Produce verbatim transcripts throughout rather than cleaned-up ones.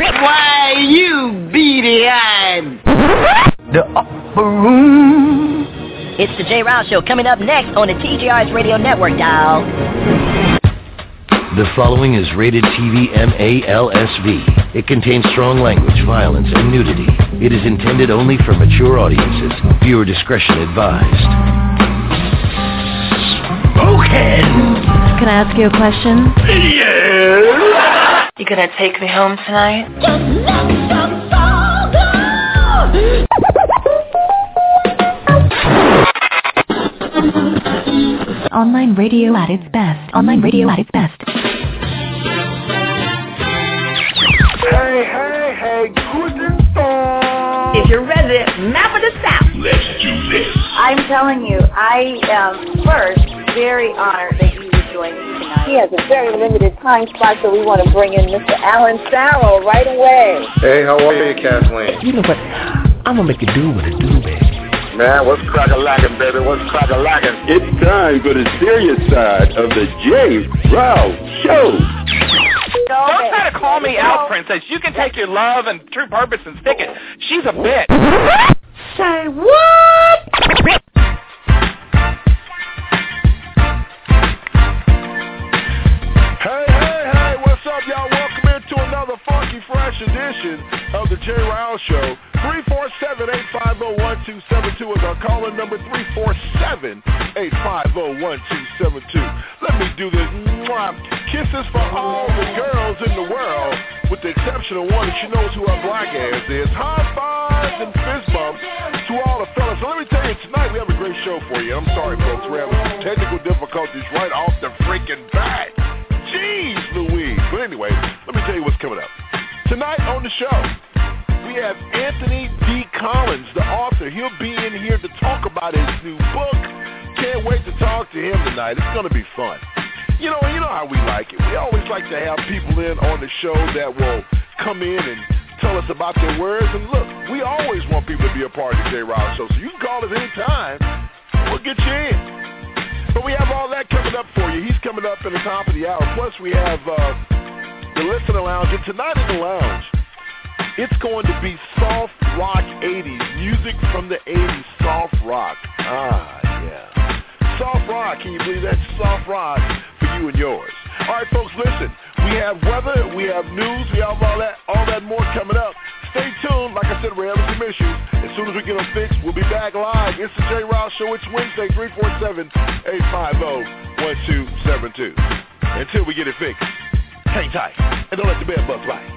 Why, you beady-eyed. The upper room. It's the Jay Rouse Show coming up next on the T G R S Radio Network, dial. The following is rated T V M A L S V. It contains strong language, violence, and nudity. It is intended only for mature audiences. Viewer discretion advised. Spoken! Can I ask you a question? Yes! You gonna take me home tonight? Just let the soul go! Online radio at its best. Online radio at its best. Hey, hey, hey, Guten Tag. If you're ready, map of the South. Let's do this. I'm telling you, I am first very honored that you would join me tonight. He has a very limited time spot, so we want to bring in Mister Alan Farrell right away. Hey, how are you, Kathleen? You know what? I'm gonna make you do what it do, baby. Man, what's crack-a-lackin', baby? What's crack-a-lackin'? It's time for the serious side of the Jay Rouse Show. Don't try to call me out, Princess. You can take your love and true purpose and stick it. She's a bitch. Say what? Hey, hey, hey, what's up, y'all? Welcome into another funky, fresh edition of the Jay Rouse Show. three four seven, eight five zero, one two seven two is our caller number, three four seven, eight five zero, one two seven two. Let me do this. Mwah. Kisses for all the girls in the world, with the exception of one, and she knows who her black ass is. High fives and fist bumps to all the fellas. So let me tell you, tonight we have a great show for you. I'm sorry, folks. We're having some technical difficulties right off the freaking bat. Jeez Louise. But anyway, let me tell you what's coming up. Tonight on the show, we have Anthony D. Collins, the author. He'll be in here to talk about his new book. Can't wait to talk to him tonight. It's going to be fun. You know, you know how we like it. We always like to have people in on the show that will come in and tell us about their words. And look, we always want people to be a part of the Jay Rouse Show, so you can call us anytime. We'll get you in. But we have all that coming up for you. He's coming up in the top of the hour. Plus, we have uh, the Listener Lounge. And tonight in the lounge, it's going to be soft rock eighties, music from the eighties, soft rock. Ah, yeah. Soft rock, can you believe that? Soft rock for you and yours. All right, folks, listen. We have weather, we have news, we have all that, all that more coming up. Stay tuned. Like I said, we're having some issues. As soon as we get them fixed, we'll be back live. It's the Jay Rouse Show. It's Wednesday, three four seven, eight five zero, one two seven two. Until we get it fixed, hang tight and don't let the bed bugs bite.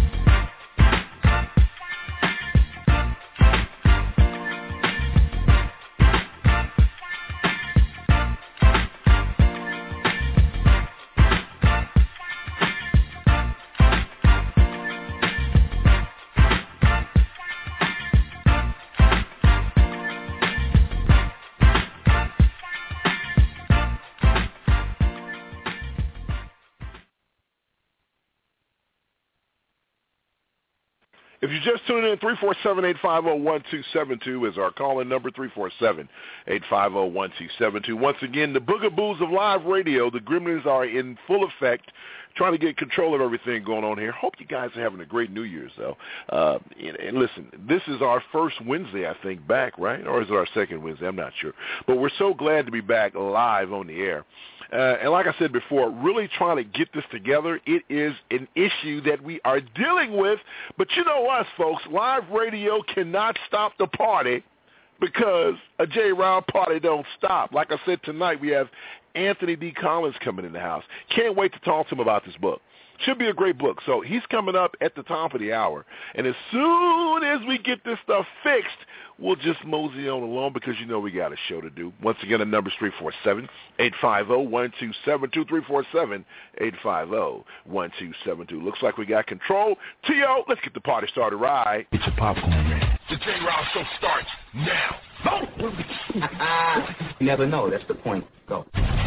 If you're just tuning in, three four seven, eight five zero, one two seven two is our call-in number, three four seven, eight five zero, one two seven two. Once again, the boogaboos of live radio, the gremlins are in full effect, trying to get control of everything going on here. Hope you guys are having a great New Year's, though. Uh, and, and listen, this is our first Wednesday, I think, back, right? Or is it our second Wednesday? I'm not sure. But we're so glad to be back live on the air. Uh, and like I said before, really trying to get this together. It is an issue that we are dealing with. But you know us, folks, live radio cannot stop the party because a J. Round party don't stop. Like I said, tonight we have Anthony D. Collins coming in the house. Can't wait to talk to him about this book. Should be a great book. So he's coming up at the top of the hour. And as soon as we get this stuff fixed, we'll just mosey on along because you know we got a show to do. Once again, the number's three four seven, eight five zero, one two seven two, three four seven, eight five zero, one two seven two. Looks like we got control. T O, let's get the party started right. Get your popcorn ready. The Jay Rouse Show starts now. You never know. That's the point. Go.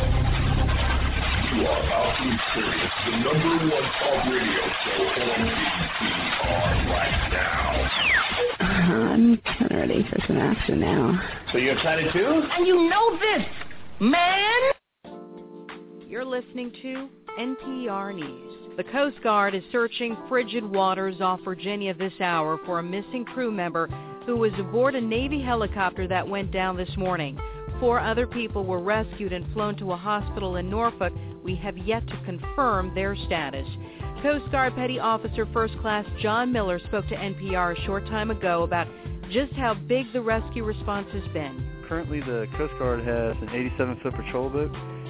You are Outly Serious, the number one talk radio show on B T R right now. I'm kind of ready for some action now. So you're excited too? And you know this, man! You're listening to N P R News. The Coast Guard is searching frigid waters off Virginia this hour for a missing crew member who was aboard a Navy helicopter that went down this morning. Four other people were rescued and flown to a hospital in Norfolk. We have yet to confirm their status. Coast Guard Petty Officer First Class John Miller spoke to N P R a short time ago about just how big the rescue response has been. Currently, the Coast Guard has an eighty-seven foot patrol boat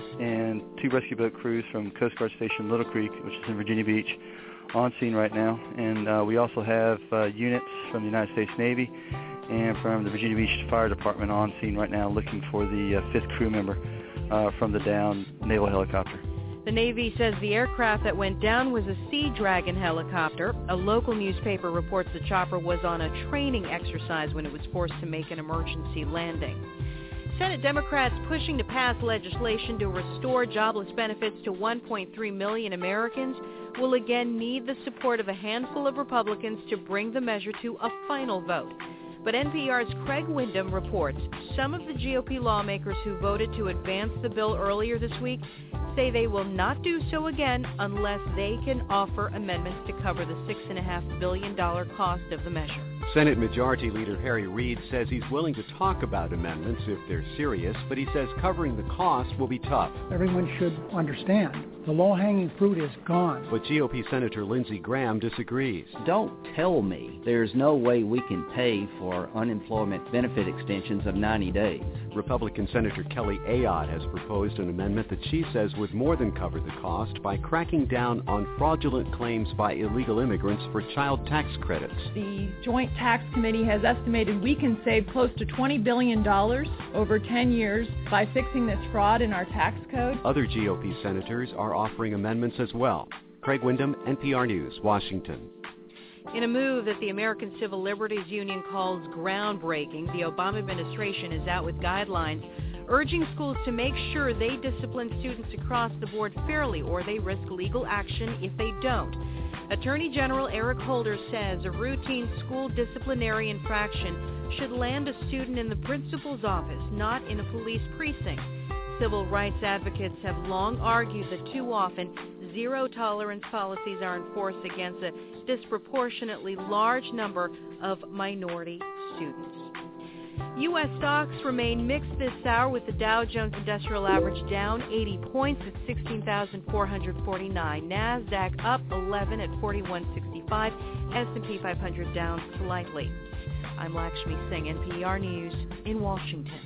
and two rescue boat crews from Coast Guard Station Little Creek, which is in Virginia Beach, on scene right now. And uh, we also have uh, units from the United States Navy and from the Virginia Beach Fire Department on scene right now looking for the uh, fifth crew member uh, from the downed naval helicopter. The Navy says the aircraft that went down was a Sea Dragon helicopter. A local newspaper reports the chopper was on a training exercise when it was forced to make an emergency landing. Senate Democrats pushing to pass legislation to restore jobless benefits to one point three million Americans will again need the support of a handful of Republicans to bring the measure to a final vote. But N P R's Craig Windham reports some of the G O P lawmakers who voted to advance the bill earlier this week say they will not do so again unless they can offer amendments to cover the six point five billion dollars cost of the measure. Senate Majority Leader Harry Reid says he's willing to talk about amendments if they're serious, but he says covering the cost will be tough. Everyone should understand the low-hanging fruit is gone. But G O P Senator Lindsey Graham disagrees. Don't tell me there's no way we can pay for unemployment benefit extensions of ninety days. Republican Senator Kelly Ayotte has proposed an amendment that she says would more than cover the cost by cracking down on fraudulent claims by illegal immigrants for child tax credits. The Joint Tax Committee has estimated we can save close to twenty billion dollars over ten years by fixing this fraud in our tax code. Other G O P senators are offering amendments as well. Craig Windham, N P R News, Washington. In a move that the American Civil Liberties Union calls groundbreaking, the Obama administration is out with guidelines urging schools to make sure they discipline students across the board fairly or they risk legal action if they don't. Attorney General Eric Holder says a routine school disciplinary infraction should land a student in the principal's office, not in a police precinct. Civil rights advocates have long argued that too often zero-tolerance policies are enforced against a disproportionately large number of minority students. U S stocks remain mixed this hour with the Dow Jones Industrial Average down eighty points at sixteen thousand four hundred forty-nine. NASDAQ up eleven at forty-one sixty-five. S and P five hundred down slightly. I'm Lakshmi Singh, N P R News in Washington.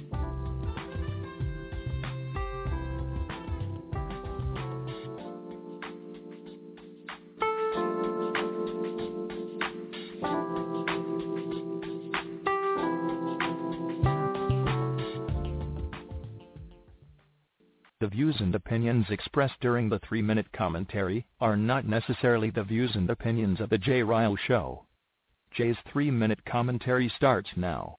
The views and opinions expressed during the three-minute commentary are not necessarily the views and opinions of The Jay Ryle Show. Jay's three-minute commentary starts now.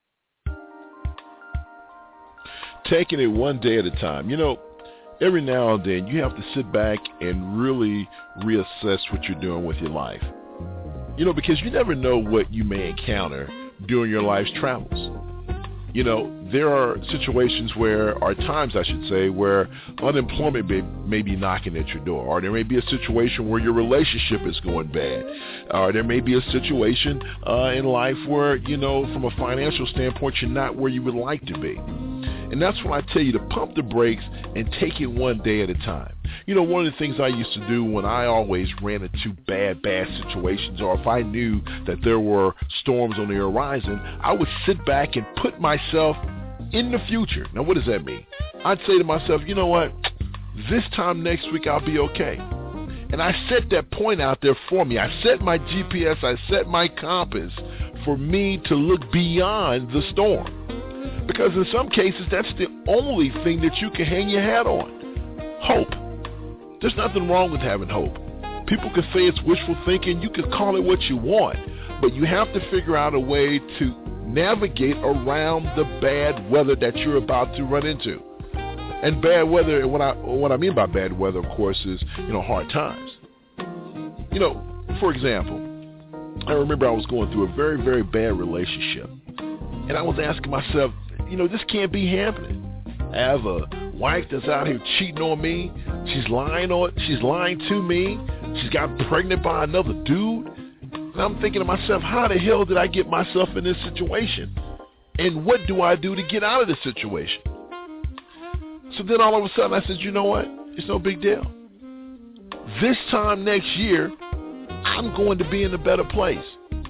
Taking it one day at a time. You know, every now and then you have to sit back and really reassess what you're doing with your life. You know, because you never know what you may encounter during your life's travels. You know, there are situations where, or times I should say, where unemployment may, may be knocking at your door, or there may be a situation where your relationship is going bad, or there may be a situation uh, in life where, you know, from a financial standpoint, you're not where you would like to be. And that's when I tell you to pump the brakes and take it one day at a time. You know, one of the things I used to do when I always ran into bad, bad situations, or if I knew that there were storms on the horizon, I would sit back and put myself in the future. Now, what does that mean? I'd say to myself, you know what? This time next week, I'll be okay. And I set that point out there for me. I set my G P S, I set my compass for me to look beyond the storm. Because in some cases, that's the only thing that you can hang your hat on. Hope. There's nothing wrong with having hope. People can say it's wishful thinking. You can call it what you want. But you have to figure out a way to navigate around the bad weather that you're about to run into. And bad weather, what I, what I mean by bad weather, of course, is, you know, hard times. You know, for example, I remember I was going through a very, very bad relationship. And I was asking myself, you know, this can't be happening. I have a wife that's out here cheating on me. She's lying on, she's lying to me. She's got pregnant by another dude. And I'm thinking to myself, how the hell did I get myself in this situation? And what do I do to get out of this situation? So then all of a sudden I said, you know what? It's no big deal. This time next year, I'm going to be in a better place.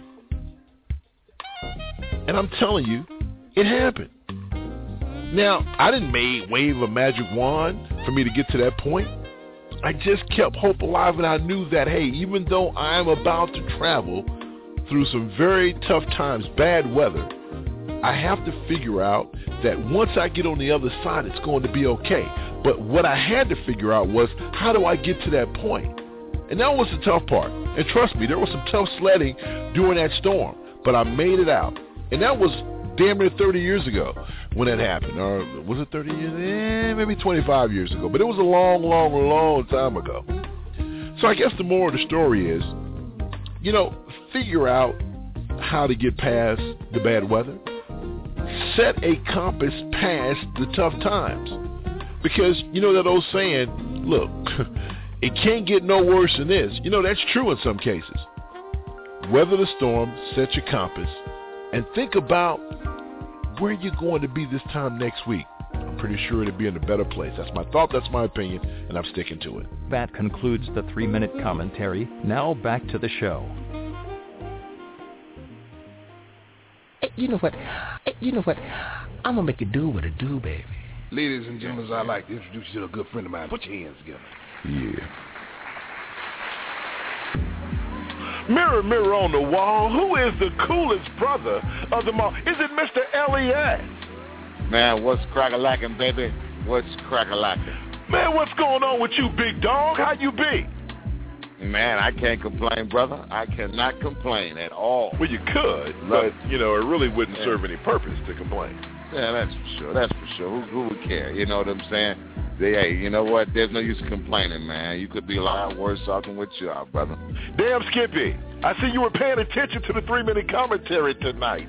And I'm telling you, it happened. Now, I didn't make, wave a magic wand for me to get to that point. I just kept hope alive, and I knew that, hey, even though I'm about to travel through some very tough times, bad weather, I have to figure out that once I get on the other side, it's going to be okay. But what I had to figure out was, how do I get to that point? And that was the tough part. And trust me, there was some tough sledding during that storm, but I made it out. And that was damn near thirty years ago when that happened. Or was it thirty years? Eh, maybe twenty-five years ago. But it was a long, long, long time ago. So I guess the moral of the story is, you know, figure out how to get past the bad weather. Set a compass past the tough times. Because, you know that old saying, look, it can't get no worse than this. You know, that's true in some cases. Weather the storm, set your compass, and think about where you're going to be this time next week. I'm pretty sure it'll be in a better place. That's my thought, that's my opinion, and I'm sticking to it. That concludes the three-minute commentary. Now back to the show. Hey, you know what? Hey, you know what? I'm going to make you do what I do, baby. Ladies and gentlemen, I'd like to introduce you to a good friend of mine. Put your hands together. Yeah. Mirror, mirror on the wall, who is the coolest brother of them all? Is it Mister Elias? Man, what's crack-a-lackin', baby? What's crack-a-lackin'? Man, what's going on with you, big dog? How you be? Man, I can't complain, brother. I cannot complain at all. Well, you could, but, you know, it really wouldn't yeah. serve any purpose to complain. Yeah, that's for sure. That's for sure. Who, who would care? You know what I'm saying? They, hey, you know what? There's no use complaining, man. You could be a lot worse off than what you are, brother. Damn, Skippy. I see you were paying attention to the three-minute commentary tonight.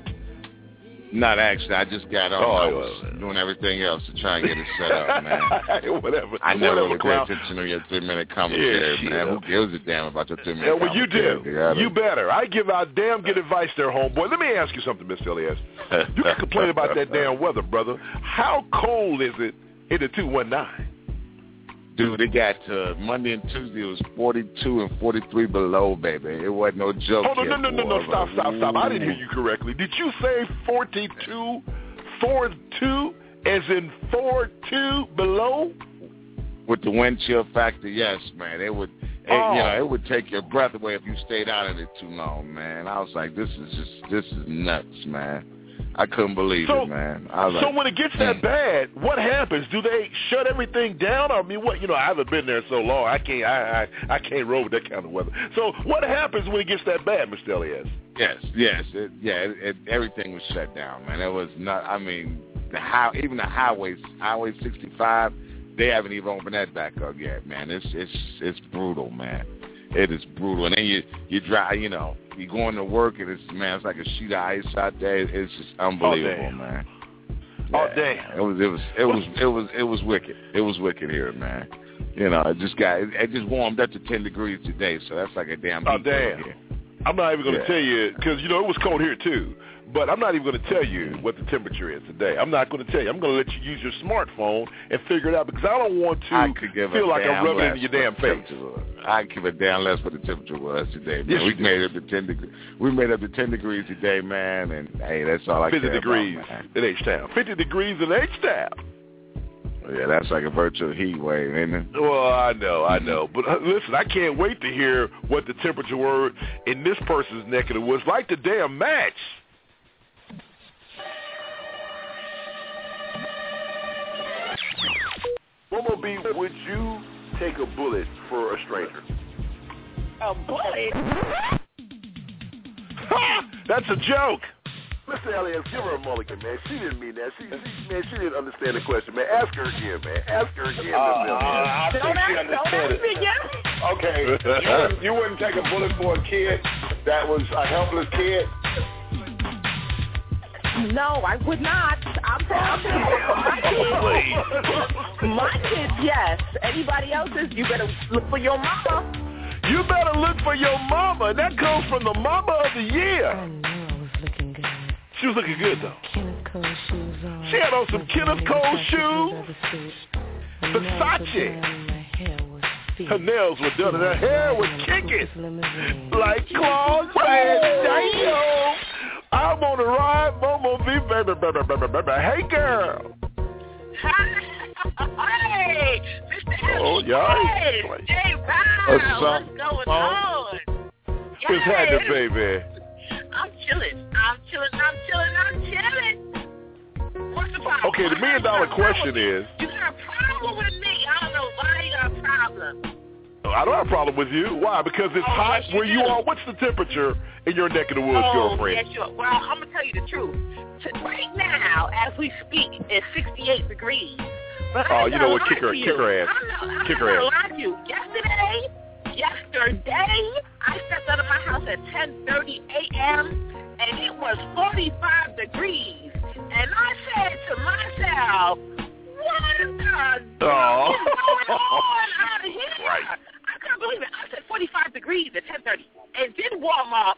Not actually. I just got on. Oh, I was well. doing everything else to try and get it set up, man. Whatever. I never Whatever, really paid attention to your three-minute commentary, yeah, man. Who gives a damn about your three-minute yeah, well, commentary? you do. You better. I give out damn good advice there, homeboy. Let me ask you something, Mister Elias. You can complain about that damn weather, brother. How cold is it in the two one nine? Dude, it got uh, Monday and Tuesday, it was forty-two and forty-three below, baby. It wasn't no joke. Hold on, no, no, no, no, stop, stop, stop. I didn't hear you correctly. Did you say forty-two, four-two, as in four-two below? With the wind chill factor, yes, man. It would, it, oh. you know, it would take your breath away if you stayed out in it too long, man. I was like, this is just, this is nuts, man. I couldn't believe so, it, man. I was so like, when it gets that bad, what happens? Do they shut everything down? I mean, what? You know, I haven't been there so long. I can't. I I, I can't roll with that kind of weather. So what happens when it gets that bad, Mister Elias? Yes, yes, it, yeah. It, it, everything was shut down, man. It was not. I mean, the high, even the highways, Highway sixty-five, they haven't even opened that back up yet, man. It's it's it's brutal, man. It is brutal, and then you you drive, you know. You going to work and it's man, it's like a sheet of ice out there. It's just unbelievable, oh, man. Oh yeah, damn! It was it was it was it was it was wicked. It was wicked here, man. You know, it just got it, it just warmed up to ten degrees today, so that's like a damn. Oh damn! Here. I'm not even going to yeah. tell you because you know it was cold here too. But I'm not even going to tell you what the temperature is today. I'm not going to tell you. I'm going to let you use your smartphone and figure it out because I don't want to feel like I'm rubbing it in your damn face. I could give a damn less what the temperature was today, man. Yes, we made it up to ten degrees. We made up to ten degrees today, man, and hey, that's all I care about. Fifty degrees in H-Town. Fifty degrees in H-Town. Yeah, that's like a virtual heat wave, isn't it? Well, I know, I know. But uh, listen, I can't wait to hear what the temperature were in this person's neck of the woods. Like the damn match. What will be, would you take a bullet for a stranger? A bullet? Ha! That's a joke. Mister Elias, give her a mulligan, man. She didn't mean that. She, she, man, she didn't understand the question, man. Ask her again, man. Ask her again, uh, Mister Elias. I think she understood it. Okay, you wouldn't, you wouldn't take a bullet for a kid that was a helpless kid? No, I would not. I'm telling you, my kids, my kids, yes. Anybody else's, you better look for your mama. You better look for your mama. And that comes from the mama of the year. I knew I was looking good. She was looking good, though. Kenneth Cole shoes on. She had on some Kenneth Cole shoes. Versace. Her nails were done and her hair was kicking. Like Claude said, damn. I want to ride Momo B, baby, baby, baby, baby. Hey, girl. Hey, Mister Oh, yeah. Jay Brown, what's going on? What's happening, baby? I'm chilling. I'm chilling. I'm chilling. I'm chilling. What's the problem? Okay, the million dollar question is. You got a problem with me? I don't know why you got a problem. I don't have a problem with you. Why? Because it's oh, hot yes, you where do. you are. What's the temperature in your neck of the woods, oh, girlfriend? Yes, sure. Well, I'm going to tell you the truth. Right now, as we speak, it's sixty-eight degrees. But oh, you know what? Kick Kick her, kick her ass. I'm not, I'm kick not her gonna ass. lie to you. Yesterday, yesterday, I stepped out of my house at ten thirty a.m. and it was forty-five degrees. And I said to myself, what the hell is going on out here? Right. I couldn't believe it. I said forty-five degrees at ten thirty. It did warm up.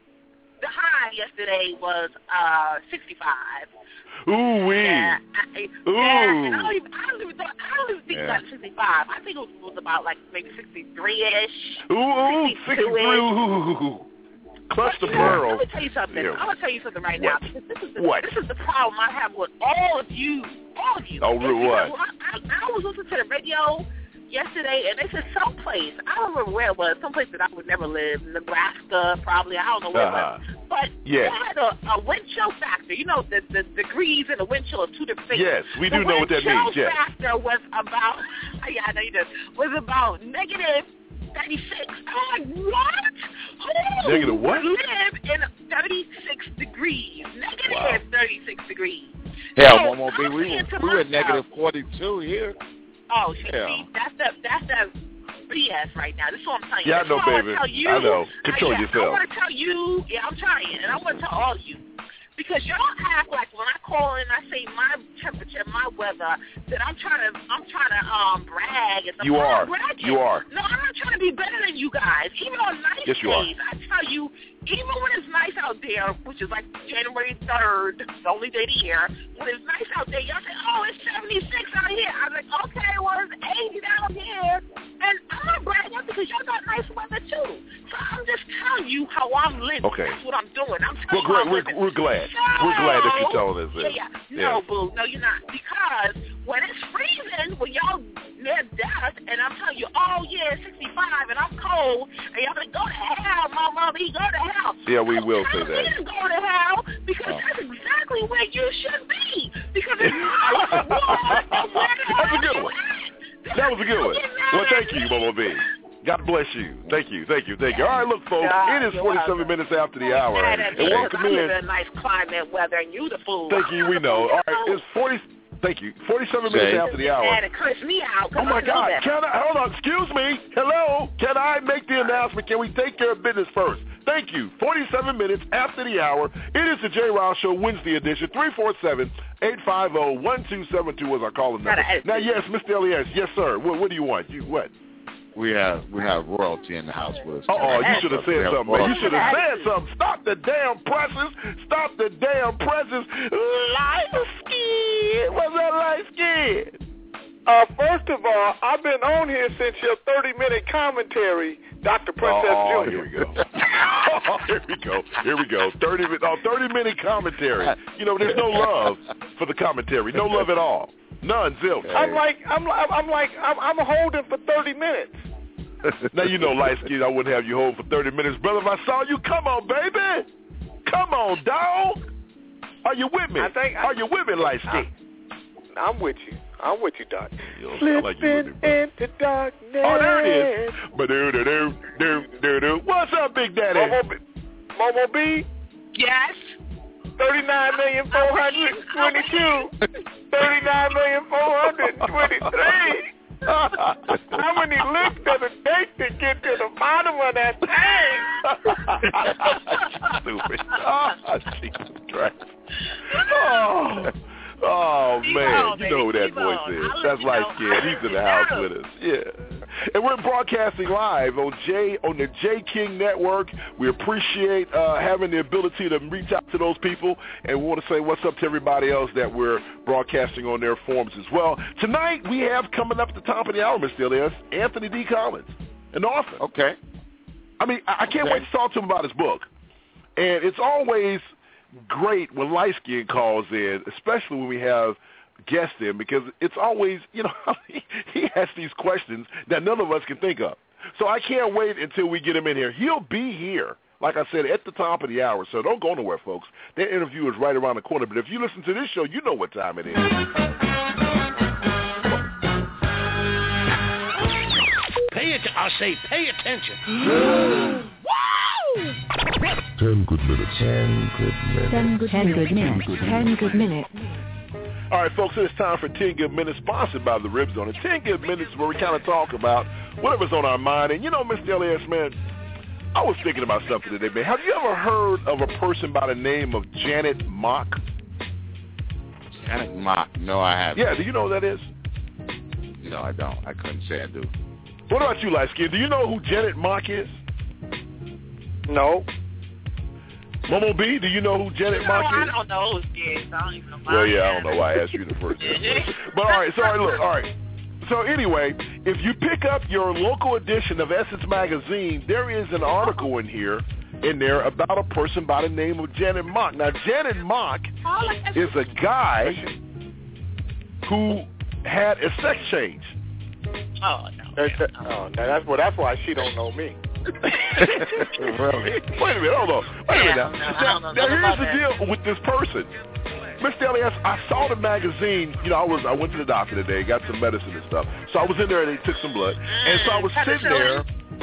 The high yesterday was uh, sixty-five. Ooh wee. Yeah, I, Ooh. Yeah, and I don't even, I don't even, I don't even think Yeah. about sixty-five. I think it was, was about like maybe sixty-three-ish. Ooh, ooh, sixty-three. Ooh. Clutch the pearl. Let me tell you something. Yeah. I'm going to tell you something right What? now. Because this is the, What? This is the problem I have with all of you. All of you. Oh, And, what? you know, I, I, I was listening to the radio yesterday, and they said someplace, I don't remember where it was, someplace that I would never live, Nebraska, probably, I don't know where Uh-huh. it was. But Yes. they had a, a wind chill factor. You know, the, the degrees and the wind chill are two different things. Yes, we do the know what that wind means, chill yes. factor was about, yeah, I know you do, was about negative thirty-six. I'm like, what? Who Negative what? live in thirty-six degrees? Negative Wow. thirty-six degrees. Hell, So, Momo B, I'm we saying were, to we were at myself, negative forty-two here. Oh, see, Yeah. see, that's the that's the B S right now. This is what I'm telling you. Yeah, I This know, is what baby. I want to tell you. I know. Control Uh, yeah, yourself. I want to tell you. Yeah, I'm trying, and I want to tell all of you. Because y'all act like when I call in, I say my temperature, my weather, that I'm trying to, I'm trying to um brag. And You are. I'm bragging. You are. No, I'm not trying to be better than you guys. Even on nice Yes, you are. days, I tell you, even when it's nice out there, which is like January third, the only day of the year, when it's nice out there, y'all say, oh, it's seventy-six out here. I'm like, okay, well, it's eighty down here. And I'm not bragging because y'all got nice weather too. So I'm just telling you how I'm living. Okay. That's what I'm doing. I'm Well, telling great. you how I'm We're, living. we're glad. So, We're glad that you're telling us this. Yeah, yeah. No, boo. No, you're not. Because when it's freezing, when y'all near death, and I'm telling you, oh, yeah, it's sixty-five, and I'm cold, and y'all like, go to hell, Mama, go to hell. Yeah, we will say Tell that. me to go to hell, because Oh. that's exactly where you should be. Because it's nice and warm, and where the That's a hell good you one. at? That was a good one. Well, thank you, Momo B. God bless you. Thank you, thank you, thank you. All right, look, folks, God, it is you're forty-seven welcome. minutes after the hour. Mad at me And because welcome I live in. in a nice climate weather, and you the fool. Thank you, we know. All right, it's forty. Thank you. forty-seven minutes Jay. after the hour. And it curse me out. 'cause Oh, my I know God. that. Can I, hold on. Excuse me. Hello. Can I make the announcement? Can we take care of business first? Thank you. forty-seven minutes after the hour. It is the J. Riles Show Wednesday edition. three four seven, eight five zero, one two seven two is our calling number. Now, yes, Mister Elias. Yes, sir. What, what do you want? You What? We have we have royalty in the house with us. Oh, you should have We said have something, man. You royalty. should have said something. Stop the damn presses. Stop the damn presses. Light skin. What's that light skin? Uh, first of all, I've been on here since your thirty-minute commentary, Doctor Princess Oh, Junior here we go. Oh, here we go. Here we go. thirty, oh, thirty-minute commentary. You know, there's no love for the commentary. No love at all. None, zilch. I'm like, I'm, like- I'm like, I'm, I'm holding for thirty minutes. Now, you know, light skin, I wouldn't have you hold for thirty minutes. Brother, if I saw you, come on, baby. Come on, dog. Are you with me? I think I, Are you with me, light skin? I'm with you. I'm with you, Doc. You don't sound like you with me, Slipping bro. into darkness. Oh, there it is. Ba-do-do-do-do-do-do. What's up, Big Daddy? Momo B. Momo B. Yes. Thirty-nine million four hundred twenty-two. Thirty-nine million four hundred twenty-three. How many licks does it take to get to the bottom of that thing? Stupid. Oh, Jesus Christ. Oh, oh man. You know who that voice is. That's light skin. He's in the house with us. Yeah. And we're broadcasting live on J on the J King Network. We appreciate uh, having the ability to reach out to those people, and we want to say what's up to everybody else that we're broadcasting on their forums as well. Tonight we have coming up at the top of the hour, Mister Elias, Anthony D. Collins, an author. Okay. I mean, I, I can't okay. wait to talk to him about his book. And it's always great when Light Skin calls in, especially when we have guests in, because it's always, you know, he has these questions that none of us can think of. So I can't wait until we get him in here. He'll be here, like I said, at the top of the hour. So don't go nowhere, folks. That interview is right around the corner. But if you listen to this show, you know what time it is. Pay it. I say, pay attention. Wow! Ten good minutes. Ten good minutes. Ten good, Ten good minutes. Ten good minutes. All right, folks, it's time for ten Good Minutes, sponsored by the Rib Zone. And ten Good Minutes where we kind of talk about whatever's on our mind. And, you know, Mister Elias, man, I was thinking about something today, man. Have you ever heard of a person by the name of Janet Mock? Janet Mock? No, I haven't. Yeah, do you know who that is? No, I don't. I couldn't say I do. What about you, Light Skin? Do you know who Janet Mock is? No. Momo B, do you know who Janet no, Mock is? I don't know who she is. I don't even know. Well, yeah, I don't know why I asked you the first time. But all right, so all right, look, all right. So anyway, if you pick up your local edition of Essence Magazine, there is an article in here, in there, about a person by the name of Janet Mock. Now, Janet Mock is a guy who had a sex change. Oh no! That's, oh, now that's well, that's why she don't know me. Really? Wait a minute, hold on. Wait a minute now. Now, now here's the deal with this person. Mister Elias, I saw the magazine. You know, I was I went to the doctor today, got some medicine and stuff. So I was in there and they took some blood. And so I was sitting there.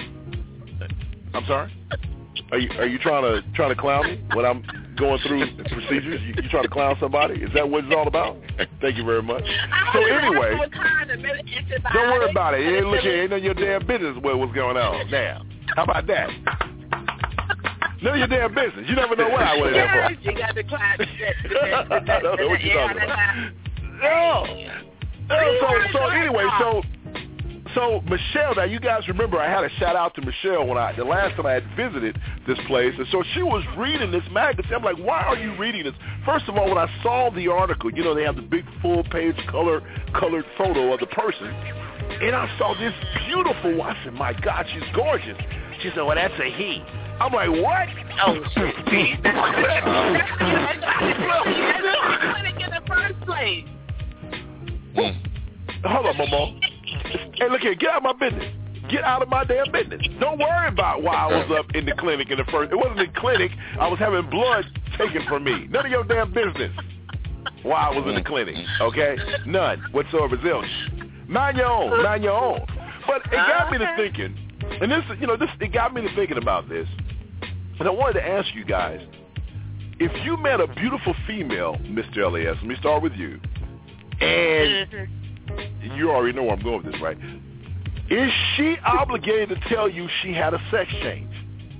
I'm sorry? Are you are you trying to trying to clown me when I'm going through the procedures? You, you trying to clown somebody? Is that what it's all about? Thank you very much. So anyway, don't worry about it. It ain't, look, it ain't none of your damn business what was going on. Now, how about that? None of your damn business. You never know what I went in there for. You got to climb. I don't know what you're talking about. No. no so, so anyway, so so Michelle, now you guys remember I had a shout out to Michelle when I the last time I had visited this place, and so she was reading this magazine. I'm like, why are you reading this? First of all, when I saw the article, you know, they have the big full page color colored photo of the person, and I saw this beautiful. I said, my God, she's gorgeous. She said, well, that's a he. I'm like, what? Oh, shit. In the first place. Hold on, Momo. Hey, look here, get out of my business. Get out of my damn business. Don't worry about why I was up in the clinic in the first. It wasn't the clinic. I was having blood taken from me. None of your damn business why I was in the clinic, okay? None whatsoever. Zilch. Mind your own. Mind your own. But it got me to thinking, and this, you know, this it got me to thinking about this. And I wanted to ask you guys, if you met a beautiful female, Mister Elias, let me start with you, and you already know where I'm going with this, right? Is she obligated to tell you she had a sex change?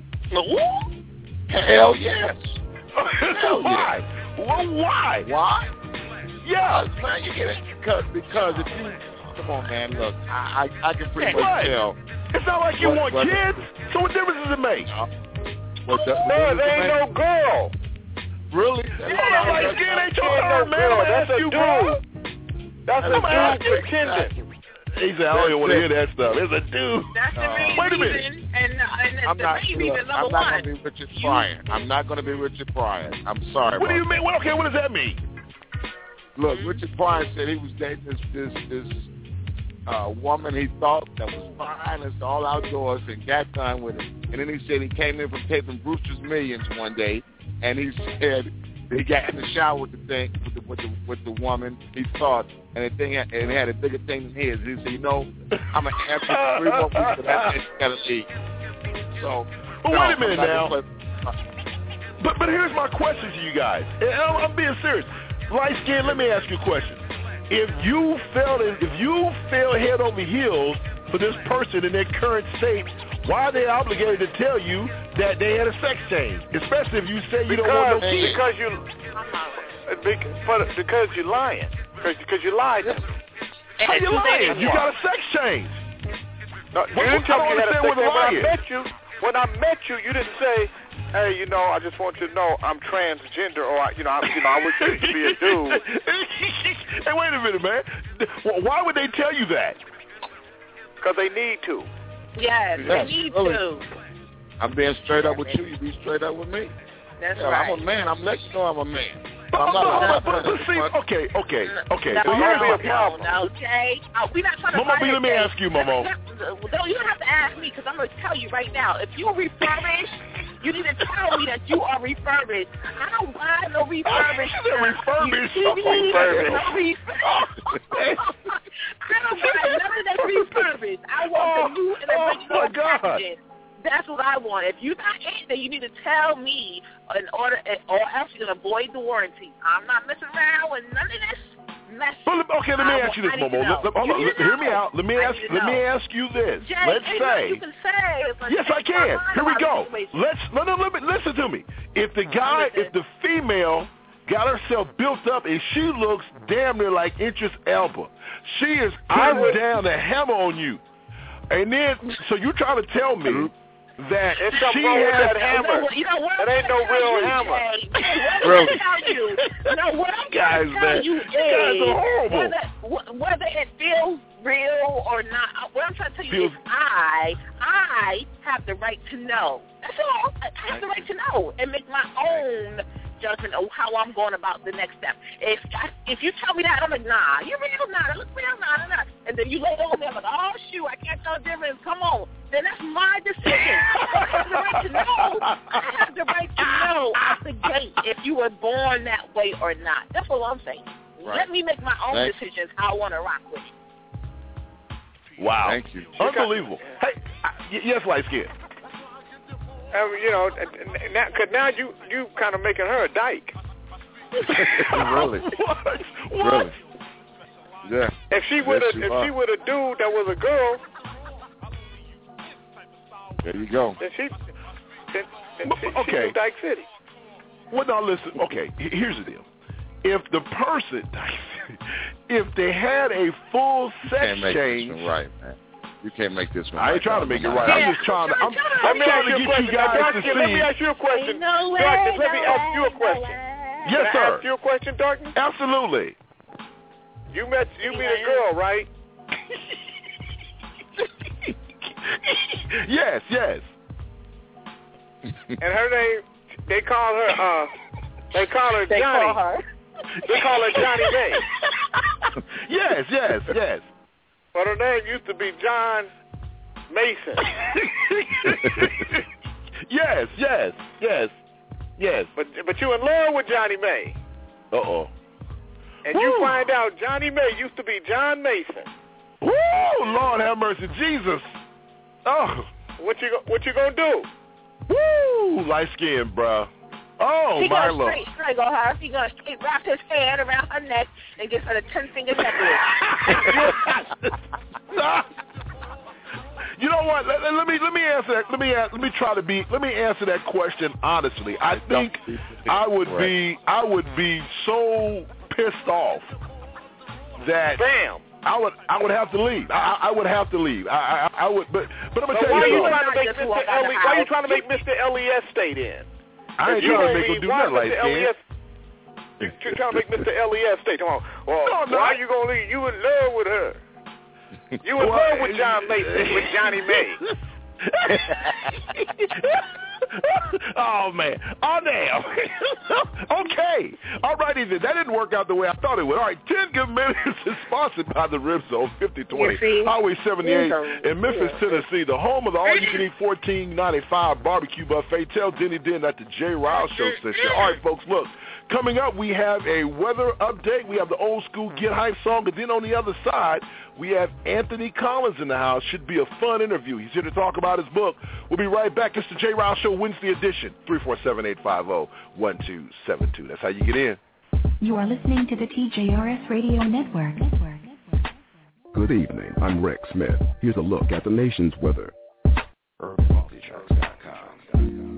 Hell yes. Hell why? Yes. Well, why? Why? Yeah. Because, man, you get it because because if you come on, man, look, I I, I can pretty hey, much what? tell. It's not like you what, want what, kids. So what difference does it make? Uh, what the, man, there ain't no girl. Really? Yeah, like skin ain't your turn, man. I'm That's a you, dude. bro. That's a dude pretending. He said, I don't even want to hear that stuff. It's a dude. That's the main Wait a minute. reason, and, and I'm the not, main look, reason, number I'm not one. going to be Richard Pryor. I'm not going to be Richard Pryor. I'm sorry. What do you mean? Well, okay, what does that mean? Look, Richard Pryor said he was dating this this this uh, woman he thought that was fine as all outdoors and got done with it. And then he said he came in from taping Brewster's Millions one day, and he said he got in the shower with the thing with the with the, with the woman he thought, and the thing had, and it had a bigger thing than his. And he said, you know, I'm gonna answer for three more weeks, but that's it. Gotta leave. So, but no, wait a minute now. Play. But but here's my question to you guys. And I'm, I'm being serious. Light skin, let me ask you a question. If you fell in, if you fell head over heels for this person in their current state, why are they obligated to tell you that they had a sex change? Especially if you say you because, don't want no kids. Because you, because you're lying. Because, because you lied. How you lying? You got a sex change. No, you didn't tell me you had a sex tape. When I met you, when I met you, you didn't say, "Hey, you know, I just want you to know I'm transgender," or I, you know, I, you know, I would choose to be a dude. Hey, wait a minute, man. Why would they tell you that? Because they need to. Yes, yes they need really. to. I'm being straight up with you. You be straight up with me. That's yeah, right. I'm a man. I'm letting you know I'm a man. But, I'm not but, but, but see, okay, okay, okay. No, so here's no, my no, problem. no, Jay. Uh, we're not trying to Momo B, let me Jay. ask you, Momo. No, you don't have to ask me because I'm going to tell you right now. If you're refurbished, you need to tell me that you are refurbished. I don't buy no refurbished. Oh, refurbished. You, oh, refurbished. No refurbished. I don't buy none of that refurbished. I want the new and original oh, packaging. That's what I want. If you're not in there, you need to tell me in order, or else you're going to void the warranty. I'm not messing around with none of this mess. Well, okay, let me ask you this, Momo. Let, let, hold on, let, hear me out. Let me ask. Let me ask you this. Jay, Let's say. You can say. Yes, I can. Here we go. Let's. No, no. Let me listen to me. If the guy, if the female got herself built up and she looks damn near like Idris Elba, she is putting down the hammer on you, and then so you trying to tell me that There's she something wrong with has, that hammer. You know what? That ain't no real you, hammer. Jay. What really? I'm tell you? No, what I'm guys, trying to tell man. you You guys is are horrible. whether, whether it feels real or not. What I'm trying to tell you feels, is I, I have the right to know. That's all. I have the right to know and make my own judgment of how I'm going about the next step. If I, if you tell me that, I'm like, nah, you're real, nah, that looks real, nah, nah, nah. And then you lay on me, I'm like, oh, shoot, I can't tell the difference. Come on. Then that's my decision. I have the right to know. I have the right to know out the gate if you were born that way or not. That's what I'm saying. Right. Let me make my own Thank decisions how I want to rock with you. wow. Thank you. Unbelievable. Hey, I, y- yes, light skin. I mean, you know, now, cause now you you kind of making her a dyke. Really? What? What? Really? Yeah. If she would Yes, have, you if are. she would have dude that was a girl, There you go. then she, then, then But- she, okay. she's in Dyke City. Well, now listen. Okay, h- here's the deal. If the person, if they had a full You sex can't make change, this one right, man. You can't make this one I ain't right. trying to make it right. Yeah. I'm just trying to. I'm, Let I'm me trying ask to you a get question. you guys Now, to Darkness, let me see. ask you a question. No way, Darkness, let me no ask you a way, question. Yes, Can I sir. ask you a question, Darkness? Absolutely. You met you meet a girl, right? Yes, yes. And her name, they call her, uh, they call her They Johnny. call her. They call her Johnny May. Yes, yes, yes. But her name used to be John Mason. Yes, yes, yes, yes. But but you in love with Johnny May. Uh oh. And you find out Johnny May used to be John Mason. Woo! Lord have mercy, Jesus. Oh. What you go- what you gonna do? Woo! Light skin, bruh. Oh, He my gonna Lord. straight strangle her. He gonna straight wrap his hand around her neck and give her the ten finger necklace. You know what? Let, let me let me answer that. Let me ask, let me try to be. Let me answer that question honestly. I think I would be I would be so pissed off that Bam. I would I would have to leave. I, I would have to leave. I, I I would. But but I'm gonna So tell why are you you something. trying to make Mister Ellie? Why are you trying to make Mister Elias stay in? I ain't If you trying to gonna make him leave, do why nothing like Mister that. Elias? You you trying to make Mister Elias stay? Come on. Well, No, no. why are you gonna leave? You in love with her? You in Well, love with John Mason, with Johnny May? Oh man! Oh damn! Okay, all righty then. That didn't work out the way I thought it would. All right, ten good minutes is sponsored by the Rib Zone, fifty twenty, Highway seventy-eight in Memphis, Tennessee, the home of the all-you-can-eat fourteen ninety-five barbecue buffet. Tell Denny Den that the Jay Ryle Show sent you. All right, folks, look. Coming up, we have a weather update. We have the old school Get Hype song. And then on the other side, we have Anthony Collins in the house. Should be a fun interview. He's here to talk about his book. We'll be right back. It's the Jay Ryle Show Wednesday edition. three four seven, eight five zero, one two seven two. That's how you get in. You are listening to the T J R S Radio Network. Good evening. I'm Rex Smith. Here's a look at the nation's weather. Herb Quality Trucks dot com.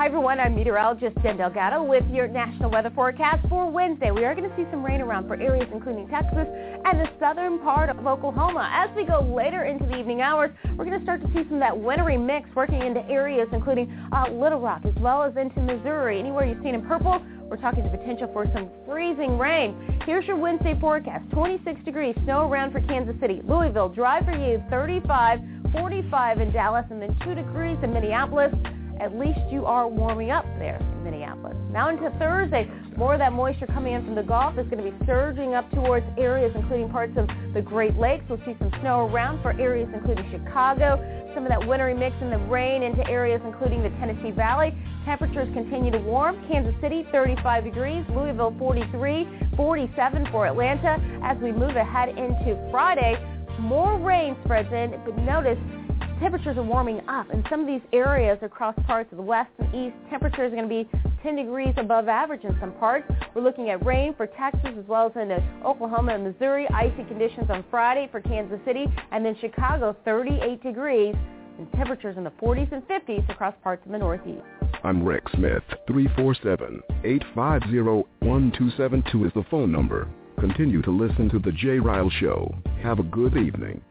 Hi everyone, I'm meteorologist Jen Delgado with your national weather forecast for Wednesday. We are going to see some rain around for areas including Texas and the southern part of Oklahoma. As we go later into the evening hours, we're going to start to see some of that wintry mix working into areas including uh, Little Rock as well as into Missouri. Anywhere you've seen in purple, we're talking the potential for some freezing rain. Here's your Wednesday forecast. twenty-six degrees, snow around for Kansas City. Louisville, dry for you, thirty-five, forty-five in Dallas, and then two degrees in Minneapolis. At least you are warming up there in Minneapolis. Now into Thursday, more of that moisture coming in from the Gulf is going to be surging up towards areas including parts of the Great Lakes. We'll see some snow around for areas including Chicago. Some of that wintry mix and the rain into areas including the Tennessee Valley. Temperatures continue to warm. Kansas City, thirty-five degrees. Louisville, forty-three. forty-seven for Atlanta. As we move ahead into Friday, more rain spreads in, but notice temperatures are warming up. In some of these areas across parts of the west and east, temperatures are going to be ten degrees above average in some parts. We're looking at rain for Texas as well as into Oklahoma and Missouri. Icy conditions on Friday for Kansas City. And then Chicago, thirty-eight degrees. And temperatures in the forties and fifties across parts of the Northeast. I'm Rick Smith. three four seven, eight five zero, one two seven two is the phone number. Continue to listen to The Jay Ryle Show. Have a good evening.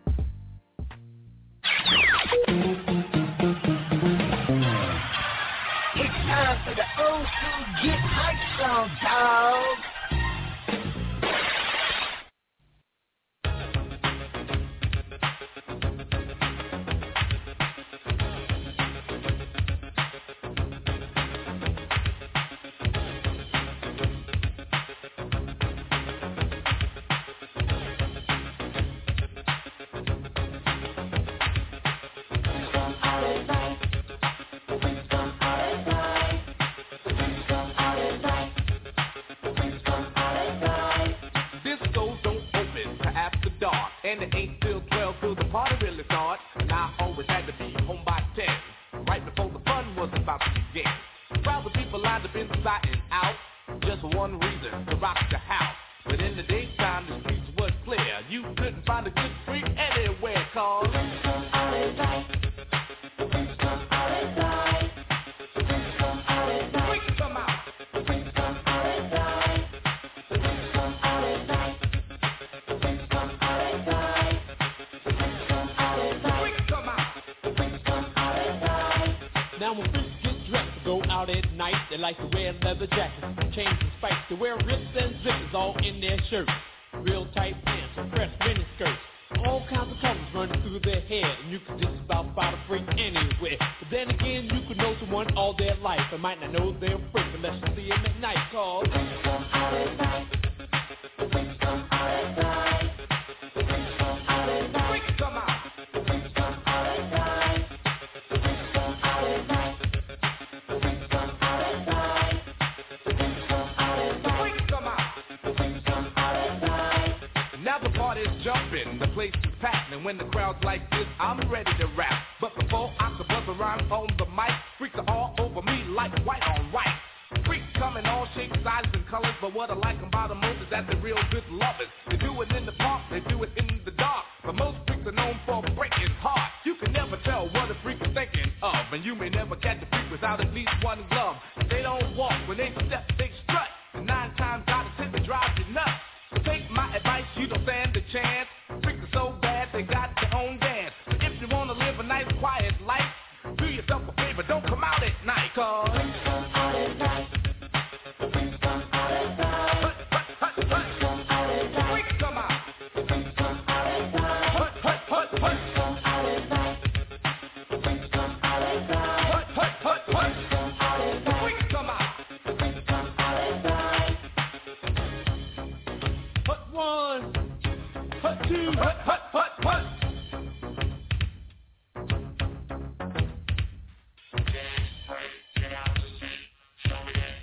It's time for the old school Get Hype song, dog. And it ain't till twelve till the party really starts. And I always had to be home by ten, right before the fun was about to begin. Crowds of people lined up inside and out, just for one reason, to rock the house. But in the daytime the streets was clear. You couldn't find a good freak anywhere, cause at night, they like to wear leather jackets, chains and spikes. They wear rips and zippers all in their shirts, real tight pants and fresh mini skirts. All kinds of colors running through their hair, and you could just about find a freak anywhere. But then again, you could know someone all their life and might not know they're a freak unless you see them at night. Cause jumping, the place is packed, and when the crowd's like this, I'm ready to rap. But before I can buzz around on the mic, freaks are all over me like white on white. Freaks come in all shapes, sizes, and colors, but what I like about them most is that they're real good lovers. They do it in the park, they do it in the dark, but most freaks are known for breaking heart. You can never tell what a freak is thinking of, and you may never catch a freak without at least one glove. They don't walk, when they step, they strut, and nine times out of ten, they drive you nuts. Take my advice, you don't stand a chance. Freaks are so bad, they got their own dance. But if you want to live a nice, quiet life, do yourself a favor, don't come out at night, cause freaks come out at night. Freaks come out at night. Hut, hut, hut, hut. Freaks come out. Freaks come out at night. Hut, hut, hut, hut. Freaks come out at night. Freaks come out at night. Hut, hut, hut, hut. Freaks come out. Freaks come out at night. Hut one, hut two, hut, hut, hut, hut. Get out of the seat, show me that.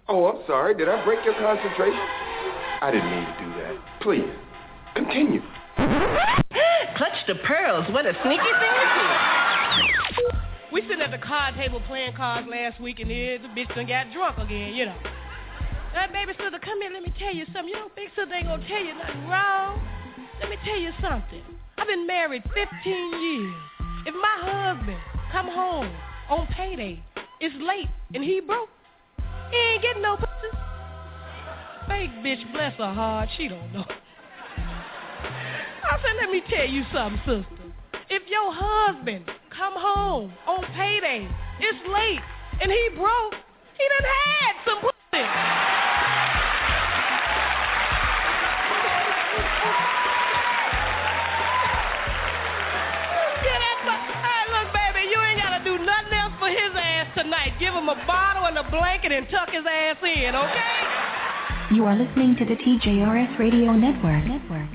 Oh, I'm sorry. Did I break your concentration? I didn't mean to do that. Please, continue. Clutch the pearls. What a sneaky thing to do. We sitting at the card table playing cards last week, and the bitch done got drunk again, you know. That baby sister, come here, let me tell you something. You know, big sister ain't gonna tell you nothing wrong. Let me tell you something. I've been married fifteen years. If my husband come home on payday, it's late, and he broke, he ain't getting no pussy. Fake bitch, bless her heart, she don't know. I said, let me tell you something, sister. If your husband come home on payday, it's late, and he broke, he done had some pussy. Yeah, that's my, hey, look, baby, you ain't got to do nothing else for his ass tonight. Give him a bottle and a blanket and tuck his ass in, okay? You are listening to the T J R S Radio Network. Network.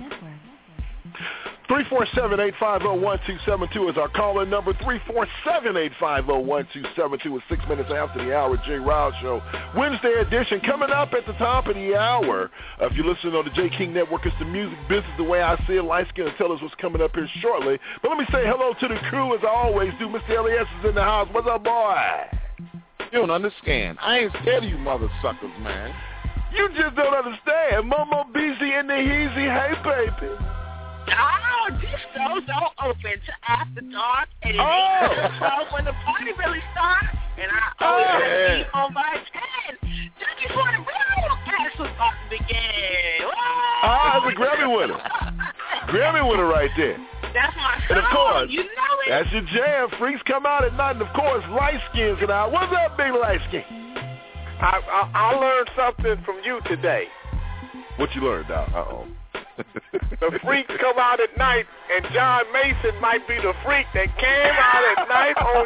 three four seven, eight five zero, one two seven two is our call-in number. three four seven, eight five zero, one two seven two is six minutes after the hour. Jay Riles Show, Wednesday edition, coming up at the top of the hour. Uh, if you're listening on the J King Network, it's the music business the way I see it. Light Skin will tell us what's coming up here shortly. But let me say hello to the crew as I always do. Mister Elias is in the house. What's up, boy? You don't understand. I ain't scared of you mother suckers, man. You just don't understand. Momo B Z in the Heezy. Hey, baby. Oh, these stores don't open till after dark, and it oh. ain't twelve when the party really starts. And I always oh, have yeah. to be on by ten, just before the real class was about to begin. Ah, it's a Grammy winner. Grammy winner right there. That's my song. And of course, you know it. That's your jam. Freaks come out at night, and of course, Light Skins and I. What's up, big Light Skin? I, I, I learned something from you today. What you learned, Doc? Uh-oh. The freaks come out at night, and John Mason might be the freak that came out at night on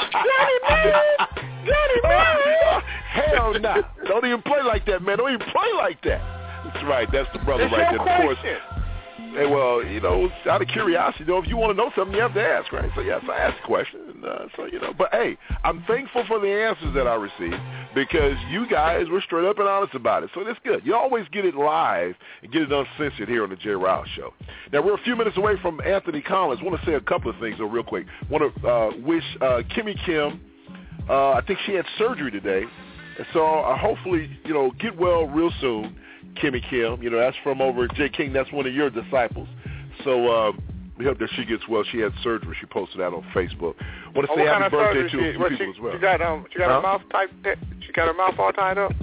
you. Johnny man! Johnny man! Hell no. Nah. Don't even play like that, man. Don't even play like that. That's right. That's the brother it's right your there. Of question. course. Hey, well, you know, out of curiosity, though, if you want to know something, you have to ask, right? So, yes, I asked the question. And, uh, so, you know, but, hey, I'm thankful for the answers that I received because you guys were straight up and honest about it. So that's good. You always get it live and get it uncensored here on the Jay Riles Show. Now, we're a few minutes away from Anthony Collins. I want to say a couple of things, though, real quick. I want to uh, wish uh, Kimmy Kim, uh, I think she had surgery today. And so uh, hopefully, you know, get well real soon. Kimmy Kim, you know, that's from over at J. King. That's one of your disciples. So uh, we hope that she gets well. She had surgery. She posted that on Facebook. I want to oh, say happy birthday to she, a few what, people she, as well. She got, um, she got huh? her mouth tight. She got her mouth all tied up.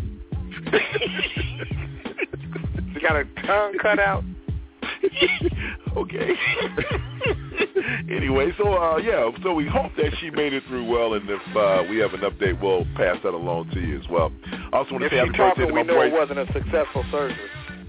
She got her tongue cut out. Okay. Anyway, so uh, yeah, so we hope that she made it through well, and if uh, we have an update, we'll pass that along to you as well. I also want to if say happy birthday to my we know boy. It wasn't a successful surgery.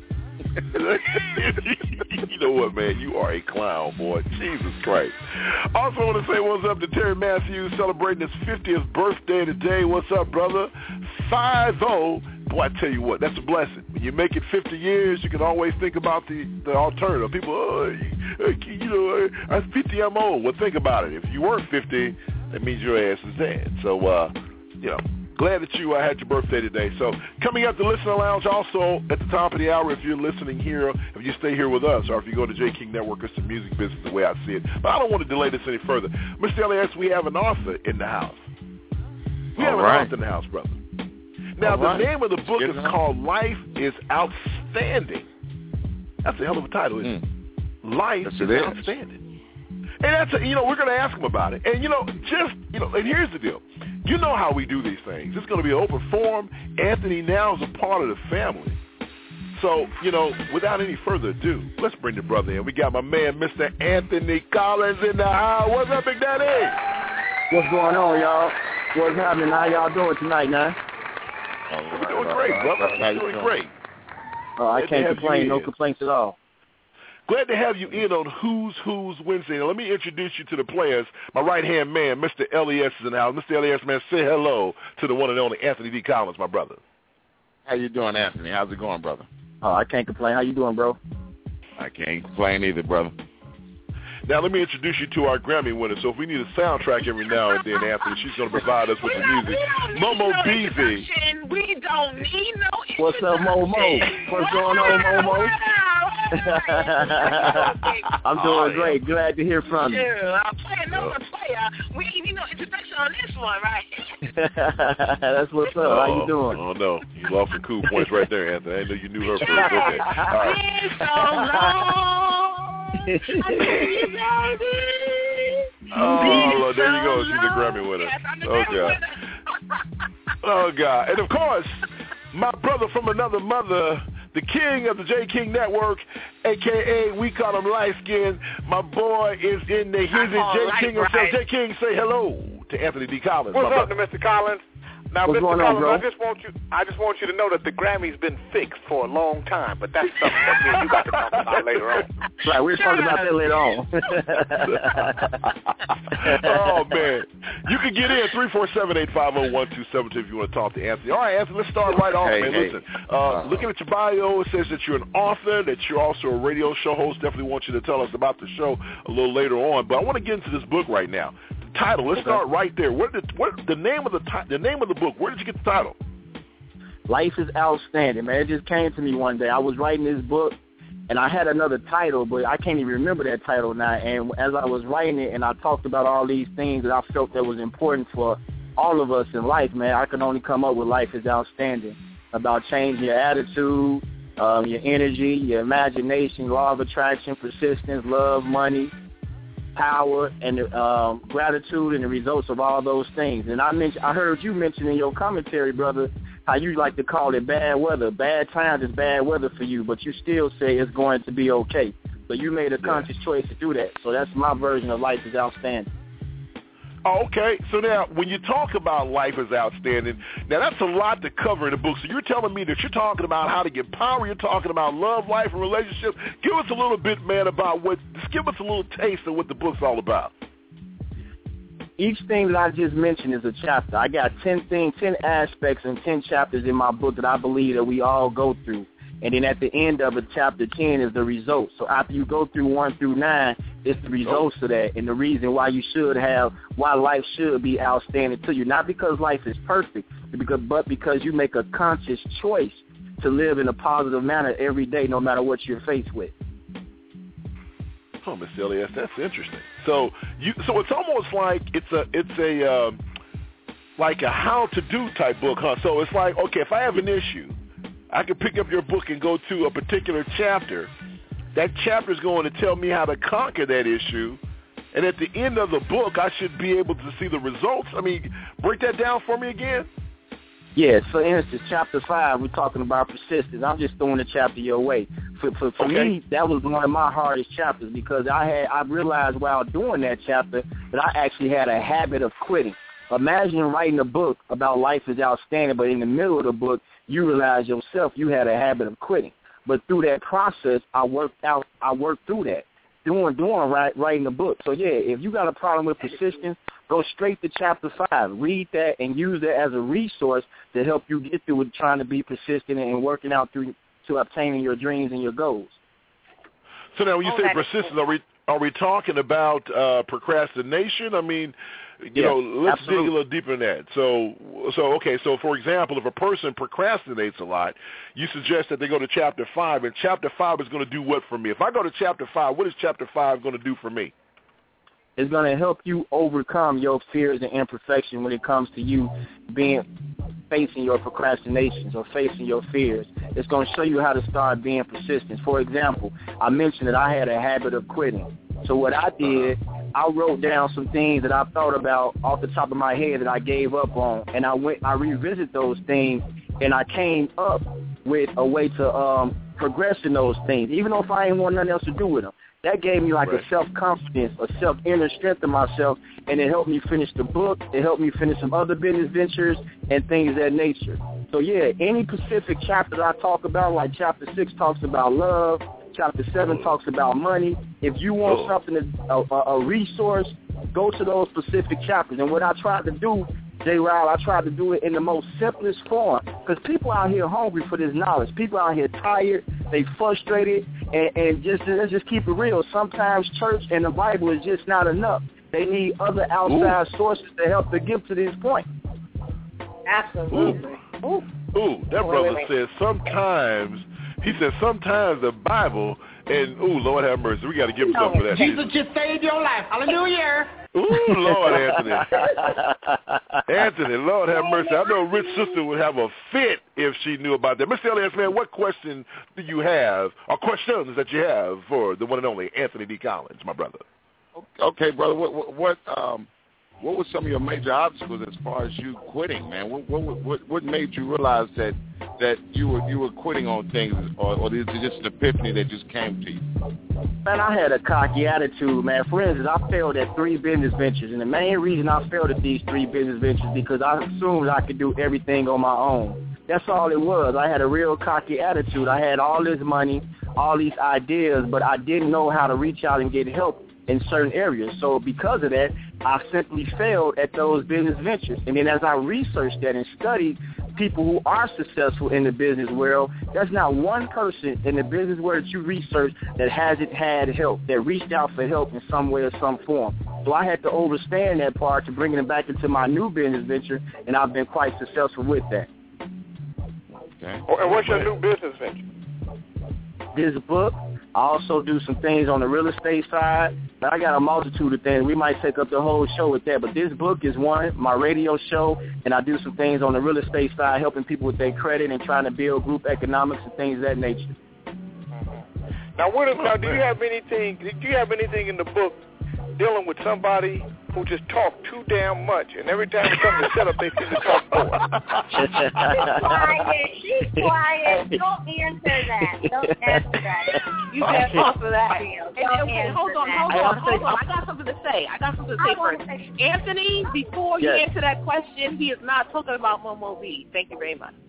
You know what, man? You are a clown, boy. Jesus Christ. Also want to say what's up to Terry Matthews celebrating his fiftieth birthday today. What's up, brother? five oh. Boy, I tell you what, that's a blessing. When you make it fifty years, you can always think about the, the alternative. People, oh, you, you know, I'm fifty, I'm old. Well, think about it. If you weren't fifty, that means your ass is dead. So, uh, you know, glad that you uh, had your birthday today. So coming up, the Listener Lounge also at the top of the hour, if you're listening here, if you stay here with us, or if you go to J. King Network, it's the music business the way I see it. But I don't want to delay this any further. Mister Elias, we have an author in the house. We have All an right. author in the house, brother. Now, All the right. name of the book Get is it called Life is Outstanding. That's a hell of a title, isn't Mm. it? Life Yes, is it is. Outstanding. And that's, a, you know, we're going to ask him about it. And, you know, just, you know, and here's the deal. You know how we do these things. It's going to be an open forum. Anthony now is a part of the family. So, you know, without any further ado, let's bring the brother in. We got my man, Mister Anthony Collins in the house. What's up, Big Daddy? What's going on, y'all? What's happening? How y'all doing tonight, man? We're doing great, brother. We're doing great. Oh, I Glad to can't have complain. you No in. complaints at all. Glad to have you in on Who's Who's Wednesday. Now, let me introduce you to the players. My right-hand man, Mister Elias, is in the house. Mister Elias, man, say hello to the one and only Anthony D. Collins, my brother. How you doing, Anthony? How's it going, brother? Oh, I can't complain. How you doing, bro? I can't complain either, brother. Now, let me introduce you to our Grammy winner. So if we need a soundtrack every now and then, Anthony, she's going to provide us with the music. Momo Beezy. We don't need no What's up, Momo? What's going on, Momo? I'm doing oh, great. Yeah. Glad to hear from you. Yeah, I'm playing number player. We ain't need no introduction on this one, right? That's what's up. Oh, How you doing? Oh, no. You lost some cool points right there, Anthony. I didn't know you knew her first. Okay. All right. It's so long. I miss you, baby. Oh, Lord, there you go. She's the Grammy winner. Yes, I'm the oh, Grammy God. winner. Oh, God. And, of course, my brother from another mother, the king of the J King Network, a k a we call him Light Skin. My boy is in the hizzy. J King himself. Right. J King, say hello to Anthony D. Collins. What's up to Mister Collins? Now, What's Mister Collins, on, I just want you I just want you to know that the Grammy's been fixed for a long time, but that's something that me and you got to talk about later on. Right, we're talking about that later on. Oh, man. You can get in three four seven, eight five zero, one two seven two if you want to talk to Anthony. All right, Anthony, let's start right off, hey, man. Hey. Listen, uh, looking at your bio, it says that you're an author, that you're also a radio show host. Definitely want you to tell us about the show a little later on, but I want to get into this book right now. The title, let's okay. start right there. What did what the name of the ti- the name of the book? Where did you get the title? Life is Outstanding, man. It just came to me one day. I was writing this book, and I had another title, but I can't even remember that title now. And as I was writing it, and I talked about all these things that I felt that was important for all of us in life, man, I could only come up with Life is Outstanding, about changing your attitude, um, your energy, your imagination, law of attraction, persistence, love, money, power, and um, gratitude, and the results of all those things. And I mentioned, I heard you mention in your commentary, brother, how you like to call it bad weather. Bad times is bad weather for you, but you still say it's going to be okay. So you made a conscious choice to do that. So that's my version of Life is Outstanding. Oh, okay. So now, when you talk about Life is Outstanding, now that's a lot to cover in the book. So you're telling me that you're talking about how to get power. You're talking about love, life, and relationships. Give us a little bit, man, about what, just give us a little taste of what the book's all about. Each thing that I just mentioned is a chapter. I got ten things, ten aspects and ten chapters in my book that I believe that we all go through. And then at the end of it, chapter ten is the results. So after you go through one through nine, it's the results of that and the reason why you should have, why life should be outstanding to you. Not because life is perfect, but because you make a conscious choice to live in a positive manner every day, no matter what you're faced with. Oh, Miss Elias, that's interesting. So you, so it's almost like it's a, it's a, um, like a how-to-do type book, huh? So it's like, okay, if I have an issue, I can pick up your book and go to a particular chapter. That chapter is going to tell me how to conquer that issue, and at the end of the book, I should be able to see the results. I mean, break that down for me again. Yes, for instance, chapter five, we're talking about persistence. I'm just throwing the chapter your way. For for, for okay. me, that was one of my hardest chapters because I had I realized while doing that chapter that I actually had a habit of quitting. Imagine writing a book about life is outstanding, but in the middle of the book, you realize yourself you had a habit of quitting. But through that process, I worked out. I worked through that, doing doing right, writing the book. So yeah, if you got a problem with persistence, go straight to chapter five. Read that and use that as a resource to help you get through with trying to be persistent and working out through to obtaining your dreams and your goals. So now, when you oh, say persistence, are we are we talking about uh, procrastination? I mean, you yeah, know, let's absolutely. dig a little deeper in that. So, so okay. So, for example, if a person procrastinates a lot, you suggest that they go to chapter five, and chapter five is going to do what for me? If I go to chapter five, what is chapter five going to do for me? It's going to help you overcome your fears and imperfection when it comes to you being facing your procrastinations or facing your fears. It's going to show you how to start being persistent. For example, I mentioned that I had a habit of quitting. So what I did, I wrote down some things that I thought about off the top of my head that I gave up on, and I went, I revisited those things, and I came up with a way to um, progress in those things, even though if I ain't want nothing else to do with them. That gave me like right. a self-confidence, a self-inner strength in myself, and it helped me finish the book. It helped me finish some other business ventures and things of that nature. So, yeah, any specific chapter that I talk about, like chapter six talks about love, chapter seven talks about money. If you want something, a, a, a resource, go to those specific chapters. And what I tried to do, J. Ryle, I tried to do it in the most simplest form because people out here hungry for this knowledge. People out here tired. they frustrated, and, and just let's just keep it real. Sometimes church and the Bible is just not enough. They need other outside Ooh. sources to help them get to this point. Absolutely. Ooh, Ooh that brother wait, wait, wait. says sometimes, he says sometimes the Bible, and, ooh, Lord have mercy, we got to give him no, something for that. Jesus just saved your life. Hallelujah. Ooh, Lord, Anthony. Anthony, Lord have mercy. I know Rich sister would have a fit if she knew about that. Mister Elias, man, what question do you have, or questions that you have for the one and only Anthony D. Collins, my brother? Okay, brother, what, what, what um, what were some of your major obstacles as far as you quitting, man? What what what, what made you realize that that you were you were quitting on things, or, or is it just an epiphany that just came to you? Man, I had a cocky attitude, man. For instance, I failed at three business ventures, and the main reason I failed at these three business ventures because I assumed I could do everything on my own. That's all it was. I had a real cocky attitude. I had all this money, all these ideas, but I didn't know how to reach out and get help in certain areas. So because of that, I simply failed at those business ventures. And then as I researched that and studied people who are successful in the business world, there's not one person in the business world that you research that hasn't had help, that reached out for help in some way or some form. So I had to understand that part to bring it back into my new business venture, and I've been quite successful with that. Okay. And what's your new business venture? This book. I also do some things on the real estate side, but I got a multitude of things. We might take up the whole show with that, but this book is one, my radio show, and I do some things on the real estate side, helping people with their credit and trying to build group economics and things of that nature. Now, what is, now, do you have anything? Do you have anything in the book dealing with somebody who just talk too damn much, and every time it comes to set up, they seem to talk more? She's quiet. She's quiet. Don't answer that. Don't answer that. You can't answer that. And, and, hold on, hold on, hold on. I got something to say. I got something to say first. Anthony, before you yes. answer that question, he is not talking about Momo B. Thank you very much.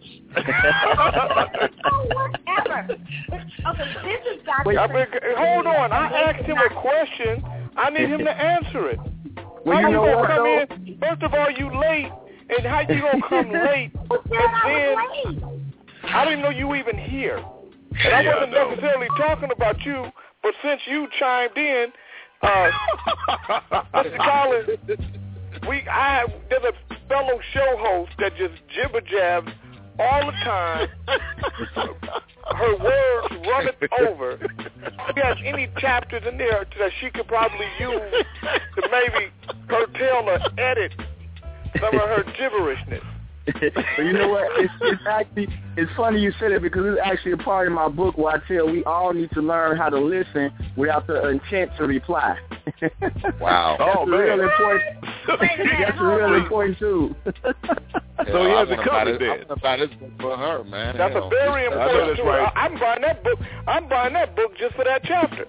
Oh, whatever. Okay, this is Doctor Wait, been, hold on. I asked him a question. I need him to answer it. Well, how you, you know gonna what, come though? in? First of all, you late, and how you gonna come late? And then I didn't know you even here. And I wasn't yeah, necessarily talking about you, but since you chimed in, uh, Mister Collins, we I there's a fellow show host that just jibber jabs all the time. Her words run it over. She has any chapters in there that she could probably use to maybe curtail or edit some of her gibberishness. But you know what? It's, it's actually it's funny you said it because it's actually a part of my book where I tell we all need to learn how to listen without the intent to reply. Wow! That's oh man, real important. That's real important too. Yeah, so he has it covered then. About this book for her, man. That's Hell. a very important. I know that's right. I, I'm buying that book. I'm buying that book just for that chapter.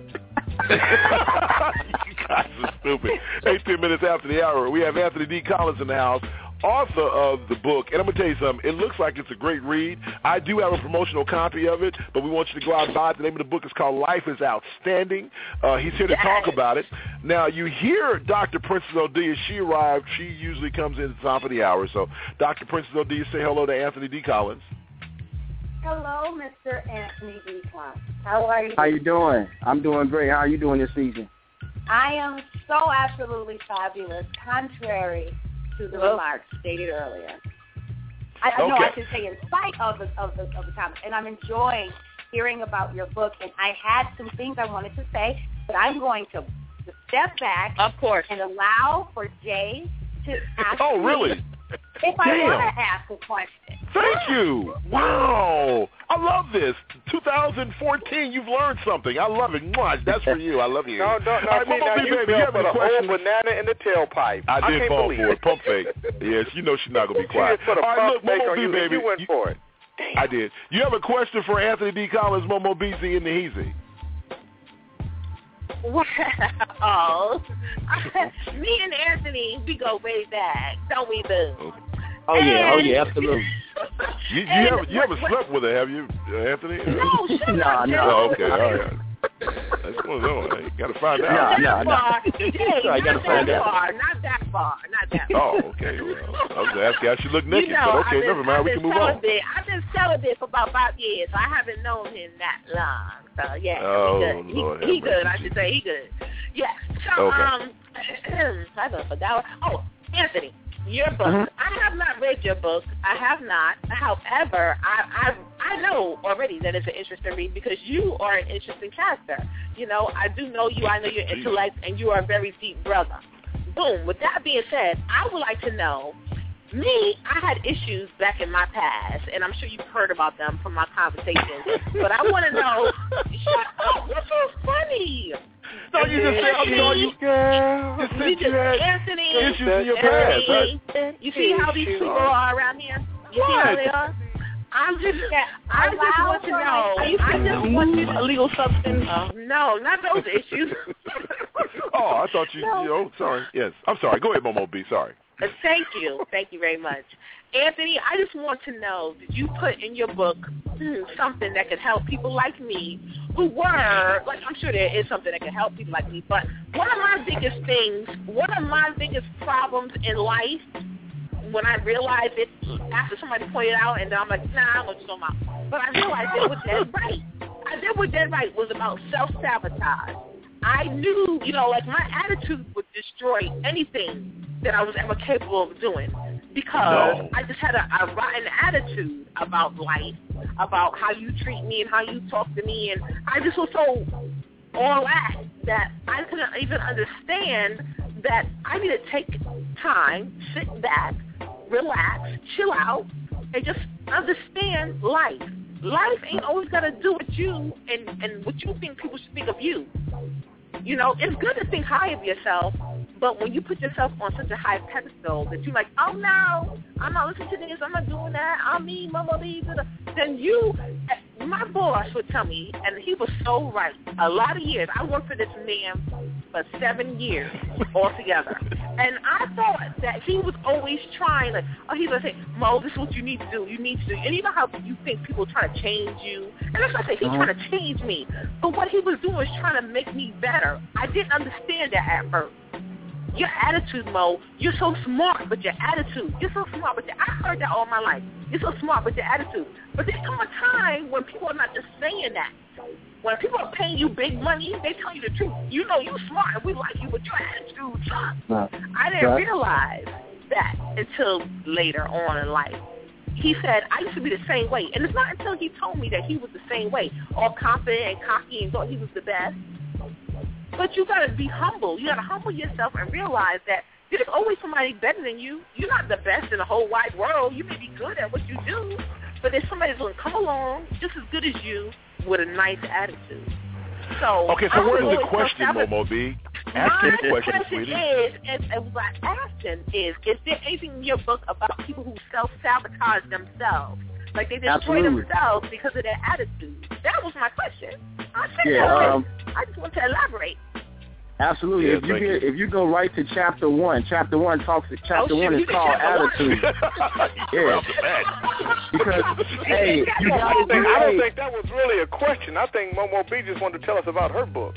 You guys are stupid. eighteen minutes after the hour, we have Anthony D. Collins in the house, author of the book. And I'm going to tell you something. It looks like it's a great read. I do have a promotional copy of it, but we want you to go out and buy it. The name of the book is called Life is Outstanding. Uh, he's here to talk about it. Now, you hear Doctor Princess Odia. She arrived. She usually comes in at the top of the hour. So, Doctor Princess Odia, say hello to Anthony D. Collins. Hello, Mister Anthony D. Collins. How are you? How you doing? I'm doing great. How are you doing this season? I am so absolutely fabulous, contrary to the remarks stated earlier. I, I okay. know I should say in spite of the, of the of the comments, and I'm enjoying hearing about your book. And I had some things I wanted to say, but I'm going to, to step back, of course, and allow for Jay to ask. Oh, really? Me if I Damn. want to ask a question. Thank you. Wow. I love this. two thousand fourteen, you've learned something. I love it. Mwah. That's for you. I love you. No, no, no. All right, I mean, now baby, you you fell have for any the questions? whole banana in the tailpipe. I I did can't fall believe for it. it. Pump fake. Yes, you know she's not going to be quiet. She just put a All right, pump look, fake Momo on B, you, baby. you went You, for it. I did. You have a question for Anthony D. Collins, Momo B Z, in the Heezy? Well, me and Anthony, we go way back, don't we, boo? Oh yeah, oh yeah, absolutely. You, you haven't you haven't slept with her, have you, uh, Anthony? No, shut nah, up, no. Oh, okay, all right. That's going on. You got to find out. No, no, no. Hey, So I not gotta that find out. far, not that far, not not that. Oh, okay. Well, I was asking how she looked naked, you know, but okay, been, never mind. I've We been can move on. celibate. I've been celibate for about five years. So I haven't known him that long. So yeah, Oh, he good. Lord he, he have good. mercy. I should say he good. Yeah. So Okay. um, I don't forgot. Oh, Anthony. Your book. Mhm. I have not read your book. I have not. However, I, I I know already that it's an interesting read because you are an interesting character. You know, I do know you. I know your intellect, and you are a very deep brother. Boom. With that being said, I would like to know, me, I had issues back in my past, and I'm sure you've heard about them from my conversations. But I want to know, shut up, what's so funny? No, you just said, I'm sorry, you, girl. you said You you just, had Anthony, issues in your past, Anthony, right? you see how these people are around here? You see how they are? I'm just, I just want to know. I just want you to illegal substance. Uh, no, not those issues. Oh, I thought you, No. you know, sorry. Yes, I'm sorry. Go ahead, Momo B. Sorry. Uh, Thank you. Thank you very much. Anthony, I just want to know, did you put in your book hmm, something that could help people like me who were, like I'm sure there is something that can help people like me, but one of my biggest things, one of my biggest problems in life, when I realized it after somebody pointed out, and then I'm like, nah, I'm going to zoom out. But I realized it was dead right. I did what dead right was about self-sabotage. I knew, you know, like my attitude would destroy anything that I was ever capable of doing because No. I just had a, a rotten attitude about life, about how you treat me and how you talk to me, and I just was so all that that I couldn't even understand that I need to take time, sit back, relax, chill out, and just understand life. Life ain't always got to do with you and, and what you think people should think of you. You know, it's good to think high of yourself, but when you put yourself on such a high pedestal that you're like, oh, no, I'm not listening to this, I'm not doing that, I'm me, mama, me, then you, my boss would tell me, and he was so right, a lot of years, I worked for this man for seven years altogether, and I thought that he was always trying, like, oh, he was saying, Mo, this is what you need to do, you need to do, and you know how you think people are trying to change you, and that's what I say, he's Uh-huh. trying to change me, but what he was doing was trying to make me better. I didn't understand that at first. Your attitude, Mo, you're so smart, but your attitude, you're so smart, but your, I heard that all my life. You're so smart, but your attitude. But there come a time when people are not just saying that. When people are paying you big money, they tell you the truth. You know you're smart and we like you, but your attitude sucks. Right. I didn't Right. realize that until later on in life. He said, I used to be the same way. And it's not until he told me that he was the same way, all confident and cocky and thought he was the best. But you got to be humble. You got to humble yourself and realize that there's always somebody better than you. You're not the best in the whole wide world. You may be good at what you do, but there's somebody that's going to come along just as good as you with a nice attitude. So Okay, so I where's always the question, tell myself- Momo B? Ask My me the question, question sweetie. is, and, and what I asked him is, is there anything in your book about people who self-sabotage themselves? Like they destroy Absolutely. themselves because of their attitude. That was my question. I said Yeah, that. um, I just want to elaborate. Absolutely. Yeah, if you thank get, you. if you go right to chapter one, chapter one talks. Chapter Oh, shoot, one you is did called chapter one. attitude. Yeah. Because hey, you I got don't, to think, I don't hey, think that was really a question. I think Momo B just wanted to tell us about her book.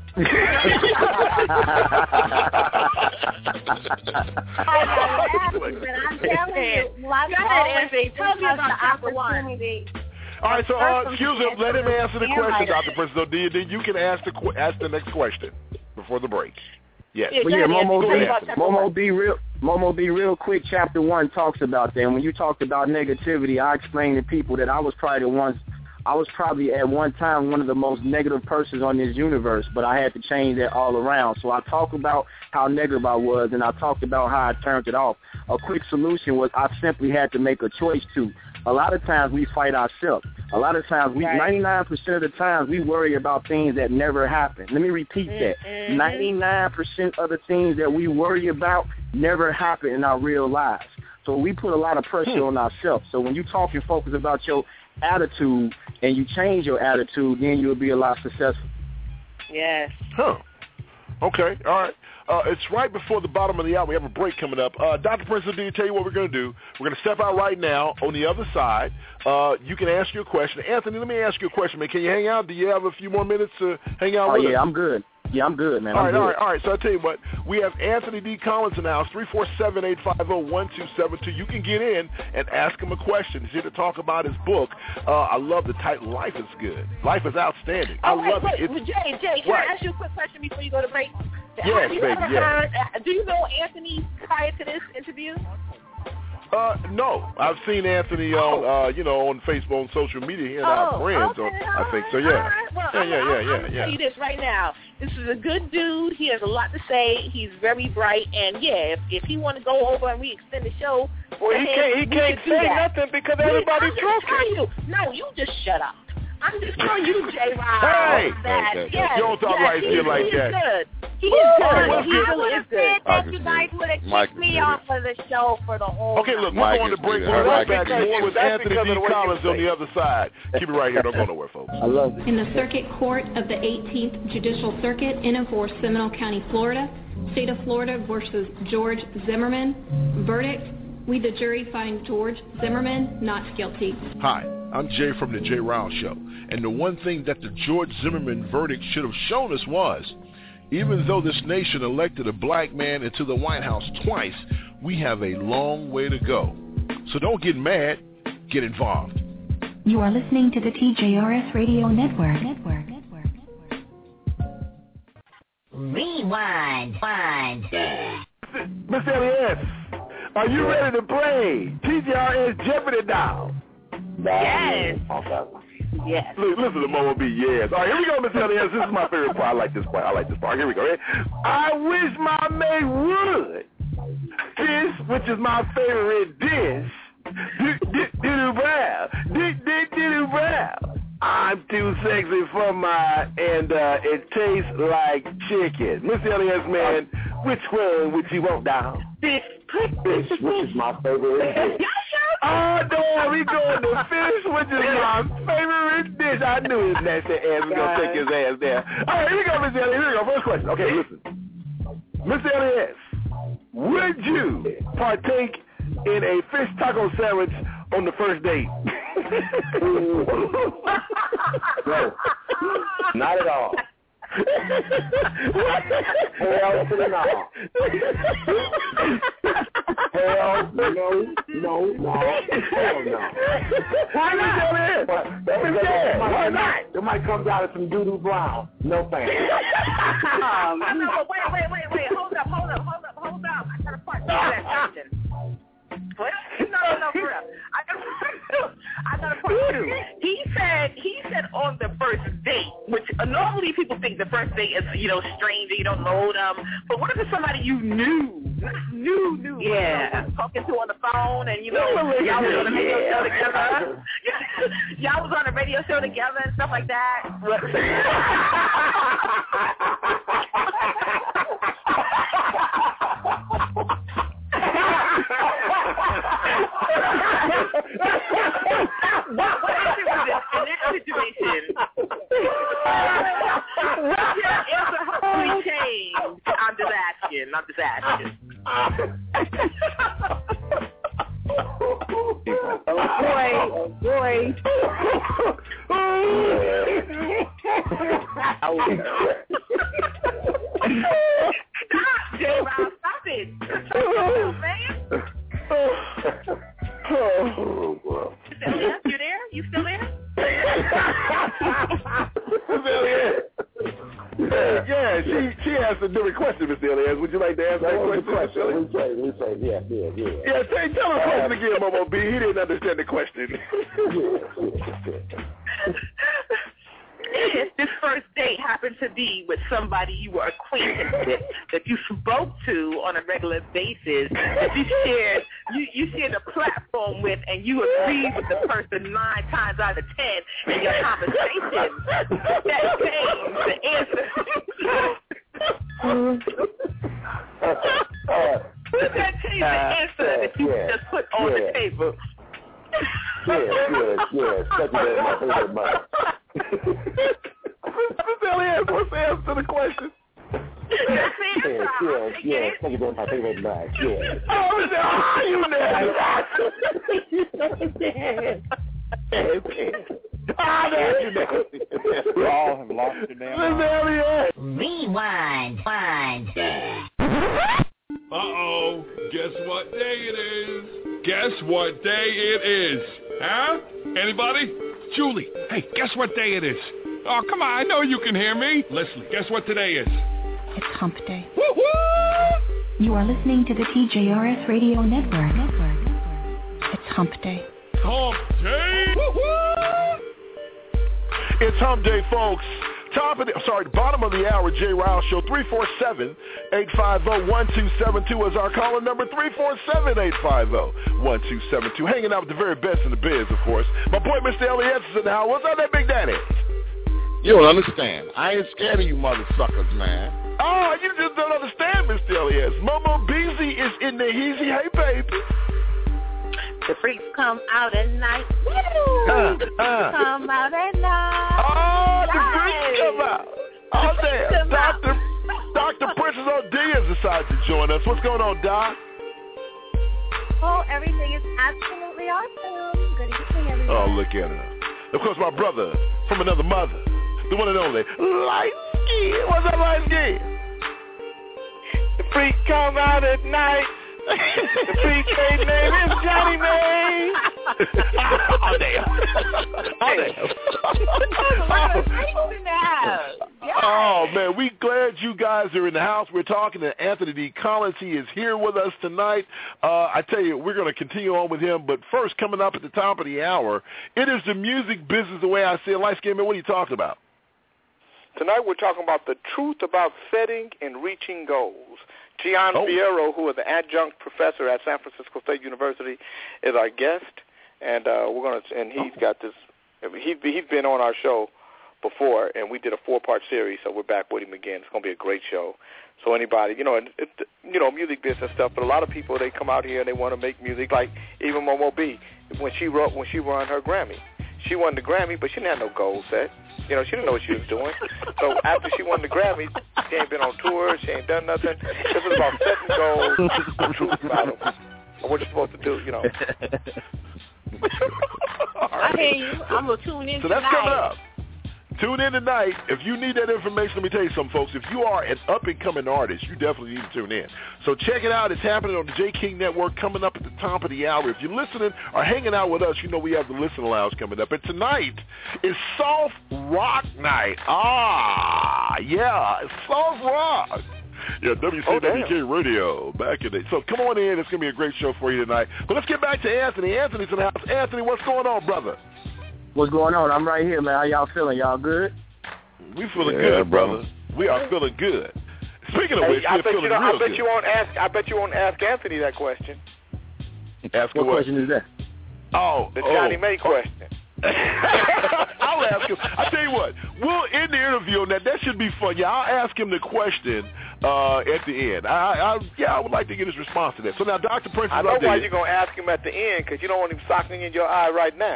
I'm telling you, life Go ahead, always Anthony. Tell me gives us about the chapter one. opportunity. All right, so uh, excuse me, let him answer the Yeah, question, right. Doctor Prince. So then then you can ask the qu- ask the next question before the break. Yes. Yeah, Well, yeah, go ahead, Momo Anthony. B, Tell me about chapter Momo one. B, real, Momo B, real quick. Chapter one talks about that. And when you talked about negativity, I explained to people that I was probably the ones, I was probably at one time one of the most negative persons on this universe, but I had to change that all around. So I talked about how negative I was, and I talked about how I turned it off. A quick solution was I simply had to make a choice to. A lot of times we fight ourselves. A lot of times, we Right. ninety-nine percent of the times we worry about things that never happen. Let me repeat that. Mhm. ninety-nine percent of the things that we worry about never happen in our real lives. So we put a lot of pressure Hmm. on ourselves. So when you talk and focus about your attitude and you change your attitude, then you'll be a lot successful. Yes. Huh. Okay. All right. Uh, it's right before the bottom of the hour. We have a break coming up. Uh, Doctor Prince, let me tell you what we're going to do. We're going to step out right now. On the other side, uh, you can ask your question. Anthony, let me ask you a question, man. Can you hang out? Do you have a few more minutes to hang out Oh, with yeah, us? I'm good. Yeah, I'm good, man. All I'm right, good. all right, all right. So I tell you what, we have Anthony D. Collins in the house, three four seven, eight five zero, one two seven two. You can get in and ask him a question. He's here to talk about his book. Uh, I love the title, Life is Good. Life is outstanding. I Oh, wait, love wait. it. It's, Jay, Jay, can right. I ask you a quick question before you go to break? Yes, Have you baby, ever yes. heard, uh, do you know Anthony prior to this interview? Uh, no, I've seen Anthony on, uh, you know, on Facebook, on social media. He and I Oh, are friends. okay, so I think so. Yeah, All right. Well, yeah, I'm, yeah, I'm, yeah, I'm yeah, gonna yeah. tell you this right now. This is a good dude. He has a lot to say. He's very bright, and yeah, if, if he want to go over and we extend the show, Well, he then can't. He we can't should do say that. nothing because We- everybody I'm just drunk telling him. you. No, you just shut up. I'm just telling you, J. Rod. Hey! that, Okay, okay. yes, You don't talk yes, right he, here like he that. Is good. He Woo! is All good. right, let's He get- really is good. I That can you see guys it. would have Mike kicked can me see off it. of the show for the whole Okay, look, we're Mike going to is break. good. We'll be right That's back. because- More with that's Anthony because D. of the way you Collins on say. the other side. Keep it right here. Don't go nowhere, folks. I love it. In the Circuit Court of the eighteenth Judicial Circuit in and for Seminole County, Florida, State of Florida versus George Zimmerman. Verdict: we, the jury, find George Zimmerman not guilty. Hi, I'm Jay from the Jay Round Show. And the one thing that the George Zimmerman verdict should have shown us was, even though this nation elected a black man into the White House twice, we have a long way to go. So don't get mad, get involved. You are listening to the T J R S Radio Network. Network. Network. Rewind. Wind. Mister Elias, are you ready to play T J R S Jeopardy now? Yes. Yes. Look, listen to Momo B. Yes. All right, here we go, Mister Elias. This is my favorite part. I like this part. I like this part. Here we go. Ready? I wish my mate would. This, which is my favorite dish. Do-do-do brown. Do-do-do brown. I'm too sexy for my, and uh, it tastes like chicken. Mister Elias, man, which one would you want down? Fish, which is my favorite dish. Oh, no, we going to fish, which is my favorite dish. I knew his nasty ass was going to take his ass there. All right, here we go, Mister Elias. Here we go. First question. Okay, listen. Mister Elias, would you partake in a fish taco sandwich on the first date? No, not at all. Hell to the no. Hell no, no, no, hell no. Why not? Why not? It might come out of some doo-doo brown. No thanks. Um, no, but wait, wait, wait, wait. Hold up, hold up, hold up, hold up. I got a part to that question. What? No, no, no, for real. I got, I got a part two. He said, he said on the first date, which uh, normally people think the first date is, you know, stranger, you don't know them. But what if it's somebody you knew, not knew, knew, yeah, you know, talking to on the phone, and you know, y'all was on the radio Yeah. show together. Y'all was on a radio show together and stuff like that. What, what if it was in, in that situation? What's your answer hopefully changed? I'm just asking. I'm just asking. Oh boy, oh boy. Stop, J-Rob. Stop it. Oh, man. Oh, boy. You there? You still there? Yeah, yeah, she she asked a different question, Mister Elias. Would you like to answer that What was question? the question? We say, we say, yeah, yeah, yeah. Yeah, say, tell the question again, Momo B. He didn't understand the question. If this first date happened to be with somebody you were acquainted with, that you spoke to on a regular basis, that you shared you, you shared a platform with, and you agreed with the person nine times out of ten in your conversation, that changed the answer. That changed the answer that you yeah, just put on yeah. the table. Yeah, yeah, yeah. Second day of my favorite month. Mister Elias, what's the answer to the question? That's the answer. Yeah, I'll yeah, take yeah. it. Second day of my favorite month. Yeah. Oh, no, you nasty. All We all have lost your damn mind. Rewind. Wind. Uh-oh. Guess what day it is? Guess what day it is? Huh? Anybody? Julie, hey, guess what day it is? Oh, come on, I know you can hear me. Leslie, guess what today is? It's hump day. Woo-hoo! You are listening to the T J R S Radio Network. Network. It's hump day. Hump day? Woo-hoo! It's hump day, folks. Top of the, sorry, bottom of the hour, Jay Riles Show, three four seven, eight five zero, one two seven two is our caller number, three four seven, eight five zero, one two seven two. Hanging out with the very best in the biz, of course. My boy, Mister Elliott, is in the house. What's up, that Big Daddy? You don't understand. I ain't scared of you mother suckers, man. Oh, you just don't understand, Mister Elliott. Momo Beezy is in the heezy. Hey, baby. The freaks come out at night. Woo! Uh, uh. Come out at night. Oh, the Nice. freaks come out. Oh, damn. Doctor Doctor Princess O D has decided to join us. What's going on, Doc? Oh, everything is absolutely awesome. Good evening, everyone. Oh, look at her. Of course, my brother from another mother, the one and only Light Skin. What's up, Light Skin? The freak come out at night. The freak name is Johnny May. Oh, damn. Oh, damn. Oh, man, we glad you guys are in the house. We're talking to Anthony D. Collins. He is here with us tonight. Uh, I tell you, we're going to continue on with him. But first, coming up at the top of the hour, it is the music business the way I see it. Light Skin Man, what are you talking about? Tonight we're talking about the truth about setting and reaching goals. Gian Oh. Fierro, who is the adjunct professor at San Francisco State University, is our guest, and uh, we're gonna. And he's got this. He he's been on our show before, and we did a four-part series, so we're back with him again. It's gonna be a great show. So anybody, you know, it, it, you know, music business stuff, but a lot of people, they come out here and they want to make music. Like even Momo B, when she wrote, when she won her Grammy, she won the Grammy, but she didn't have no goal set. You know, she didn't know what she was doing. So after she won the Grammy, she ain't been on tour. She ain't done nothing. This is about setting goals, the truth about them, or what you're supposed to do, you know. I hear you. I'm going to tune in So tonight. that's coming up. Tune in tonight. If you need that information, let me tell you something, folks. If you are an up-and-coming artist, you definitely need to tune in. So check it out. It's happening on the J. King Network coming up at the top of the hour. If you're listening or hanging out with us, you know we have the Listen Aloud coming up. And tonight is Soft Rock Night. Ah, yeah, it's Soft Rock. Yeah, W C W K oh, Radio back in the day. So come on in. It's going to be a great show for you tonight. But let's get back to Anthony. Anthony's in the house. Anthony, what's going on, brother? What's going on? I'm right here, man. How y'all feeling? Y'all good? We feeling Yeah, good, bro. brother. We are feeling good. Speaking of Hey, which, I we're bet feeling you don't, real I bet good. you won't ask. I bet you won't ask Anthony that question. Ask What what question is that? Oh, The oh. Johnny May question. I'll ask him. I tell you what, we'll end the interview on that. That should be fun. Yeah, I'll ask him the question uh, at the end. I, I, yeah, I would like to get his response to that. So now, Doctor Prince is I know up there. why you're going to ask him at the end, because you don't want him socking in your eye right now.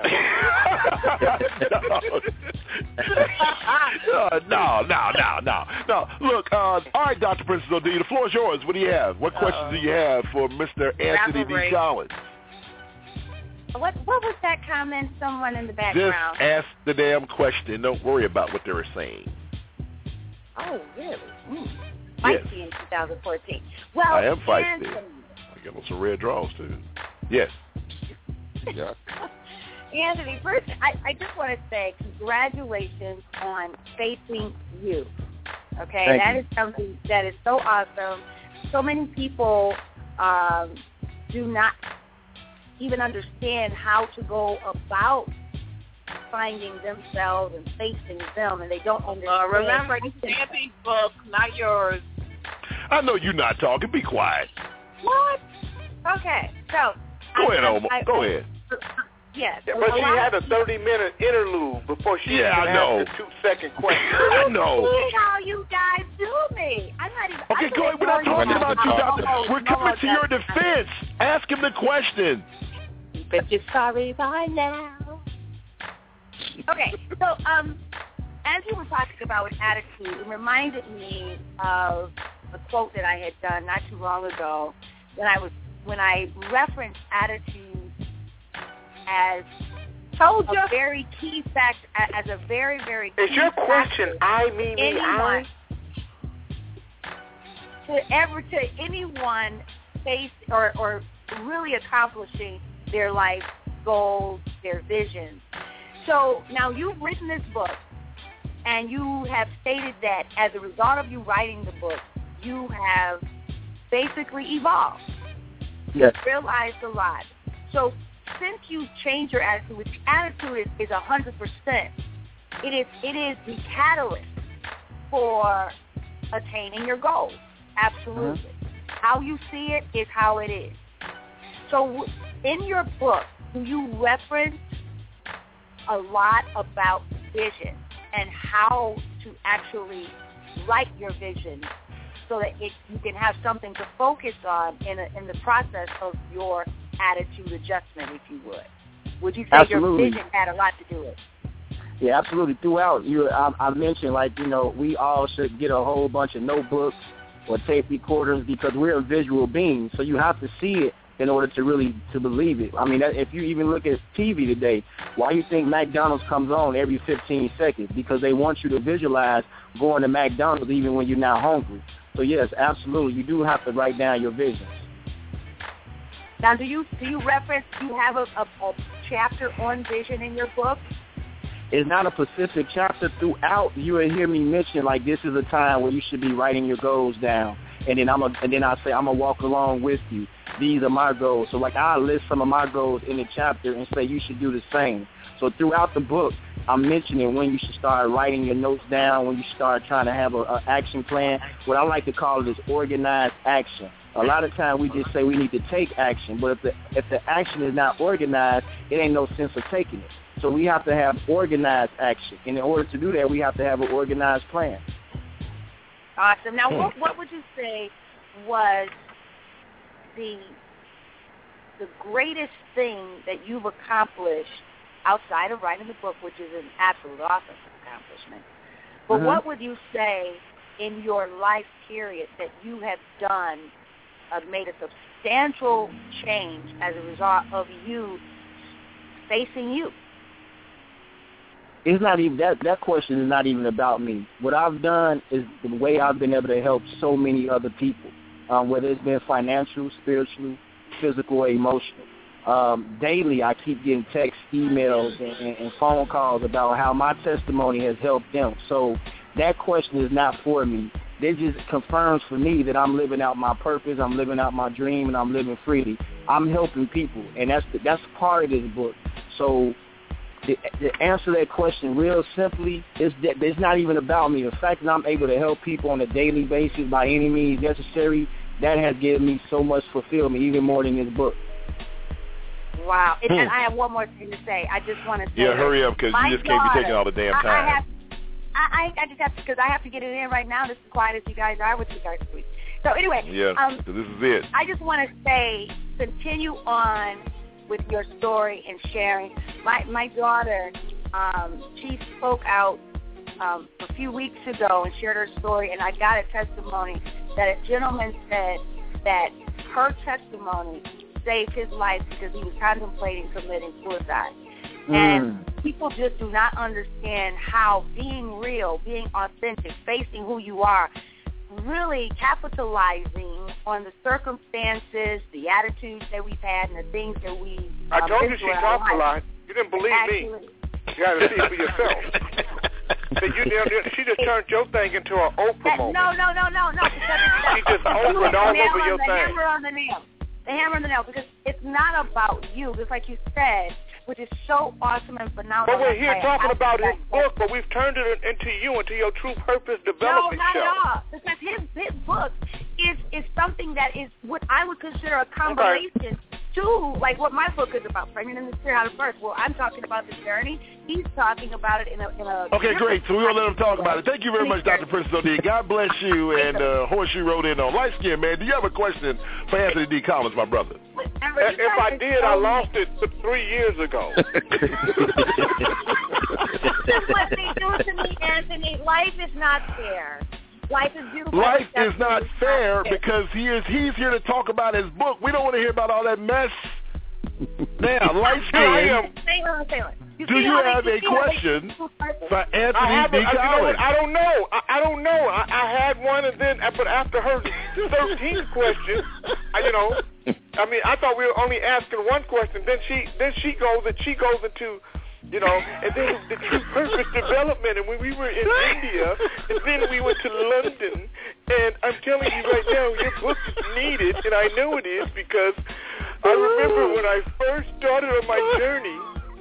uh, no, no, no, no, no. Look, uh, all right, Doctor Princess O D, the floor is yours. What do you have? What questions Uh-oh. do you have for Mister Anthony D. Elaborate. Collins? What What was that comment? Someone in the Just background. ask the damn question. Don't worry about what they're saying. Oh, really? Mm. Yes. Feisty in two thousand fourteen. Well, I am feisty. Anthony, I got on some red draws, too. Yes. Yeah. Anthony, first, I, I just want to say congratulations on facing you. Okay, Thank that you. is something that is so awesome. So many people um, do not even understand how to go about finding themselves and facing them, and they don't understand. Uh, remember, this is Anthony's book, not yours. I know you're not talking. Be quiet. What? Okay, so Go I, ahead, I, Omar. I, Go ahead. Yes, Yeah, but she had a thirty-minute interlude before she Yeah, even I know. asked the two-second question. I know. See how you guys do me. I'm not even. Okay, I go ahead. We're not talking about you, Doctor. We're coming to your defense. defense. Ask him the question. But you're sorry by now. Okay, so um, as you were talking about with attitude, it reminded me of a quote that I had done not too long ago when I was when I referenced attitude as Told you. A very key fact, as a very, very key Is your question factor, I, me, me, anyone, I? To ever, to anyone face or, or really accomplishing their life goals, their visions. So now you've written this book, and you have stated that as a result of you writing the book, you have basically evolved. Yes. You've realized a lot. So since you changed your attitude, which attitude is, is one hundred percent, it is, it is the catalyst for attaining your goals. Absolutely. Uh-huh. How you see it is how it is. So in your book, do you reference a lot about vision and how to actually write your vision so that it, you can have something to focus on in, a, in the process of your attitude adjustment, if you would? Would you say Absolutely. your vision had a lot to do with it? Yeah, absolutely. Throughout, you, I, I mentioned, like, you know, we all should get a whole bunch of notebooks or tape recorders because we're visual beings, so you have to see it in order to really to believe it. I mean, if you even look at T V today, why do you think McDonald's comes on every fifteen seconds? Because they want you to visualize going to McDonald's even when you're not hungry. So, yes, absolutely, you do have to write down your visions. Now, do you do you reference, do you have a, a, a chapter on vision in your book? It's not a specific chapter. Throughout, you will hear me mention, like, this is a time where you should be writing your goals down. And then I'm a, and then I say, I'm going to walk along with you. These are my goals. So, like, I'll list some of my goals in the chapter and say you should do the same. So throughout the book, I'm mentioning when you should start writing your notes down, when you start trying to have an action plan. What I like to call it is organized action. A lot of times we just say we need to take action, but if the, if the action is not organized, it ain't no sense of taking it. So we have to have organized action. And in order to do that, we have to have an organized plan. Awesome. Now, what, what would you say was the the greatest thing that you've accomplished outside of writing the book, which is an absolute awesome accomplishment? But Mm-hmm. what would you say in your life period that you have done, uh, made a substantial change as a result of you facing you? It's not even that. That question is not even about me. What I've done is the way I've been able to help so many other people, um, whether it's been financial, spiritual, physical, or emotional. Um, daily, I keep getting texts, emails, and, and, and phone calls about how my testimony has helped them. So that question is not for me. It just confirms for me that I'm living out my purpose, I'm living out my dream, and I'm living freely. I'm helping people, and that's the, that's part of this book. So to, to answer that question real simply, it's, that, it's not even about me. The fact that I'm able to help people on a daily basis by any means necessary, that has given me so much fulfillment, even more than this book. Wow. Hmm. And I have one more thing to say. I just want to say. Yeah, hurry up because you just can't be taking all the damn time. I, I, have, I, I just have to, because I have to get it in right now. This is quiet as you guys are with you guys. So anyway. Yeah, um, so this is it. I just want to say, continue on with your story and sharing. My my daughter, um, she spoke out um, a few weeks ago and shared her story, and I got a testimony that a gentleman said that her testimony saved his life because he was contemplating committing suicide. Mm. And people just do not understand how being real, being authentic, facing who you are, really capitalizing on the circumstances, the attitudes that we've had, and the things that we um, I told you she talked a lot. You didn't believe Actually, me. You got to see it for yourself. So you, she just turned your thing into an Oprah that, moment. No, no, no, no, no. She just Oprah'd all over your the thing. Hammer on the nail. The hammer on the nail, because it's not about you, just like you said, which is so awesome and phenomenal. But we're here I, talking I, about I, his book, but we've turned it into you, into your true purpose development No, not show. at all. Because his, his book is, is something that is what I would consider a combination okay. to, like what my book is about, Pregnant in the Spirit, How to Birth. Well, I'm talking about the journey. He's talking about it in a... In a okay, great. So we're going to let him talk about it. Thank you very much, Doctor Princess O'D. God bless you. And uh, Horseshoe wrote in on Light Skin, man. Do you have a question for Anthony D. Collins, my brother? If, if I did, I lost it three years ago. This is what they do to me, Anthony. Life is not fair. Life is beautiful. Life is not fair because he is he's here to talk about his book. We don't want to hear about all that mess. Now, Light Skin. Say it, say it. Do you have a question for Anthony I have a, D. you know Collins? what? I don't know. I, I don't know. I, I had one, and then, but after her thirteenth question, I, you know, I mean, I thought we were only asking one question. Then she, then she goes and she goes into, you know, and then the true purpose development. And when we were in India, and then we went to London, and I'm telling you right now, your book is needed, and I know it is because I remember when I first started on my journey.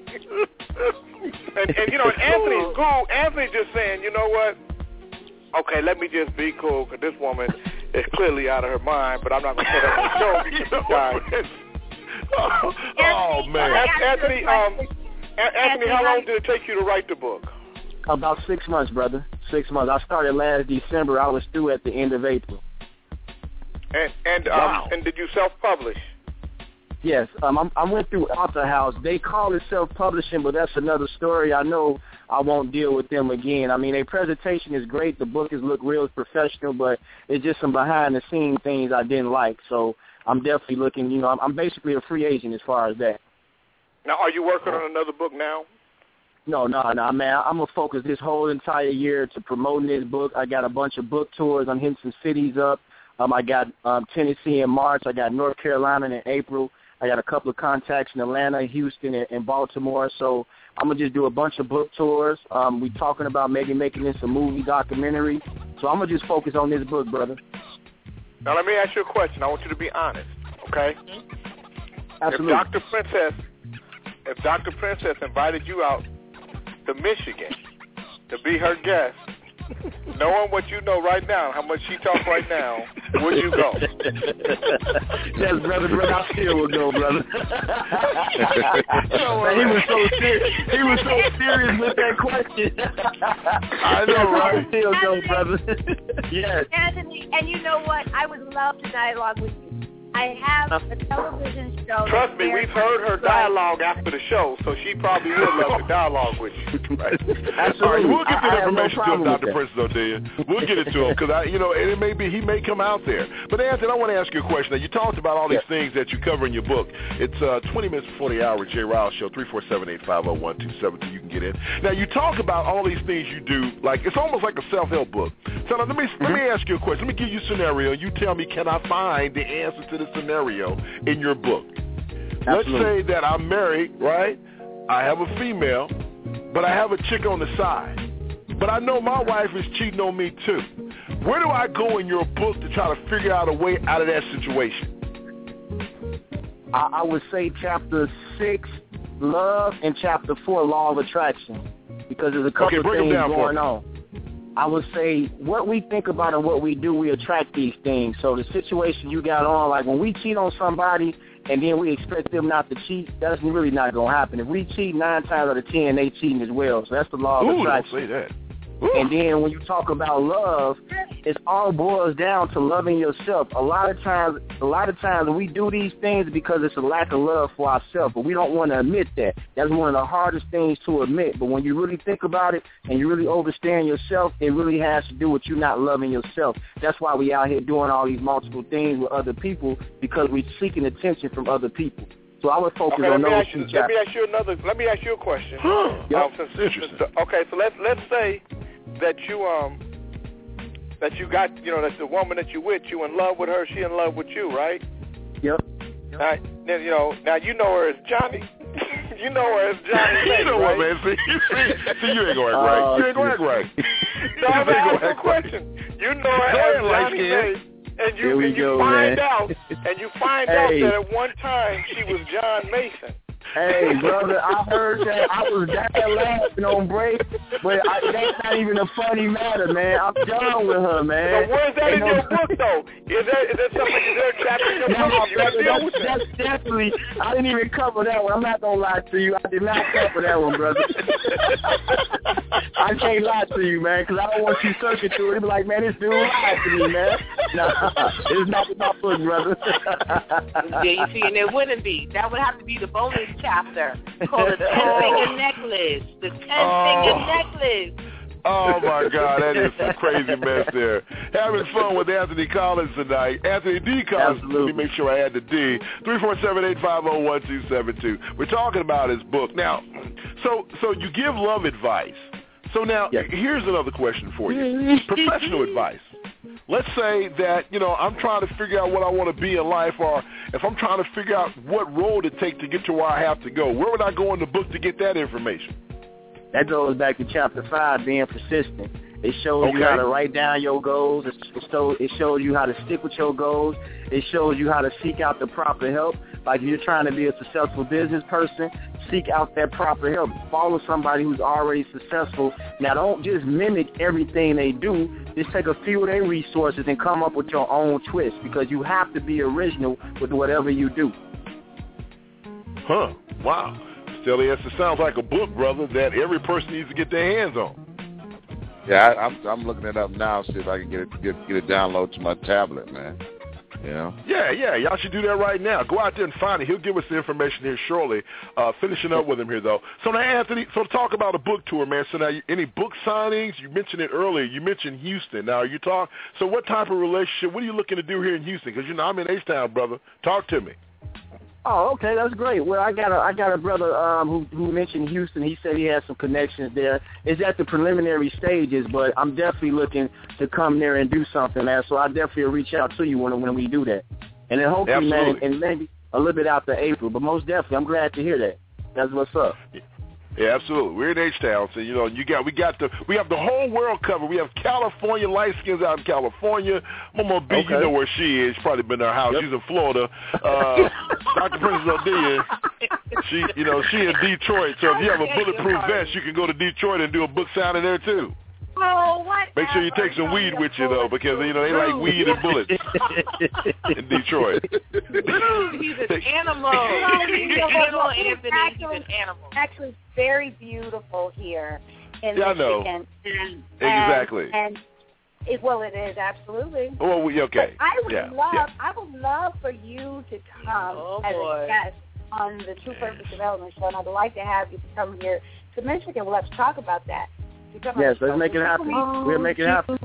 and, and, you know, Anthony's cool. Anthony just saying, you know what? Okay, let me just be cool because this woman is clearly out of her mind, but I'm not going to say that on the show because this guy. oh, oh, man. Anthony, um, Anthony, how long did it take you to write the book? About six months, brother. Six months. I started last December. I was through at the end of April. And and um, wow. and did you self-publish? Yes, um, I'm, I went through Author House. They call it self-publishing, but that's another story. I know I won't deal with them again. I mean, their presentation is great. The book is look real professional, but it's just some behind-the-scenes things I didn't like. So I'm definitely looking, you know, I'm, I'm basically a free agent as far as that. Now, are you working on another book now? No, no, no, man. I'm going to focus this whole entire year to promoting this book. I got a bunch of book tours. I'm hitting some cities up. Um, I got um, Tennessee in March. I got North Carolina in April. I got a couple of contacts in Atlanta, Houston, and, and Baltimore. So I'm going to just do a bunch of book tours. Um, we're talking about maybe making this a movie documentary. So I'm going to just focus on this book, brother. Now, let me ask you a question. I want you to be honest, okay? Absolutely. If Doctor Princess, if Doctor Princess invited you out to Michigan to be her guest, knowing what you know right now, how much she talks right now, would you go? Yes, brother, brother, I still would go, brother. Man, he was so serious. He was so serious with that question. I know, right? I still go, brother. Yes. Anthony, and you know what? I would love to dialogue with you. I have a television show. Trust me, we've heard her dialogue after the show, so she probably would love to dialogue with you. Right? Absolutely. All right, we'll get the information no to him, Doctor Princess O'Delia. We'll get it to him because I, you know, and it may be he may come out there. But Anthony, I want to ask you a question. Now, you talked about all these yes. things that you cover in your book. It's uh, twenty minutes before the hour. Jay Riles Show, three four seven, eight five zero, one two seven two. You can get in. Now, you talk about all these things you do. Like it's almost like a self-help book. So now, let me mm-hmm. let me ask you a question. Let me give you a scenario. You tell me, can I find the answer to the scenario in your book? Absolutely. Let's say that I'm married, right? I have a female, but I have a chick on the side. But I know my wife is cheating on me too. Where do I go in your book to try to figure out a way out of that situation? I, I would say chapter six, love, and chapter four, law of attraction, because there's a couple okay, of things down going on. I would say what we think about and what we do, we attract these things. So the situation you got on, like when we cheat on somebody and then we expect them not to cheat, that's really not going to happen. If we cheat nine times out of ten, they cheating as well. So that's the law of Ooh, attraction. Don't say that. And then when you talk about love, it all boils down to loving yourself. A lot of times, a lot of times we do these things because it's a lack of love for ourselves, but we don't want to admit that. That's one of the hardest things to admit. But when you really think about it and you really understand yourself, it really has to do with you not loving yourself. That's why we out here doing all these multiple things with other people, because we're seeking attention from other people. So I would focus okay, on let me those ask you, two chapters. Let me ask you another. Let me ask you a question. Yep. Um, since, since the, okay, so let's let's say that you um that you got you know that the woman that you with, you in love with her, she in love with you, right? Yep. yep. Now, then, you know now you know her as Johnny. you know her as Johnny. You know right? what, man? See, see, see, you ain't gonna act right. Uh, you ain't gonna act right. So I'm asking a question. You know her as Johnny May. And you, and you go, find man. out, and you find hey. out that at one time she was John Mason. Hey, brother, I heard that. I was dying laughing on break, but I, that's not even a funny matter, man. I'm done with her, man. So where's that Ain't in no... your book, though? Is that is that something? Is there a chapter in your no, book? You got to deal that's, with that. that's definitely. I didn't even cover that one. I'm not gonna lie to you. I did not cover that one, brother. I can't lie to you, man, because I don't want you searching through it. Be like, man, this dude lied to me, man. Nah, it's not in my book, brother. Yeah, you see, and it wouldn't be. That would have to be the bonus chapter called the ten finger necklace. The ten finger necklace. Oh, my God, that is a crazy mess there. Having fun with Anthony Collins tonight. Anthony D. Collins. Absolutely. Let me make sure I add the D. three four seven, eight five zero, one two seven two. We're talking about his book. Now, so so you give love advice. So now, yes. Here's another question for you. Professional advice. Let's say that, you know, I'm trying to figure out what I want to be in life, or if I'm trying to figure out what road to take to get to where I have to go. Where would I go in the book to get that information? That goes back to chapter five, being persistent. It shows okay. you how to write down your goals. It shows, it shows you how to stick with your goals. It shows you how to seek out the proper help. Like if you're trying to be a successful business person, seek out that proper help. Follow somebody who's already successful. Now, don't just mimic everything they do. Just take a few of their resources and come up with your own twist, because you have to be original with whatever you do. Huh. Wow. Still, it sounds like a book, brother, that every person needs to get their hands on. Yeah, I, I'm I'm looking it up now, see if I can get it get, get it download to my tablet, man. You know? Yeah, yeah, y'all should do that right now. Go out there and find it. He'll give us the information here shortly. Uh, finishing up with him here, though. So now, Anthony, so talk about a book tour, man. So now, any book signings? You mentioned it earlier. You mentioned Houston. Now, you talk. So what type of relationship? What are you looking to do here in Houston? Because you know I'm in H-Town, brother. Talk to me. Oh, okay, that's great. Well, I got a I got a brother um, who who mentioned Houston. He said he has some connections there. It's at the preliminary stages, but I'm definitely looking to come there and do something, man. So I definitely will reach out to you when when we do that, and then hopefully, Absolutely. man, and maybe a little bit after April. But most definitely, I'm glad to hear that. That's what's up. Yeah, absolutely. We're in H-Town, so you know you got we got the we have the whole world covered. We have California, light skins out in California. Mama B, okay. You know where she is. She's probably been in her house. Yep. She's in Florida. Uh, Doctor Princess Odelia, she you know she in Detroit. So if you have a bulletproof vest, you can go to Detroit and do a book signing there too. Oh, what? Make sure you take some weed with you though, because you know they like weed and bullets in Detroit. He's an animal. He's an animal, Anthony. He's an animal. Actually, very beautiful here in yeah, Michigan. I know. And, exactly. And, and it, well, it is absolutely. Well, we, okay. But I would yeah. love, yeah. I would love for you to come oh, as boy. a guest on the True Purpose Development Show, and I'd like to have you to come here to Michigan. We'll have to talk about that. Yes, let's make it happen. We'll make it happen.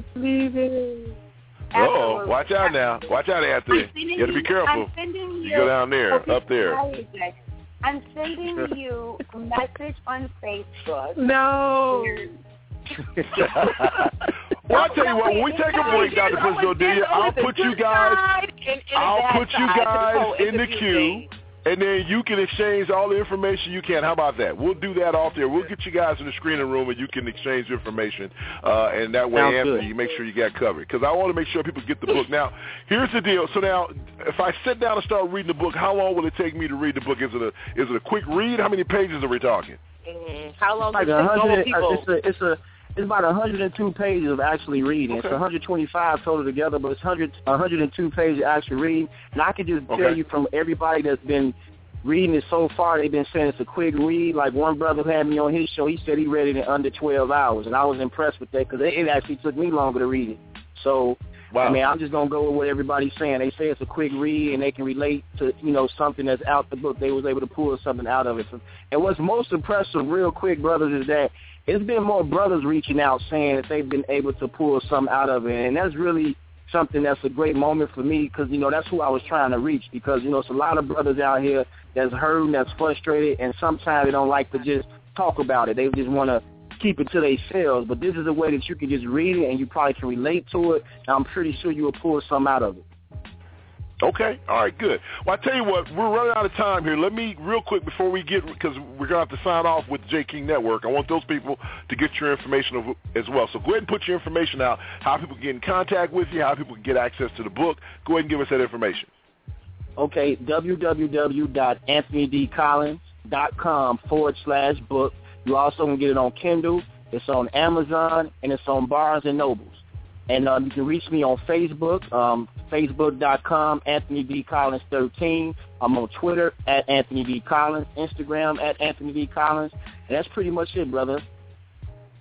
Oh, watch out now. Watch out, Anthony. You got to be careful. You, you go down there, okay, up there. I'm sending you a message on Facebook. No. Well, I'll tell you what, when we take a break, Doctor Princess Odelia, I'll put you guys, I'll put you guys in the queue. And then you can exchange all the information you can. How about that? We'll do that off there. We'll get you guys in the screening room, and you can exchange information. Uh, and that way, Sounds Anthony, good. you make sure you got covered. Because I want to make sure people get the book. Now, here's the deal. So now, if I sit down and start reading the book, how long will it take me to read the book? Is it a is it a quick read? How many pages are we talking? Mm, how long like does it take normal people? It's a, it's a It's about one hundred two pages of actually reading. Okay. It's one hundred twenty-five total together, but it's one hundred, one hundred two pages actually reading. And I can just okay. tell you from everybody that's been reading it so far, they've been saying it's a quick read. Like one brother who had me on his show, he said he read it in under twelve hours, and I was impressed with that because it actually took me longer to read it. So, wow. I mean, I'm just going to go with what everybody's saying. They say it's a quick read, and they can relate to, you know, something that's out the book. They was able to pull something out of it. And what's most impressive, real quick, brothers, is that it's been more brothers reaching out saying that they've been able to pull something out of it, and that's really something that's a great moment for me because, you know, that's who I was trying to reach because, you know, it's a lot of brothers out here that's hurting, that's frustrated, and sometimes they don't like to just talk about it. They just want to keep it to themselves. But this is a way that you can just read it and you probably can relate to it, and I'm pretty sure you will pull something out of it. Okay. All right, good. Well, I tell you what, we're running out of time here. Let me, real quick, before we get, because we're going to have to sign off with the J. King Network, I want those people to get your information as well. So go ahead and put your information out, how people can get in contact with you, how people can get access to the book. Go ahead and give us that information. Okay, www.anthonydcollins.com forward slash book. You also can get it on Kindle. It's on Amazon, and it's on Barnes and Nobles. And um, you can reach me on Facebook, um, facebook.com, Anthony D. Collins thirteen. I'm on Twitter at Anthony D. Collins, Instagram at Anthony D. Collins. And that's pretty much it, brother.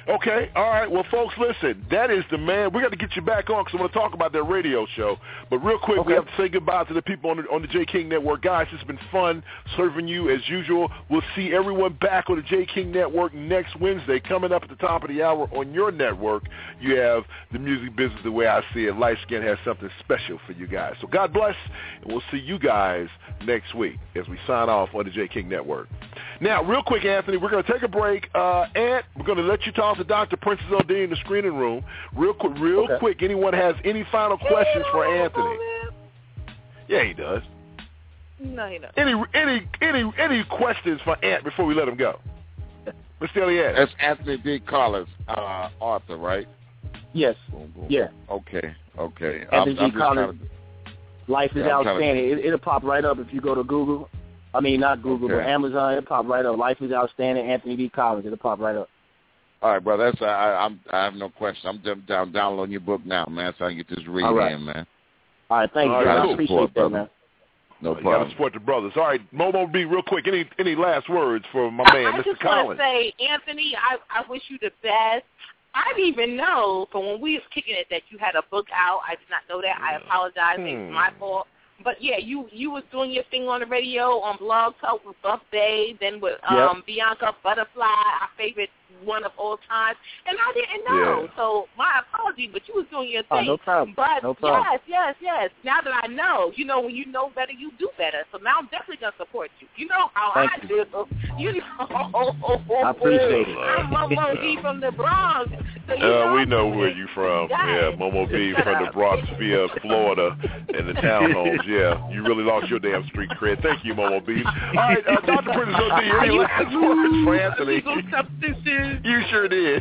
Okay, all right. Well, folks, listen, that is the man. We got to get you back on because I want to talk about that radio show. But real quick, okay. we have to say goodbye to the people on the, on the J. King Network. Guys, it's been fun serving you as usual. We'll see everyone back on the J. King Network next Wednesday. Coming up at the top of the hour on your network, you have the music business the way I see it. Light Skin has something special for you guys. So God bless, and we'll see you guys next week as we sign off on the J. King Network. Now, real quick, Anthony, we're going to take a break. Uh, and we're going to let you talk to Doctor Princess O'D in the screening room. Real quick, real okay. quick, anyone has any final questions for Anthony? Yeah, he does. No, he doesn't. Any, any, any, any questions for Ant before we let him go? Let's tell you That's Anthony D. Collins, uh, author, right? Yes. Boom, boom. Yeah. Okay. Okay. Anthony I'm, D. I'm Collins. to... Life is yeah, outstanding. To... It, it'll pop right up if you go to Google. I mean, not Google, okay. but Amazon. It'll pop right up. Life is outstanding. Anthony D. Collins. It'll pop right up. All right, brother. That's, I, I'm, I have no question. I'm down, down downloading your book now, man, so I can get this read right. in, man. All right, thank you. All right, I cool. appreciate support, that, brother. man. No you problem. got to support the brothers. All right, Momo B, real quick, any any last words for my man, I Mister just want Collins? to say, Anthony, I, I wish you the best. I didn't even know from when we was kicking it that you had a book out. I did not know that. I apologize. Hmm. It's my fault. But, yeah, you you was doing your thing on the radio, on Blog Talk with Buff Bay, then with um, yep. Bianca Butterfly, our favorite one of all time. And I didn't know. Yeah. So my apology, but you was doing your Oh, thing. no problem. But, no problem. yes, yes, yes. Now that I know, you know, when you know better, you do better. So now I'm definitely going to support you. You know how Thank I you. do. You know. I appreciate it. I'm Momo B from the Bronx. So you Uh, know we know where you from. Yeah, Momo B from the Bronx via Florida and the townhomes. Yeah, you really lost your damn street cred. Thank you, Momo B. All right, uh, Doctor Princess O'D, any last words for Anthony? You sure did.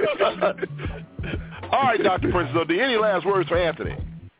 All right, Doctor Princess O'D, any last words for Anthony?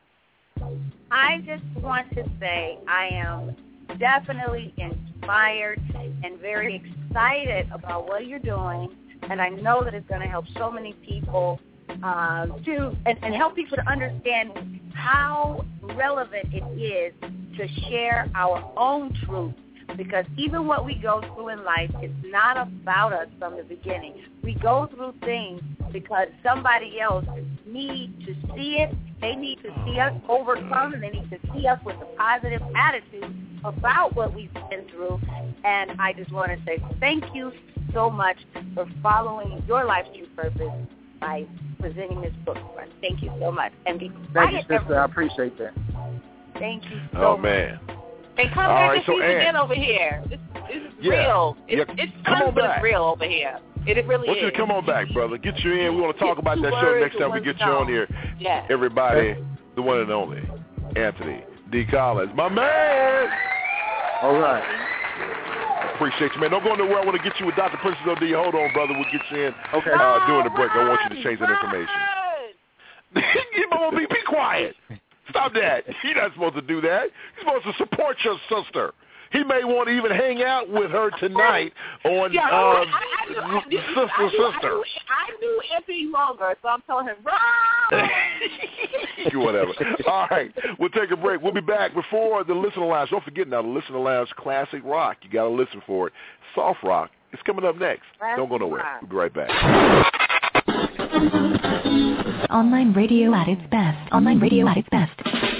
I just want to say I am definitely inspired and very excited about what you're doing, and I know that it's going to help so many people um, to and, and help people to understand how relevant it is to share our own truth. Because even what we go through in life is not about us from the beginning. We go through things because somebody else needs to see it. They need to see us overcome, and they need to see us with a positive attitude about what we've been through. And I just want to say thank you so much for following your life's true purpose by presenting this book for us. Thank you so much. And be Thank you, sister. I appreciate that. Thank you so Oh, much. man. And come All back right, and so see us Ann, again over here. This, this is yeah, real. It's, yeah, it's come fun, on but back. it's real over here. It, it really I want is. you to come on back, brother. Get you in. We want to talk about Two that show words next time we with get one you on song. here. Yes. Everybody, the one and only, Anthony D. Collins. My man! All right. Appreciate you, man. Don't go nowhere. I want to get you with Doctor Princess O'D. Hold on, brother. We'll get you in Okay. uh, during the break. I want you to change that information. You won't be, be quiet. Stop that. You're not supposed to do that. You're supposed to support your sister. He may want to even hang out with her tonight on Yeah, uh, I, I, I, I, Sister I, I, Sister. I, knew, I knew Anthony longer, so I'm telling him, run! Whatever. All right. We'll take a break. We'll be back before the Listener Lounge. Don't forget now, the Listener Lounge classic rock. You got to listen for it. Soft rock. It's coming up next. Classic Don't go nowhere. rock. We'll be right back. Online radio at its best. Online radio at its best.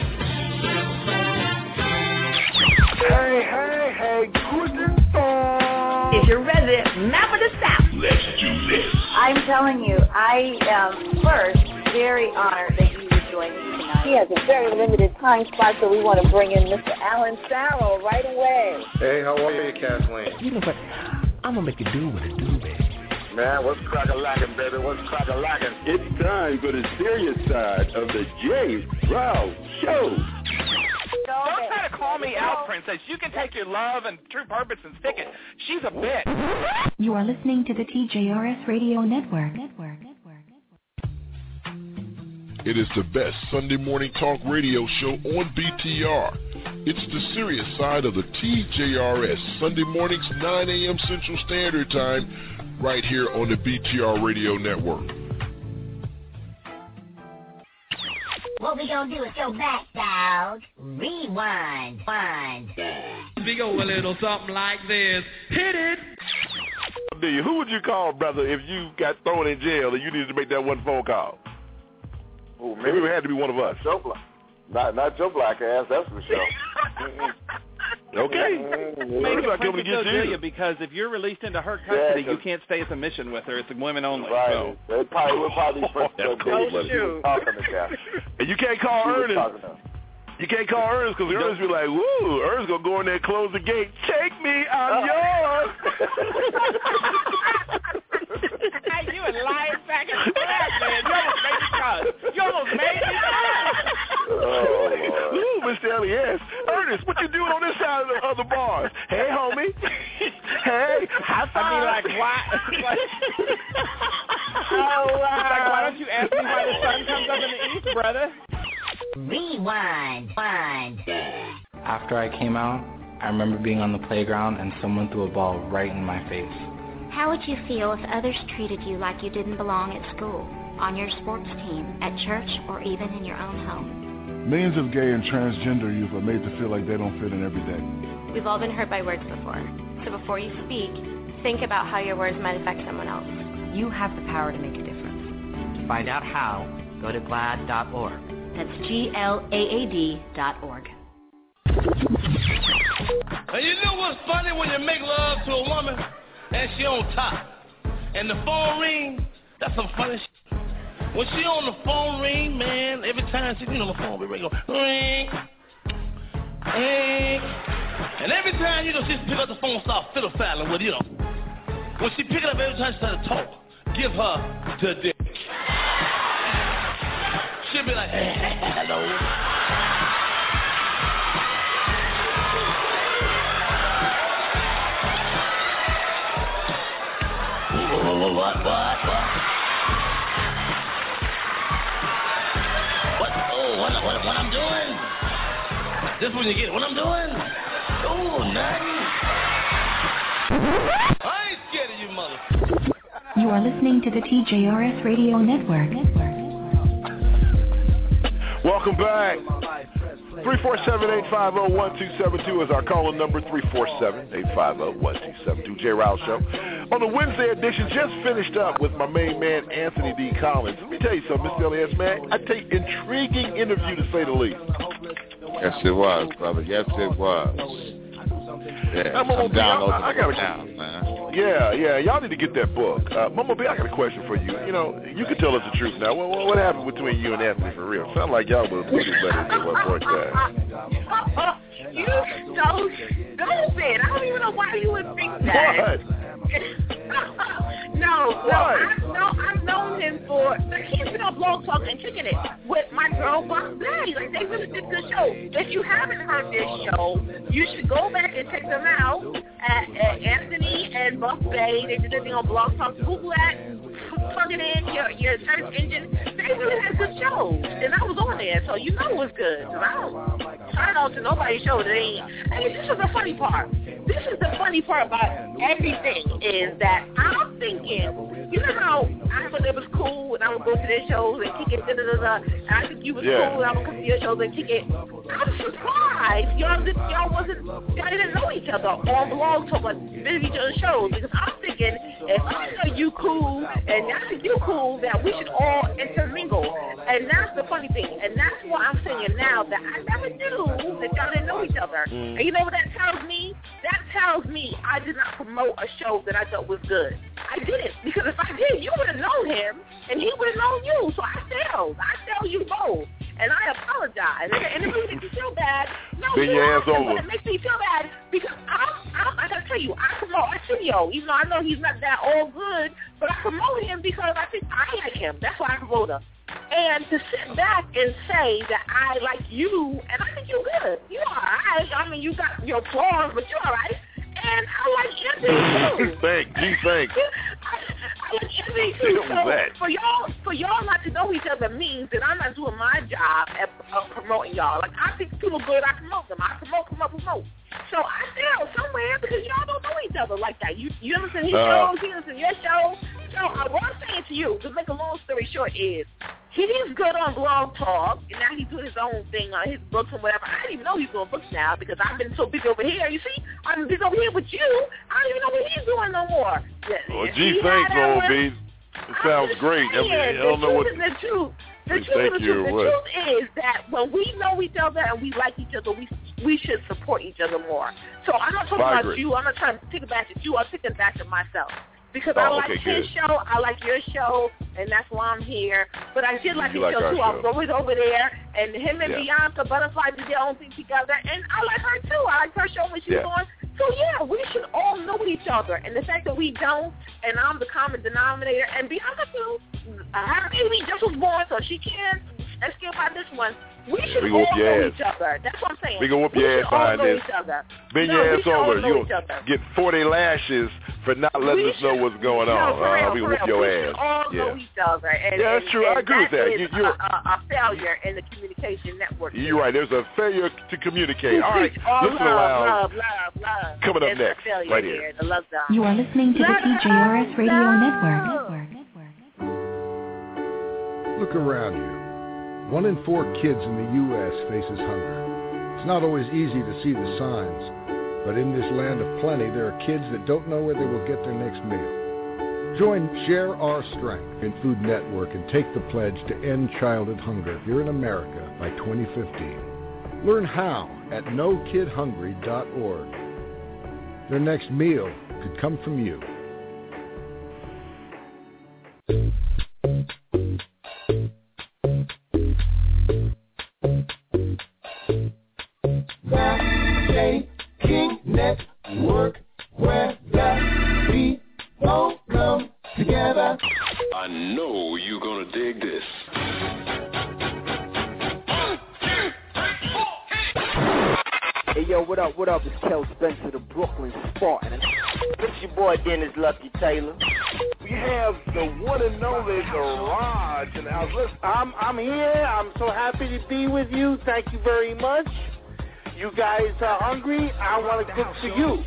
Hey, hey, hey, guten Tag. It's your resident map of the South. Let's do this. I'm telling you, I am first very honored that you would join me tonight. He has a very limited time slot, so we want to bring in Mister Alan Sarrow right away. Hey, how are you, Kathleen? You know what? I'm going to make you do what it do, baby. Man, what's crack-a-lackin', baby? What's crack-a-lackin'? It's time for the serious side of the J. Ryle Show. Don't try to call me out, Princess. You can take your love and true purpose and stick it. She's a bitch. You are listening to the T J R S Radio Network. Network. It is the best Sunday morning talk radio show on B T R. It's the serious side of the T J R S, Sunday mornings, nine a.m. Central Standard Time, right here on the B T R Radio Network. What we gonna do is go back, dog. Rewind. Wind. We go a little something like this. Hit it. to you. Who would you call, brother, if you got thrown in jail and you needed to make that one phone call? Oh, maybe it had to be one of us. Joe Black. Not not Joe Black ass, that's for sure. Okay. Make it Princess Odelia, because if you're released into her custody, Yeah, you can't stay as a mission with her. It's women only. Right. So. It probably would probably be Princess Odelia. Oh, shoot. Talking to Jeff. And you can't call Ernest. You can't call Ernest because Ernest be like, woo, Ernest going to go in there and close the gate. Take me, I'm yours. Hey, you a lying sack of crap, man. You almost made me cry. You almost made me cry. Oh, ooh, Mister Elias. Ernest, what you doing on this side of the other bars? Hey, homie. Hey, high five. I mean, like, why? Oh, wow. It's like, why don't you ask me why the sun comes up in the east, brother? Rewind, wind. After I came out, I remember being on the playground and someone threw a ball right in my face. How would you feel if others treated you like you didn't belong at school, on your sports team, at church, or even in your own home? Millions of gay and transgender youth are made to feel like they don't fit in every day. We've all been hurt by words before. So before you speak, think about how your words might affect someone else. You have the power to make a difference. To find out how, go to glad dot org. That's G L A A D dot org. And you know what's funny when you make love to a woman and she on top and the phone ring? That's some funny shit. When she on the phone ring, man, every time she, you know, the phone be ring, ring, ring. And every time, you know, she pick up the phone, start fiddle-faddling with, you know. When she pick it up every time she starts to talk, give her the dick. She'll be like, hey, hello. What, what, what, what? What, oh, what, what, what I'm doing? This when you get it, what I'm doing? Oh, nothing. I ain't scared of you, mother. You are listening to the T J R S Radio Network. Welcome back. three four seven, eight five zero, one two seven two is our calling number, three four seven, eight five zero, one two seven two. Jay Rouse Show. On the Wednesday edition, just finished up with my main man, Anthony D. Collins. Let me tell you something, Mister Elias, man. I take intriguing interview, to say the least. Yes, it was, brother. Yes, it was. Yeah, I'm, I'm downloading I, I got now, man. Yeah, yeah. Y'all need to get that book. Uh, Mama B, I got a question for you. You know, you can tell us the truth now. What, what, what happened between you and Anthony for real? Sound like y'all was pretty better than one point time. You so stupid. I don't even know why you would think that. What? no, no, I, no, I've known him for, like, he's been on Blog Talk and kicking it with my girl, Buck Bay. Like, they really did good show. If you haven't heard this show, you should go back and check them out at, at Anthony and Buck Bay. They did a thing on Blog Talk. Google that, plug it in, your, your search engine. They really had good shows. And I was on there, so you know it was good. So I don't turn on to nobody's show that ain't. And this is the funny part. This is the funny part about everything is that I'm thinking, you know how I thought it was cool and I would go to their shows and kick it, da da da da, and I think you was yeah. cool and I would come to your shows and kick it. I'm surprised y'all didn't, y'all wasn't, y'all didn't know each other on Blog Talk, like visit each other's shows, because I'm thinking if I know you cool and I think you cool, that we should all intermingle. And that's the funny thing, and that's what I'm saying now, that I never knew that y'all didn't know each other. Mm. And you know what that tells me? That tells me I did not promote a show that I thought was good. I didn't, because if I did, you would have known him, and he would have known you. So I failed. I failed you both, and I apologize. And it really makes me feel bad. No, Bend you your ass him, over. but it makes me feel bad because I'm, I'm, I gotta tell you, I promote Arsenio, even though I know he's not that all good, but I promote him because I think I like him. That's why I promote him. And to sit back and say that I like you, and I think you're good. You're all right. I mean, you got your flaws, but you're all right. And I like Anthony too. Thanks, gee, thanks. I, I like Anthony too. So for y'all, for y'all not to know each other means that I'm not doing my job at uh, promoting y'all. Like, I think people good, I promote them. I promote, promote, promote. So I failed somewhere because y'all don't know each other like that. You you understand his uh, show, he understands your show. So uh, what I'm saying to you, to make a long story short, is He's good on Blog Talk, and now he's doing his own thing on his books and whatever. I don't even know he's doing books now because I've been so busy over here. You see, I'm busy over here with you. I don't even know what he's doing no more. Well, gee, thanks, old B. It sounds great. I mean, I don't know what. The truth, the truth, Thank the, you. truth. the What? truth is that when we know each other and we like each other, we we should support each other more. So I'm not talking I about agree. you. I'm not trying to pick it back at you. I'm picking it back at myself. Because Oh, I like okay, his good. show, I like your show, and that's why I'm here. But I did like You his like show, our too. I was show. always over there, and him and Yeah. Bianca Butterfly did their own thing together, and I like her, too. I like her show when she Yeah. was on. So, yeah, we should all know each other. And the fact that we don't, and I'm the common denominator, and Bianca, too, her baby just was born, so she can't escape by this one. We should We gonna all whoop your know ass. each other. That's what I'm saying. We gonna whoop we your should ass all behind know this. each other. Bend No, your we ass should all over. know You'll each other. get forty lashes for not letting We us know what's going No, on. for Uh, real, we for whoop real. your we ass. should all Yeah. know each other. And, Yeah, that's and, true. I and agree with that. is You- a, you're- a, a failure in the communication network. You're right. There's a failure to communicate. All right. All Listen love, aloud. love, love, love. Coming up There's next, a failure right here. The love zone. You are listening to the T J R S Radio Network. Look around you. One in four kids in the U S faces hunger. It's not always easy to see the signs, but in this land of plenty, there are kids that don't know where they will get their next meal. Join Share Our Strength in Food Network and take the pledge to end childhood hunger here in America by twenty fifteen. Learn how at no kid hungry dot org. Their next meal could come from you. The King Network, where the people come together. I know you're gonna dig this. Hey yo, what up, what up? It's Kel Spencer, the Brooklyn Spartan. It's your boy Dennis Lucky Taylor. We have the one and only Garage in the house. Listen, I'm I'm here. I'm so happy to be with you. Thank you very much. You guys are hungry. I want to cook for you.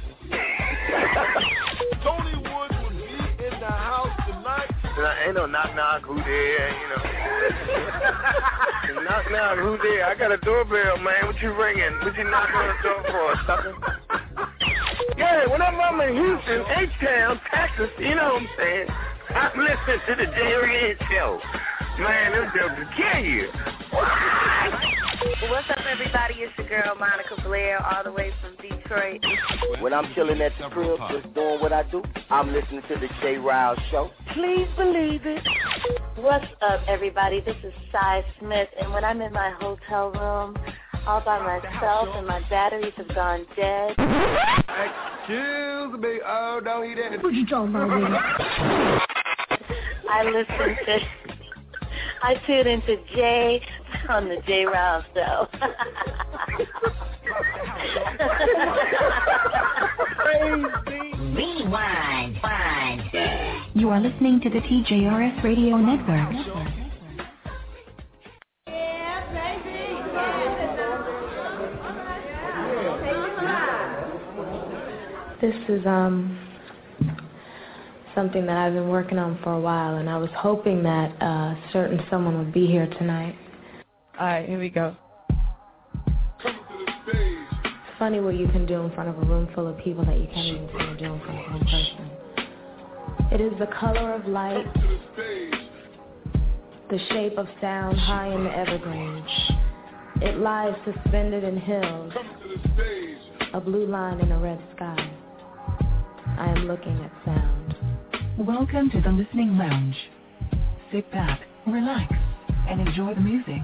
Tony Wood will be in the house tonight. Ain't no knock knock, who there, you know. knock knock, who there? I got a doorbell, man. What you ringing? What you knocking on the door for, sucker? Yeah, whenever I'm in Houston, H-Town, Texas, you know what I'm saying? I'm listening to the Jerry Ed Show. Man, them jokes will kill you. Well, what's up, everybody? It's your girl, Monica Blair, all the way from Detroit. When I'm chilling at the crib, just doing what I do, I'm listening to the J. Rouse Show. Please believe it. What's up, everybody? This is Cy Smith, and when I'm in my hotel room all by myself and my batteries have gone dead. Excuse me. Oh, no, he didn't. What you talking about? I listen to, I tune into Jay on the J. Rouse Show. Rewind. Rewind. You are listening to the T J R S Radio Network. This is um something that I've been working on for a while, and I was hoping that a certain someone would be here tonight. All right, here we go. It's funny what you can do in front of a room full of people that you can't even seem to do in front of one person. It is the color of light, the shape of sound high in the evergreens. It lies suspended in hills, a blue line in a red sky. I am looking at sound. Welcome to the Listening Lounge. Sit back, relax, and enjoy the music.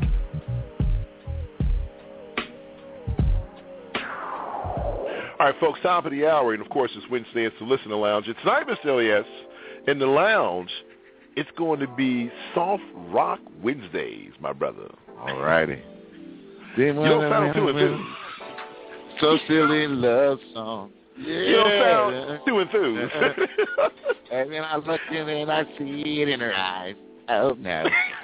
All right, folks, top of the hour, and of course it's Wednesday, it's the Listening Lounge. And tonight, Mister Elias, in the lounge, it's going to be Soft Rock Wednesdays, my brother. All righty. You don't sound too enthused. So silly love song. Yeah. You don't sound too enthused. And then I look in and I see it in her eyes. Oh, no.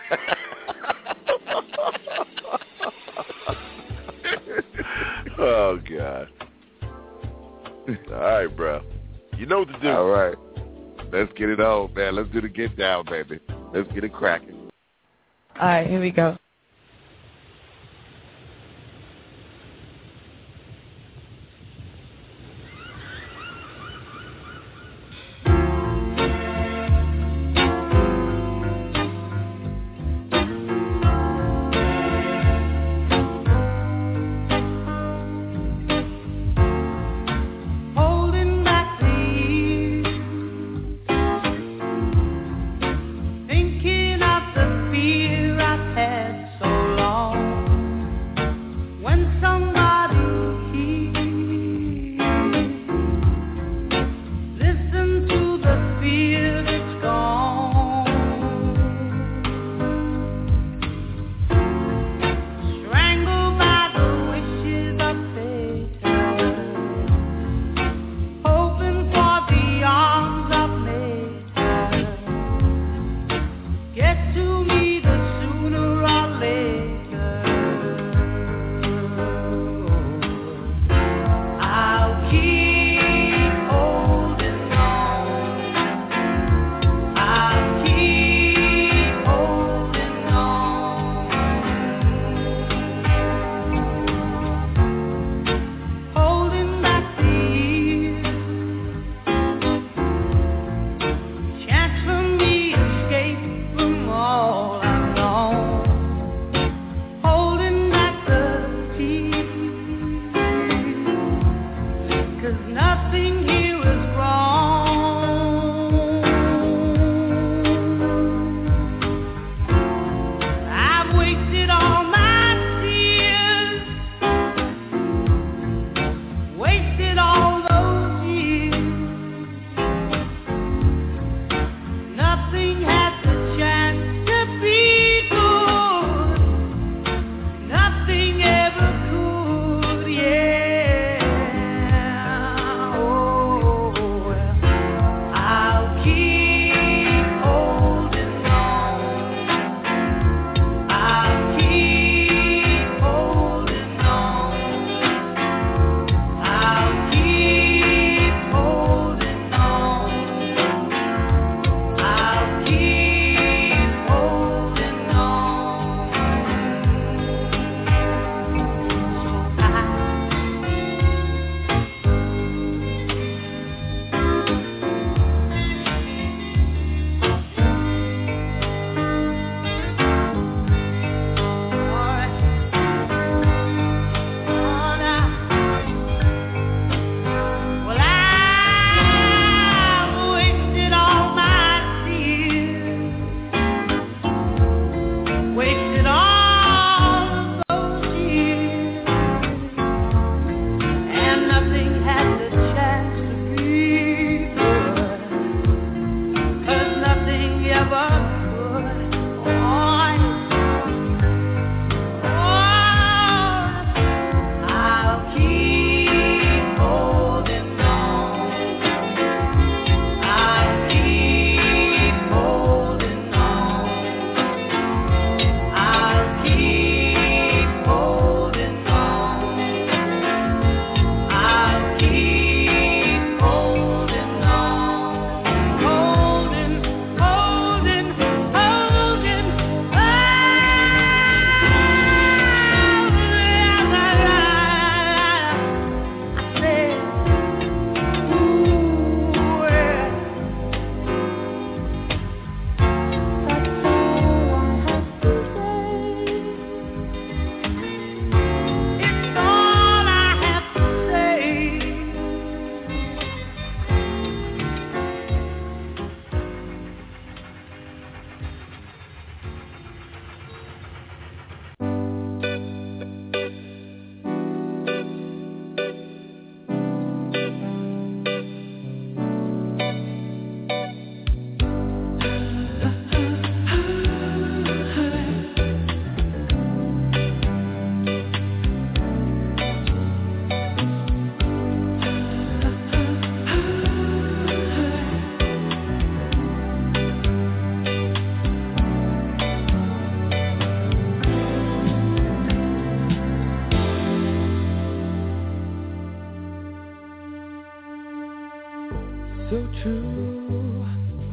Oh, God. All right, bro. You know what to do. All right. Let's get it on, man. Let's do the get down, baby. Let's get it cracking. All right, here we go. Thinking of the fear I've had so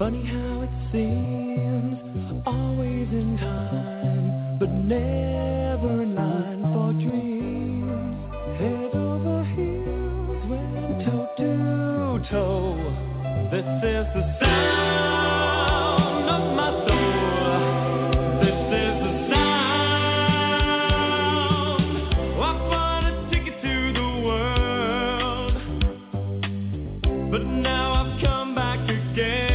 Funny how it seems, always in time, but never in line for dreams. Head over heels, went toe to toe. This is the sound of my soul. This is the sound. I bought a ticket to the world, but now I've come back again.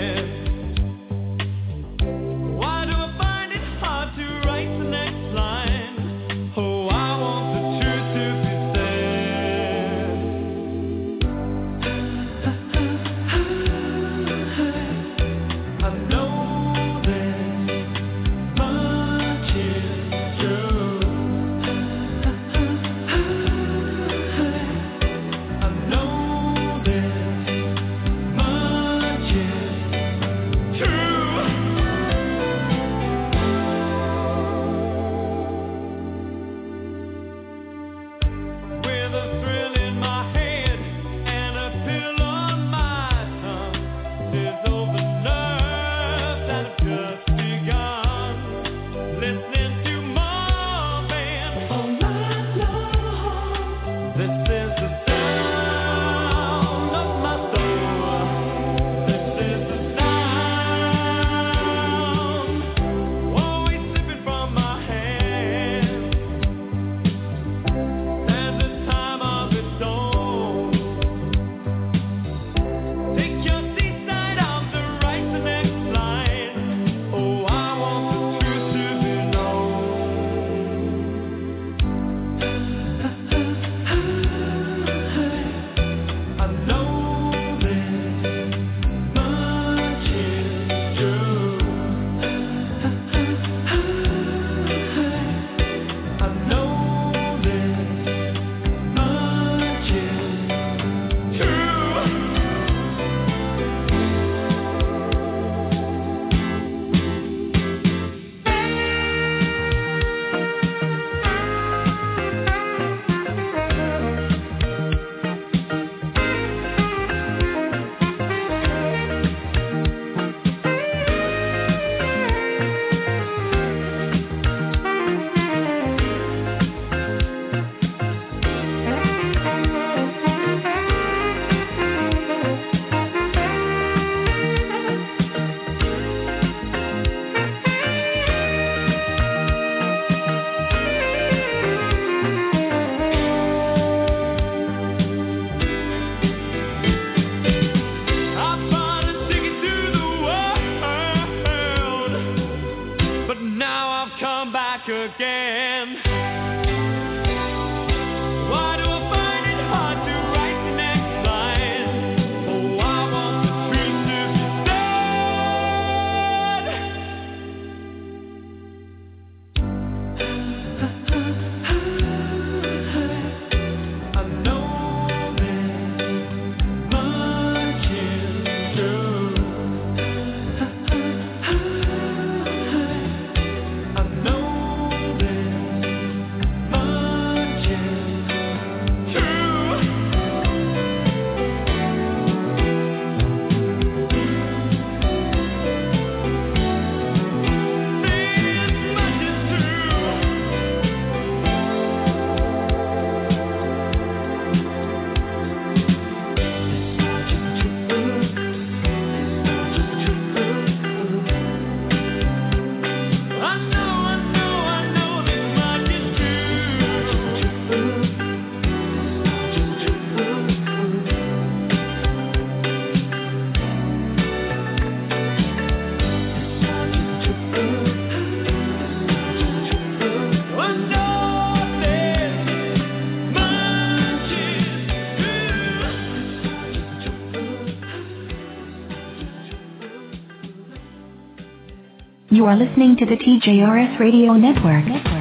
You are listening to the T J R S Radio Network. Network.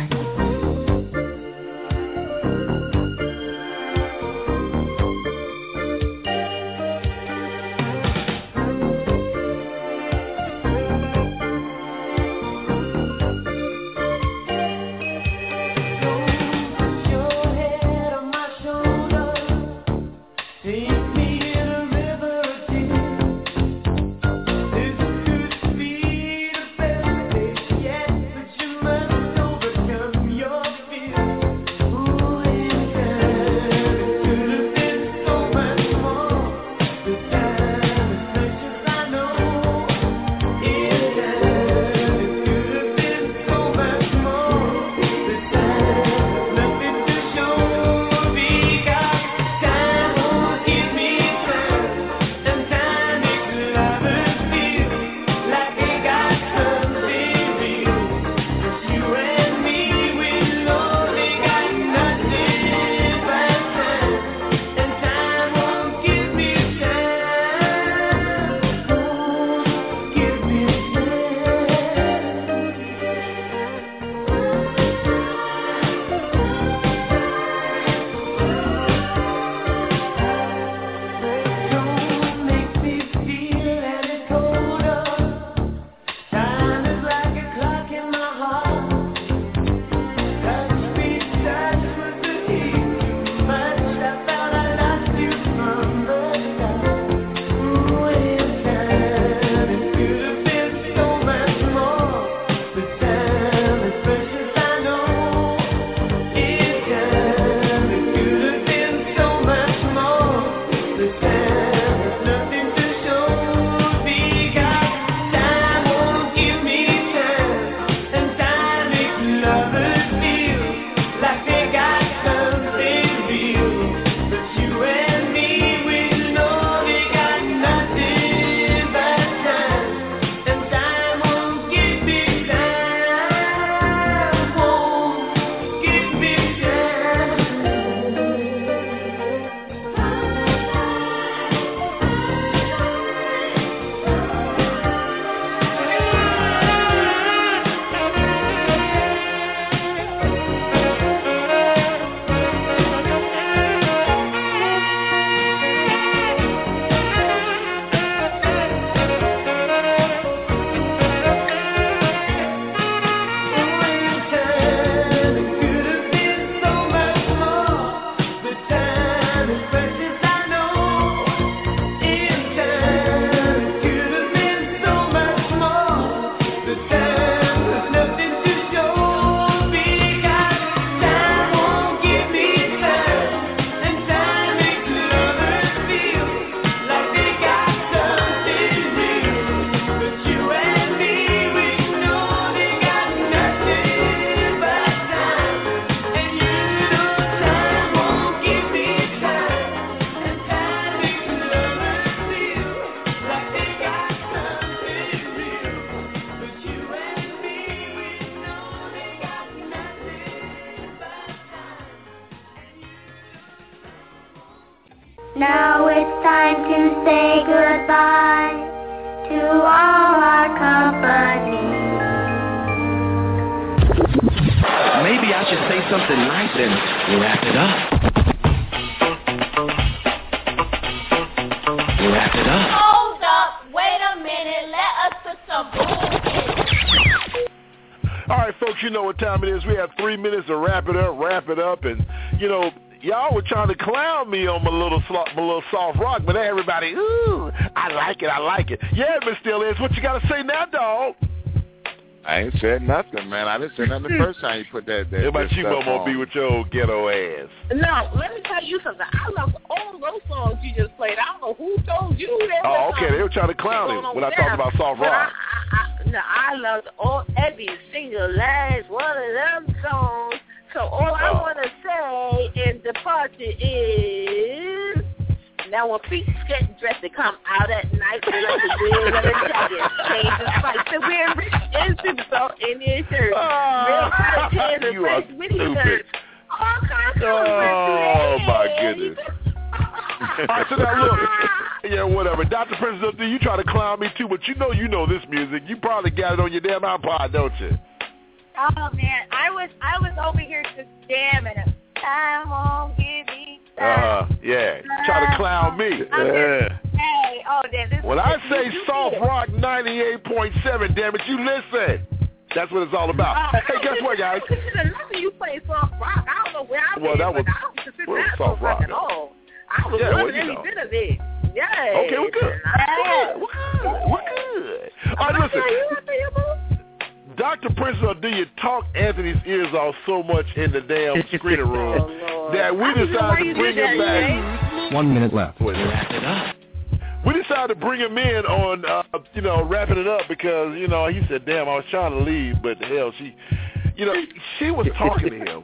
Take me in a river of tears. Now it's time to say goodbye to all our company. Maybe I should say something nice and wrap it up. Wrap it up. Hold up, wait a minute, let us put some bullshit. All right, folks, you know what time it is. We have three minutes to wrap it up, wrap it up, and, you know, y'all were trying to clown me on my little my little soft rock, but everybody, ooh, I like it, I like it. Yeah, Miss Still is. What you got to say now, dog? I ain't said nothing, man. I didn't say nothing the first time you put that. that How about you gonna be with your old ghetto ass? No, let me tell you something. I love all those songs you just played. I don't know who told you that. Oh, okay. They were trying to clown him when I talked about soft rock. I, I, no, I love all every single last one of them songs. So all I oh. want to say in Departure is, now when feet getting dressed to come out at night, they like to wear a jacket, change the spice to wear rich and super salt in your shirt. Oh, real hot pants and you fresh are mini stupid. shirts. All kinds of Oh, my goodness. All right, so now look, yeah, whatever. Doctor Princess, do you try to clown me too, but you know you know this music. You probably got it on your damn iPod, don't you? Oh man, I was I was over here just jamming it. Time won't give me time. Uh, yeah. Try to clown me. Yeah. Hey, oh, then this When I say soft rock ninety-eight point seven, damn it, you listen. That's what it's all about. Uh, hey, guess what, guys? I consider nothing you play soft rock. I don't know where I Well, been, that was, but I don't consider well, that soft rock at all. I was yeah, loving well, you every know. bit of it. Yes. Okay, we're good. We're good. We're good. We're good. All right, listen. Doctor Princess, do you talk Anthony's ears off so much in the damn screener room oh, that we decided to bring him back? One minute left. Wait, wrap it up. We decided to bring him in on, uh, you know, wrapping it up because, you know, he said, damn, I was trying to leave, but hell, she, you know, she was talking to him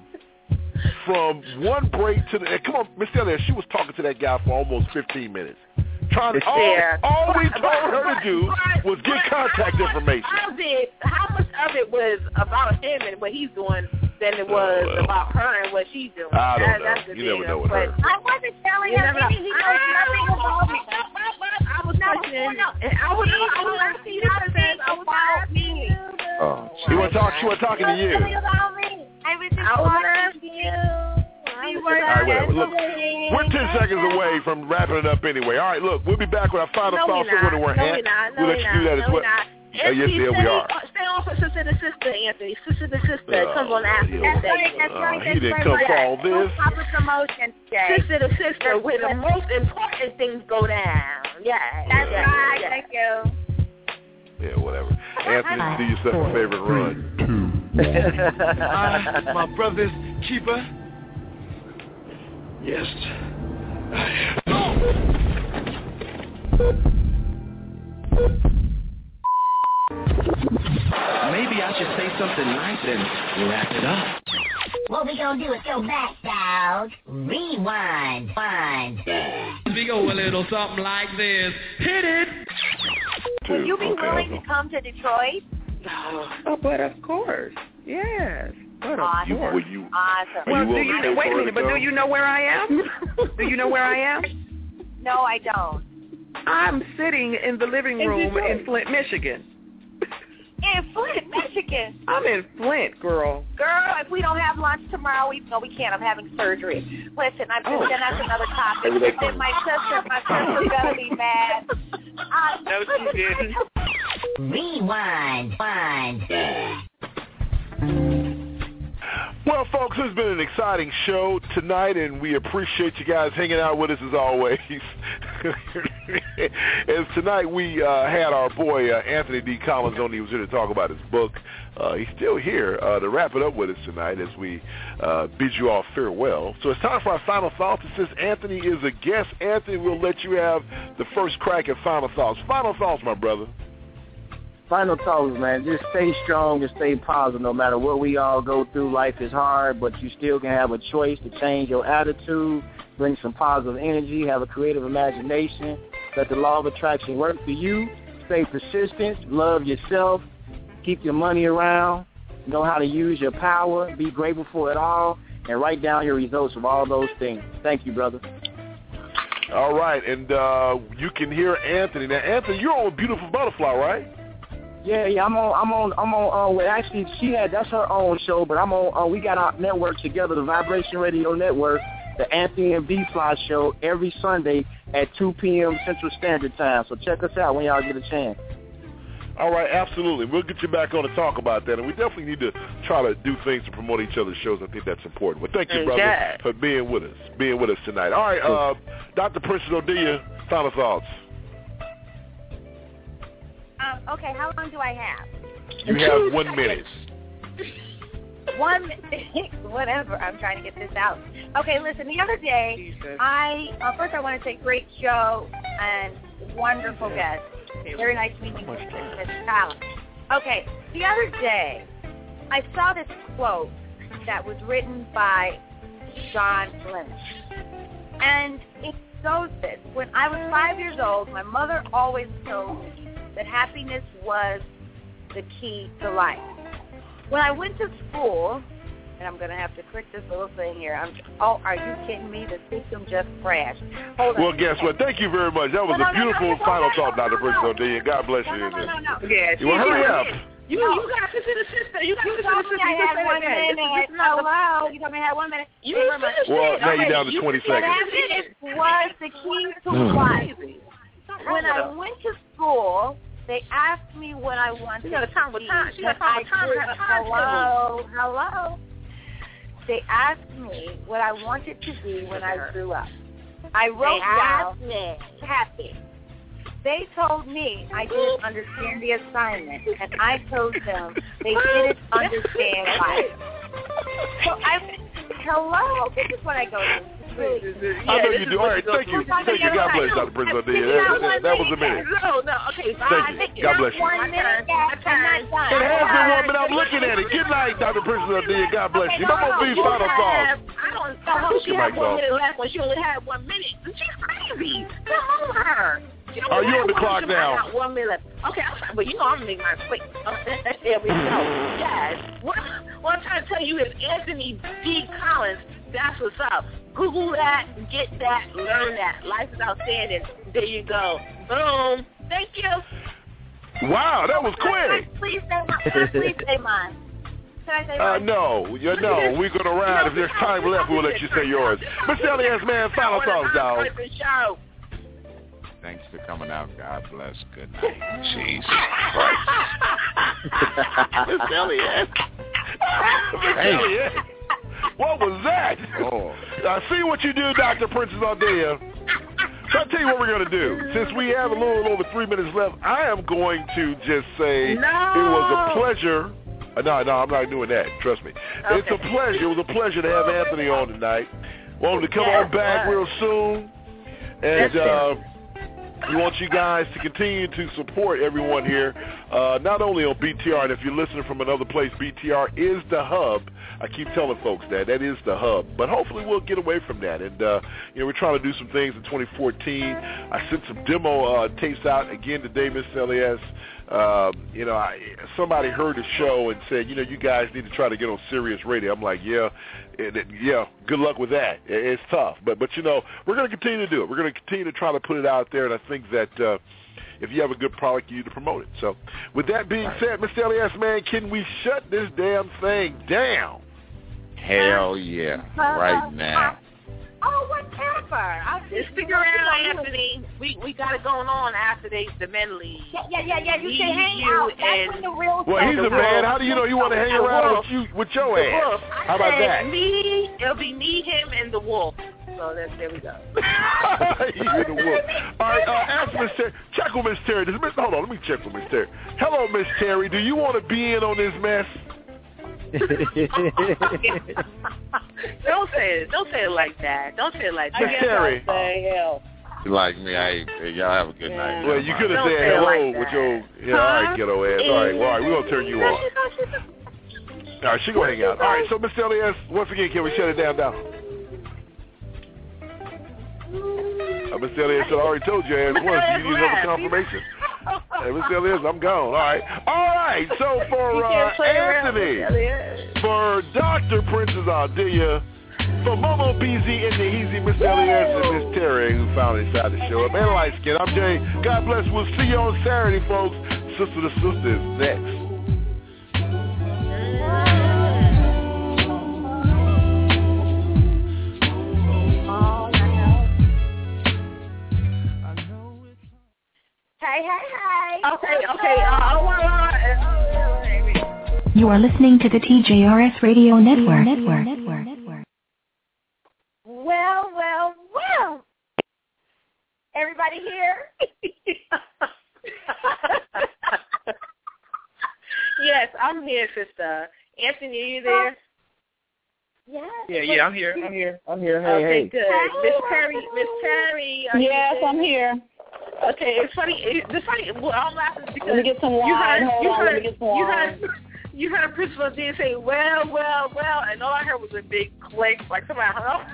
from one break to the, come on, Miss Taylor, she was talking to that guy for almost fifteen minutes. Trying to, all, all we told her to do was get contact information. How did, how much of it was about him and what he's doing than it was Oh, well. about her and what she's doing? I don't that, know. That's the You never thing. know with her. I wasn't telling You him never know. anything. He knows nothing about me. I was questioning. I was, I was asking you questions about me. Oh, she wasn't talking. She wasn't talking to you. About me. I was just I was watching you. We All right, whatever. Look, we're ten seconds away from wrapping it up anyway. All right, look, we'll be back with our final No, thoughts we're on when not. we're No, at. we're not. No, We'll let we're you do that not. as No, well. we're not. Oh, yes, Anthony, there we stay- are. Stay on for Sister to Sister, Anthony. Sister to Sister comes on after yeah. this That's day. right, that's right, Uh, that's he didn't right. come for all this. Proper promotion today. Sister to Sister, where the most important things go down. Yeah. That's yeah, right, yeah. thank you. Yeah, whatever. Anthony, do yourself a favorite run. I, my brother's keeper. Yes. Maybe I should say something nice and wrap it up. What we gonna do is go back, dog. Rewind. Wind. We go a little something like this. Hit it. Would you be Okay, willing okay. to come to Detroit? Oh, but of course. Yes. But of Awesome. You, course. will you, Awesome. Are Well, you do willing you to pay wait a for minute, it, but do though? you know where I am? Do you know where I am? No, I don't. I'm sitting in the living In room Detroit. in Flint, Michigan. In Flint, Michigan. I'm in Flint, girl. Girl, if we don't have lunch tomorrow, we no, we can't. I'm having surgery. Listen, I'm Oh. then that's another topic. Then my sister, my sister's gonna be mad. Uh, No, she didn't. Rewind. Wind. Well, folks, it's been an exciting show tonight, and we appreciate you guys hanging out with us as always. As tonight we uh, had our boy uh, Anthony D. Collins on. He was here to talk about his book. Uh, he's still here uh, to wrap it up with us tonight as we uh, bid you all farewell. So it's time for our final thoughts. And since Anthony is a guest, Anthony, we'll let you have the first crack at final thoughts. Final thoughts, my brother. Final thoughts, man. Just stay strong and stay positive. No matter what we all go through, life is hard, but you still can have a choice to change your attitude, bring some positive energy, have a creative imagination, let the law of attraction work for you. Stay persistent, love yourself, keep your money around, know how to use your power, be grateful for it all, and write down your results of all those things. Thank you, brother. All right, and uh, you can hear Anthony. Now, Anthony, you're on Beautiful Butterfly, right? Yeah, yeah, I'm on, I'm on, I'm on. Uh, well, actually, she had that's her own show, but I'm on. Uh, we got our network together, the Vibration Radio Network, the Anthony and V Fly Show, every Sunday at two p.m. Central Standard Time. So check us out when y'all get a chance. All right, absolutely. We'll get you back on to talk about that, and we definitely need to try to do things to promote each other's shows. I think that's important. But thank you, brother, yeah. for being with us, being with us tonight. All right, uh, Doctor Princess Odia, final thoughts. Um, okay, how long do I have? You have one minute. One minute, whatever. I'm trying to get this out. Okay, listen. The other day, I uh, first I want to say great show and wonderful guest. Very nice meeting you, Miss Collins. Okay, the other day, I saw this quote that was written by John Lennon, and it goes this: when I was five years old, my mother always told me that happiness was the key to life. When I went to school, and I'm going to have to click this little thing here. I'm, oh, are you kidding me? The system just crashed. Hold well, on. guess what? Thank you very much. That was no, a beautiful no, no, no, final no, thought, no, Doctor no, no, Princess Odia. God bless no, you. No, no, no, no. Yeah, you well, hurry up. You, no. you got to consider sister. You got to You consider told me sister. I had one minute. Hello. You told me I had one minute. You Thank you very much. Well, now okay. you're down to twenty seconds. Happiness was the key to life. When I went to school, they asked me what I wanted She got a time with time. She got a I time with time. time hello, hello. They asked me what I wanted to be when I grew up. I wrote down happy. They told me I didn't understand the assignment, and I told them they didn't understand life. So I, hello, this is what I go to. Really, I know you do. All right, thank you. Thank you. God bless, Doctor Princess Odia. That, that was a minute. No, no, okay. Thank you. God bless you. One minute, My turn. It has been one minute. I'm looking at it. Good night, Doctor Princess Odia. God bless you. No more B final thoughts. I don't know how she had one minute left when she only had one minute. She's crazy. Come on her. Are you on the clock now? I got one minute left. Okay, I'm sorry, but you know I'm going to make mine quick. There we go. Yes. What, what I'm trying to tell you is Anthony D. Collins, that's what's up. Google that, get that, learn that. Life is outstanding. There you go. Boom. Thank you. Wow, that was quick. Please say mine. Can I please say mine? Can I say Uh, mine? no, you no, we're going to ride. If there's time left, we'll let you say yours. Mister Elias, man, final thoughts, dog. Thanks for coming out. God bless. Good night. Jesus Christ. Mister Elias. Mister Elias. What was that? Oh. I see what you do, Doctor Princess Odia. So I'll tell you what we're going to do. Since we have a little over three minutes left, I am going to just say no. it was a pleasure. Uh, no, no, I'm not doing that. Trust me. Okay. It's a pleasure. It was a pleasure to have Anthony on tonight. Want him to come yes, on back real soon. And uh, we want you guys to continue to support everyone here, uh, not only on B T R, and if you're listening from another place, B T R is the hub. I keep telling folks that. That is the hub. But hopefully we'll get away from that. And, uh, you know, we're trying to do some things in twenty fourteen. I sent some demo uh, tapes out again today, Miss Elias. Uh, you know, I, somebody heard the show and said, you know, you guys need to try to get on Sirius Radio. I'm like, yeah, it, it, yeah, good luck with that. It, it's tough. But, but you know, we're going to continue to do it. We're going to continue to try to put it out there. And I think that uh, if you have a good product, you need to promote it. So with that being said, Mister Elias, man, can we shut this damn thing down? Hell yeah, right now. Oh, whatever. I'll just stick around, Anthony. We we got it going on after they the men leave. Yeah, yeah, yeah, yeah. You can hang you out. That's when the real Well, he's a man. How do you know you want to hang around with you with your ass? How about that? Me, it'll be me, him, and the wolf. So that's, there we go. You and the wolf. All right, uh, ask Miss Terry. Check with Miss Terry. Does Miss, hold on, let me check with Miss Terry. Hello, Miss Terry. Do you want to be in on this mess? Don't say it. Don't say it like that. Don't say it like that. Miss Terry. Say hell. Like me, I y'all have a good yeah. night. Well, you could have said hello like with your yeah. Huh? All right, ghetto ass. All right, well, all right, we're gonna turn you off. All right, she gonna hang out. All right, so Mister Elias, once again, can we shut it down now? Uh, Mister Elias said, I already told you ass once. You need another confirmation. Hey, Mister Elias, I'm gone. All right. All right. So for uh, Anthony, for Doctor Princess Odia, For Momo B Z and the Easy, Mister Elias and Miss Terry, who finally decided to show up. And Light Skin, I'm Jay. God bless. We'll see you on Saturday, folks. Sister to Sister is next. Hey, hey, hey. Okay, okay. Uh, oh, uh, You are listening to the T J R S Radio Network. Network. Network. Network. Well, well, well. Everybody here? Yes, I'm here, sister. Anthony, are you there? Yes. Yeah, yeah, I'm here. I'm here. I'm here. Hey, okay, hey. good. Miss Terry, Miss Terry. Are Yes, you I'm here. Okay, it's funny. It, it's funny. Well, I'm laughing because Let me get some wine. you heard, Hold you on, heard, let me get some wine. You heard, you heard Principal D say, well, well, well, and all I heard was a big click, like somebody hung up.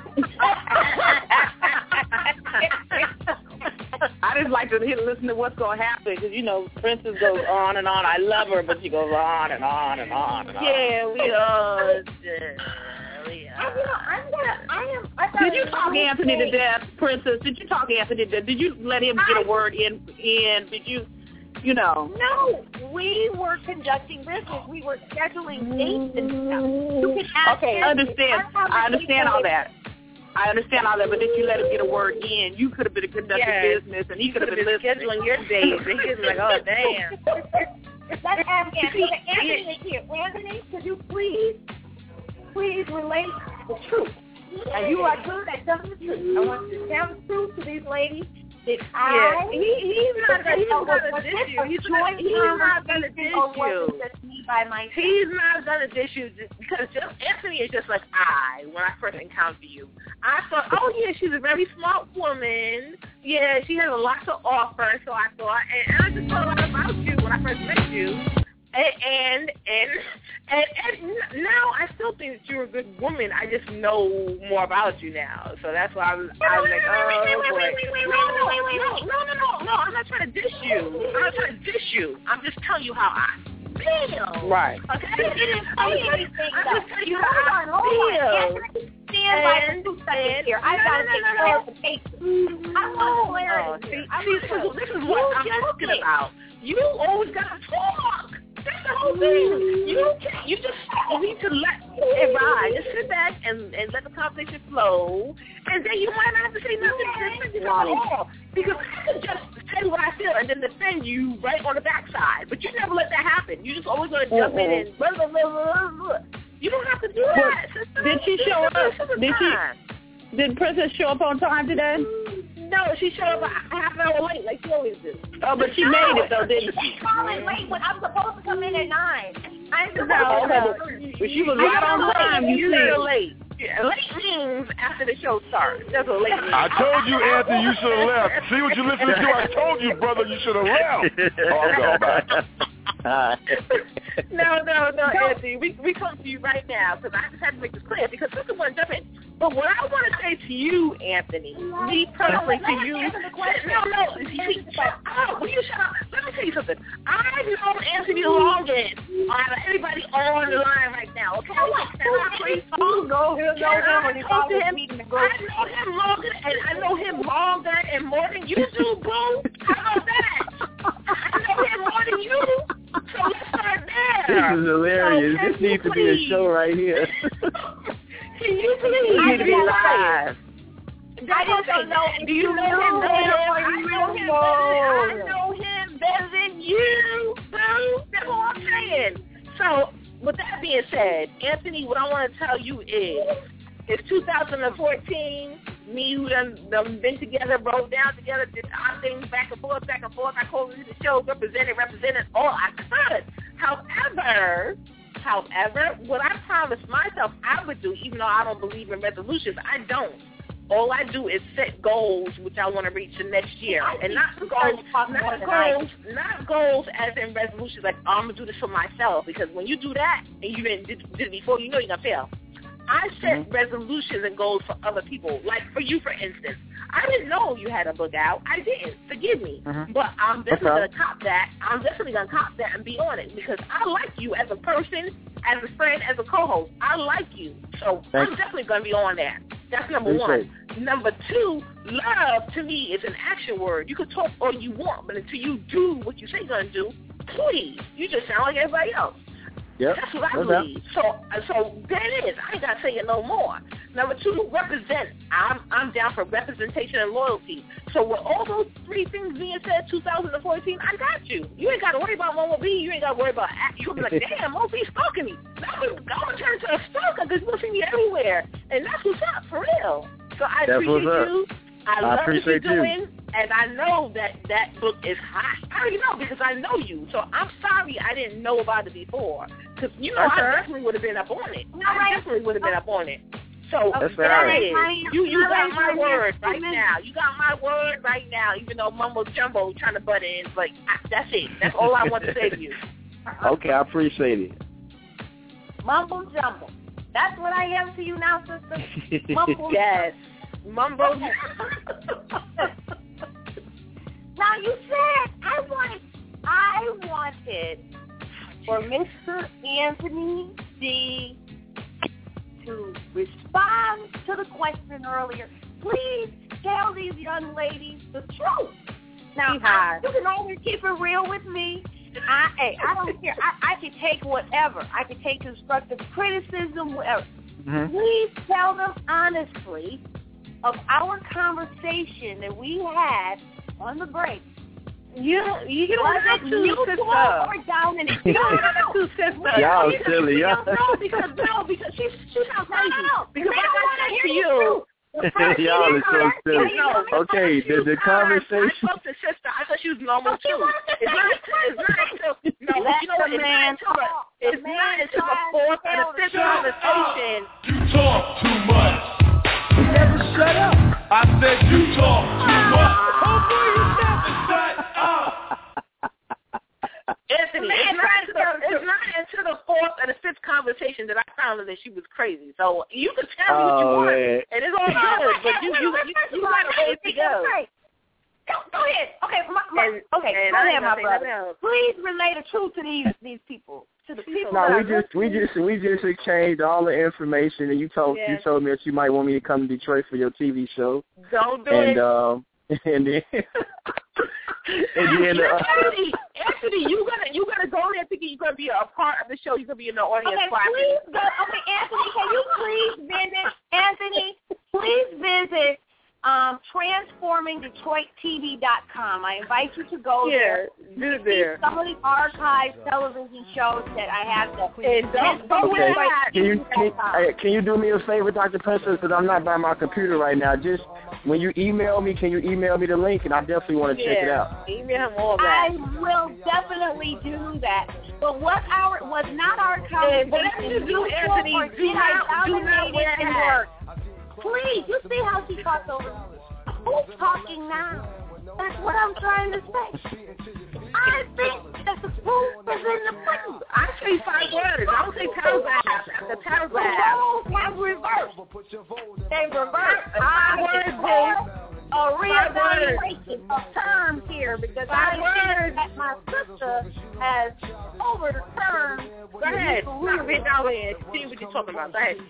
I just like to hear, listen to what's going to happen because, you know, Princess goes on and on. I love her, but she goes on and on and on and on. Yeah, we all did. I'm gonna, I am, I did you talk Anthony to death, Princess? Did you talk Anthony to death? Did you let him get a word in? In? Did you, you know? No, we were conducting business. We were scheduling dates and stuff. You can ask Okay, him. I understand. I understand all that. I understand all that, but did you let him get a word in? You could have been conducting Yes. business, and he could have been been listening. scheduling your days. And he was like, oh, damn. Let's ask Anthony. Anthony is here. Anthony, could you please, please relate the truth? And you are good at telling the truth. I want you to tell the truth to these ladies. Did Yeah, I? he, he's not gonna, he's not gonna dish you. He's not, he's not gonna dish you. By myself? He's not gonna dish you just because just, Anthony is just like I when I first encountered you. I thought, oh yeah, she's a very smart woman. Yeah, she has a lot to offer. So I thought, and, and I just thought a lot about you when I first met you. And and and, and and now I still think that you're a good woman. I just know more about you now, so that's why I was, I was like, oh boy. No, no, no, no, no. I'm not trying to dish you. I'm not trying to dish you. I'm just telling you how I feel. Right. Okay. You didn't say anything. I'm just telling you Hold how on, I hold on. feel. Stand by for two seconds here. I've got to take clarification. I want clarity. See, see, this is this is what I'm talking about. You always gotta talk. That's the whole thing. You can't, you just you need to let it ride. Just sit back and, and let the conversation flow, and then you might not have to say nothing to at all. Because I could just tell you what I feel and then defend you right on the backside. But you never let that happen. You just always gonna jump in and blah blah blah blah blah. You don't have to do that. Well, did she show up? Did she? Did Princess show up on time today? No, she showed up a half an hour late, like she always do. Oh, but she no, made it though, didn't she? She's calling late when I'm supposed to come in at nine. I'm supposed No, to come okay. But she was right on time. You You're said late. Yeah, late means after the show starts. That's what late means. I told you, Anthony, you should have left. See what you listening to? I told you, brother, you should have left. Oh, no, man. no, no, no, Anthony. We we come to you right now because I just had to make this clear because sister want to jump in. But what I want to say to you, Anthony, me personally to you, no, no, see, shut up. Will you shut up? Let me tell you something. I've known Anthony longest out of everybody on the line right now. Okay, please go. He'll know him when he calls him. I know him longer, and I know him longer and more than you do, boo. How about that? I know him more than you. So let's start there. This is hilarious. So, this needs to be a show right here. Can you please? You need to be live. I don't know. Do you know him better? I know him better. I know him better than you, boo. That's all I'm saying. So, with that being said, Anthony, what I want to tell you is, it's two thousand fourteen. Me, you done, done been together, broke down together, did our things back and forth, back and forth. I called into the show, represented, represented all I could. However, however, what I promised myself I would do, even though I don't believe in resolutions, I don't. All I do is set goals, which I want to reach the next year, and not goals, not goals, not goals as in resolutions. Like, oh, I'm gonna do this for myself, because when you do that and you didn't did, did it before, you know you're gonna fail. I set Mm-hmm. resolutions and goals for other people. Like for you, for instance, I didn't know you had a book out. I didn't. Forgive me. Mm-hmm. But I'm definitely Okay. going to cop that. I'm definitely going to cop that and be on it because I like you as a person, as a friend, as a co-host. I like you. So Thank I'm definitely going to be on that. That's number Appreciate one. Number two, love to me is an action word. You can talk all you want, but until you do what you say you're going to do, please, you just sound like everybody else. Yep. That's what I No believe. So, so that is. I ain't got to say it no more. Number two, represent. I'm I'm down for representation and loyalty. So with all those three things being said, two thousand fourteen, I got you. You ain't got to worry about Momo B. You ain't got to worry about. You'll be like, damn, Momo B's stalking me. I'm going to turn into a stalker because you'll see me everywhere, and that's what's up for real. So I That's appreciate what's up. you. I, I love what appreciate you're you. doing, and I know that that book is hot. I already know because I know you. So I'm sorry I didn't know about it before. Because, you know, That's I right. definitely would have been up on it. I definitely would have been up on it. So That's that right. is, you, you got my word right Amen. now. You got my word right now, even though Mumbo Jumbo trying to butt in. Like, I, that's it. That's all I want to say to you. Okay, I appreciate it. Mumble jumble. That's what I am to you now, sister. Mumble. Yes. Mumbo. Now you said I wanted, I wanted for Mister Anthony D to respond to the question earlier. Please tell these young ladies the truth. Now I, you can always keep it real with me. I, hey, I don't care. I, I can take whatever. I can take constructive criticism, whatever. Mm-hmm. Please tell them honestly of our conversation that we had on the break. You, you don't Was have it to, mutual sister. or down in You don't have to, sister. Y'all Because- silly, because- y'all. No, because, no, because she, she sounds No, crazy. no, no. Because They like don't I wanna said hear to the you, Y'all are so silly. No, Okay, the, the I conversation. spoke to sister. I thought she was normal But she too. wants to It's say not, it's it's not until no, Let you know what? the It's man not until the, talk. it's The not man until the tries fourth to and the tell fifth the truth. conversation. You talk too much. You never shut up. I said you talk too much. Hopefully you never shut up. Anthony, it's not, until the, it's not until the fourth and the fifth conversation that I found out that she was crazy. So you can tell me what you Oh, want, man. and it's all good. But you, you, you, you got a ways to go. Go, go ahead. Okay, my, my, And- okay. and Go I ahead, ain't my gonna say nothing brother. else. Please relay the truth to these these people, to the people. No, that we are just we just we just exchanged all the information, and you told you Yeah. told me that you might want me to come to Detroit for your T V show, Don't do and it. um and then and then uh, Anthony, Anthony, you gonna you gonna go there thinking you're gonna be a part of the show. You're gonna be in the audience. Okay, clapping. please go. Okay, Anthony, can you please visit? Anthony, please visit um, transforming detroit t v dot com. I invite you to go Yeah, there. do there. See some of the archived television shows that I have. That And don't don't okay, wear that. can you can, hey, can you do me a favor, Doctor Princess? Because I'm not by my computer right now. Just when you email me, can you email me the link? And I definitely want to check it out. Email him all I that. will definitely do that. But what our was not our And conversation. whatever you do, Anthony, or do did I not do not dominate wear it in hats. work? Please, you see how she talks over me. Who's talking now? That's what I'm trying to say. I think that the proof is in the pudding. I say five words. I don't say paragraph after The paragraph. roles have reversed. They reversed. Five I words, declare a Five reevaluation of terms here because Five I words. think that my sister has over the term. Go ahead. Stop it down there. See what you're talking about. Go ahead.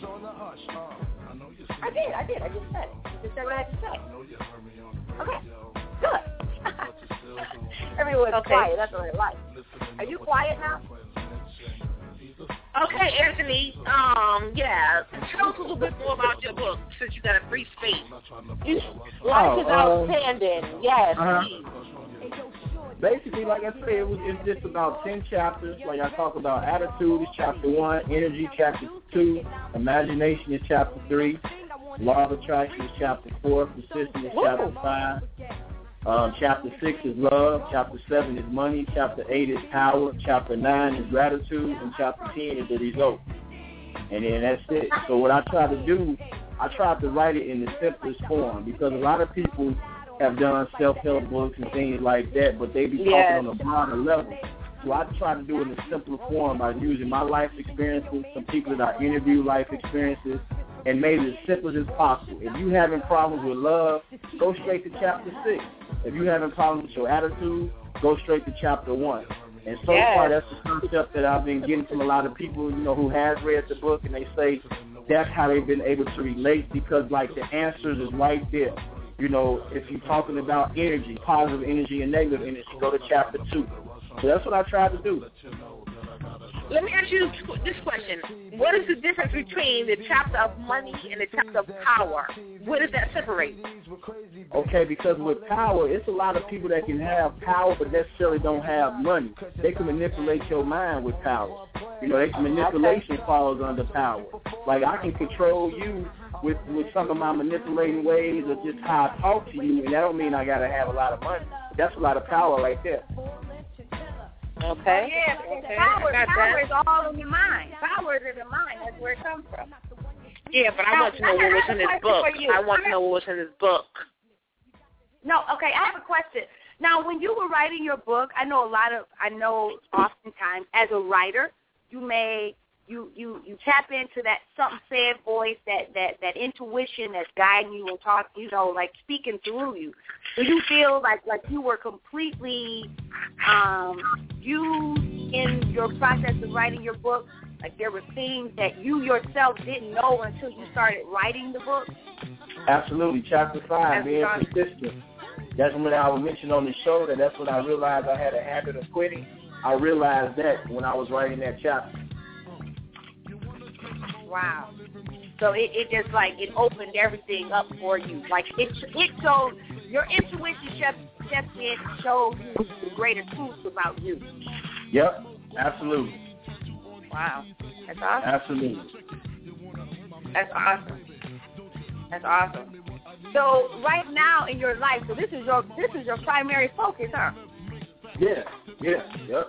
I did, I did. I just said it. Just said what I had to say. Okay, good. Everyone's Okay. quiet. That's what I like. Are you quiet now? Okay, Anthony. Um, yeah. Tell us a little bit more about your book since you got a free space. You, life is Oh, um, outstanding. Yes, uh-huh. please. Basically, like I said, it was it's just about ten chapters. Like I talk about attitude is chapter one, energy chapter two, imagination is chapter three, law of attraction is chapter four, persistence is chapter five. Um, chapter six is love. Chapter seven is money. Chapter eight is power. Chapter nine is gratitude, and chapter ten is the result. And then that's it. So what I try to do, I try to write it in the simplest form because a lot of people have done self-help books and things like that, but they be talking Yes. on a broader level. So I try to do it in a simpler form by using my life experiences, some people that I interview life experiences, and made it as simple as possible. If you having problems with love, go straight to chapter six. If you having problems with your attitude, go straight to chapter one. And so yes. far, that's the concept that I've been getting from a lot of people, you know, who has read the book, and they say that's how they've been able to relate because, like, the answers is right there. You know, if you're talking about energy, positive energy and negative energy, go to chapter two. So that's what I tried to do. Let me ask you this question. What is the difference between the chapter of money and the chapter of power? What does that separate? Okay, because with power, it's a lot of people that can have power but necessarily don't have money. They can manipulate your mind with power. You know, they can, manipulation okay. falls under power. Like, I can control you with, with some of my manipulating ways or just how I talk to you, and that don't mean I got to have a lot of money. That's a lot of power right there. Okay. Yeah, okay. power, power is all in your mind. Power is in the mind. That's where it comes from. Yeah, but I now, want to know what was in this book. I want to know what was in this book. No, okay, I have a question. Now, when you were writing your book, I know a lot of, I know oftentimes as a writer, you may, you, you, you tap into that something said voice, that, that, that intuition that's guiding you and talking, you know, like speaking through you. Do you feel like, like you were completely um, used in your process of writing your book? Like there were things that you yourself didn't know until you started writing the book? Absolutely. Chapter five, that's being consistent. That's when I was mentioned on the show that that's when I realized I had a habit of quitting. I realized that when I was writing that chapter. Wow. So it, it just like it opened everything up for you. Like it it showed your intuition just just it showed you the greater truth about you. Yep, absolutely. Wow. That's awesome. Absolutely. That's awesome. That's awesome. So right now in your life, so this is your this is your primary focus, huh? Yeah, yeah, yep.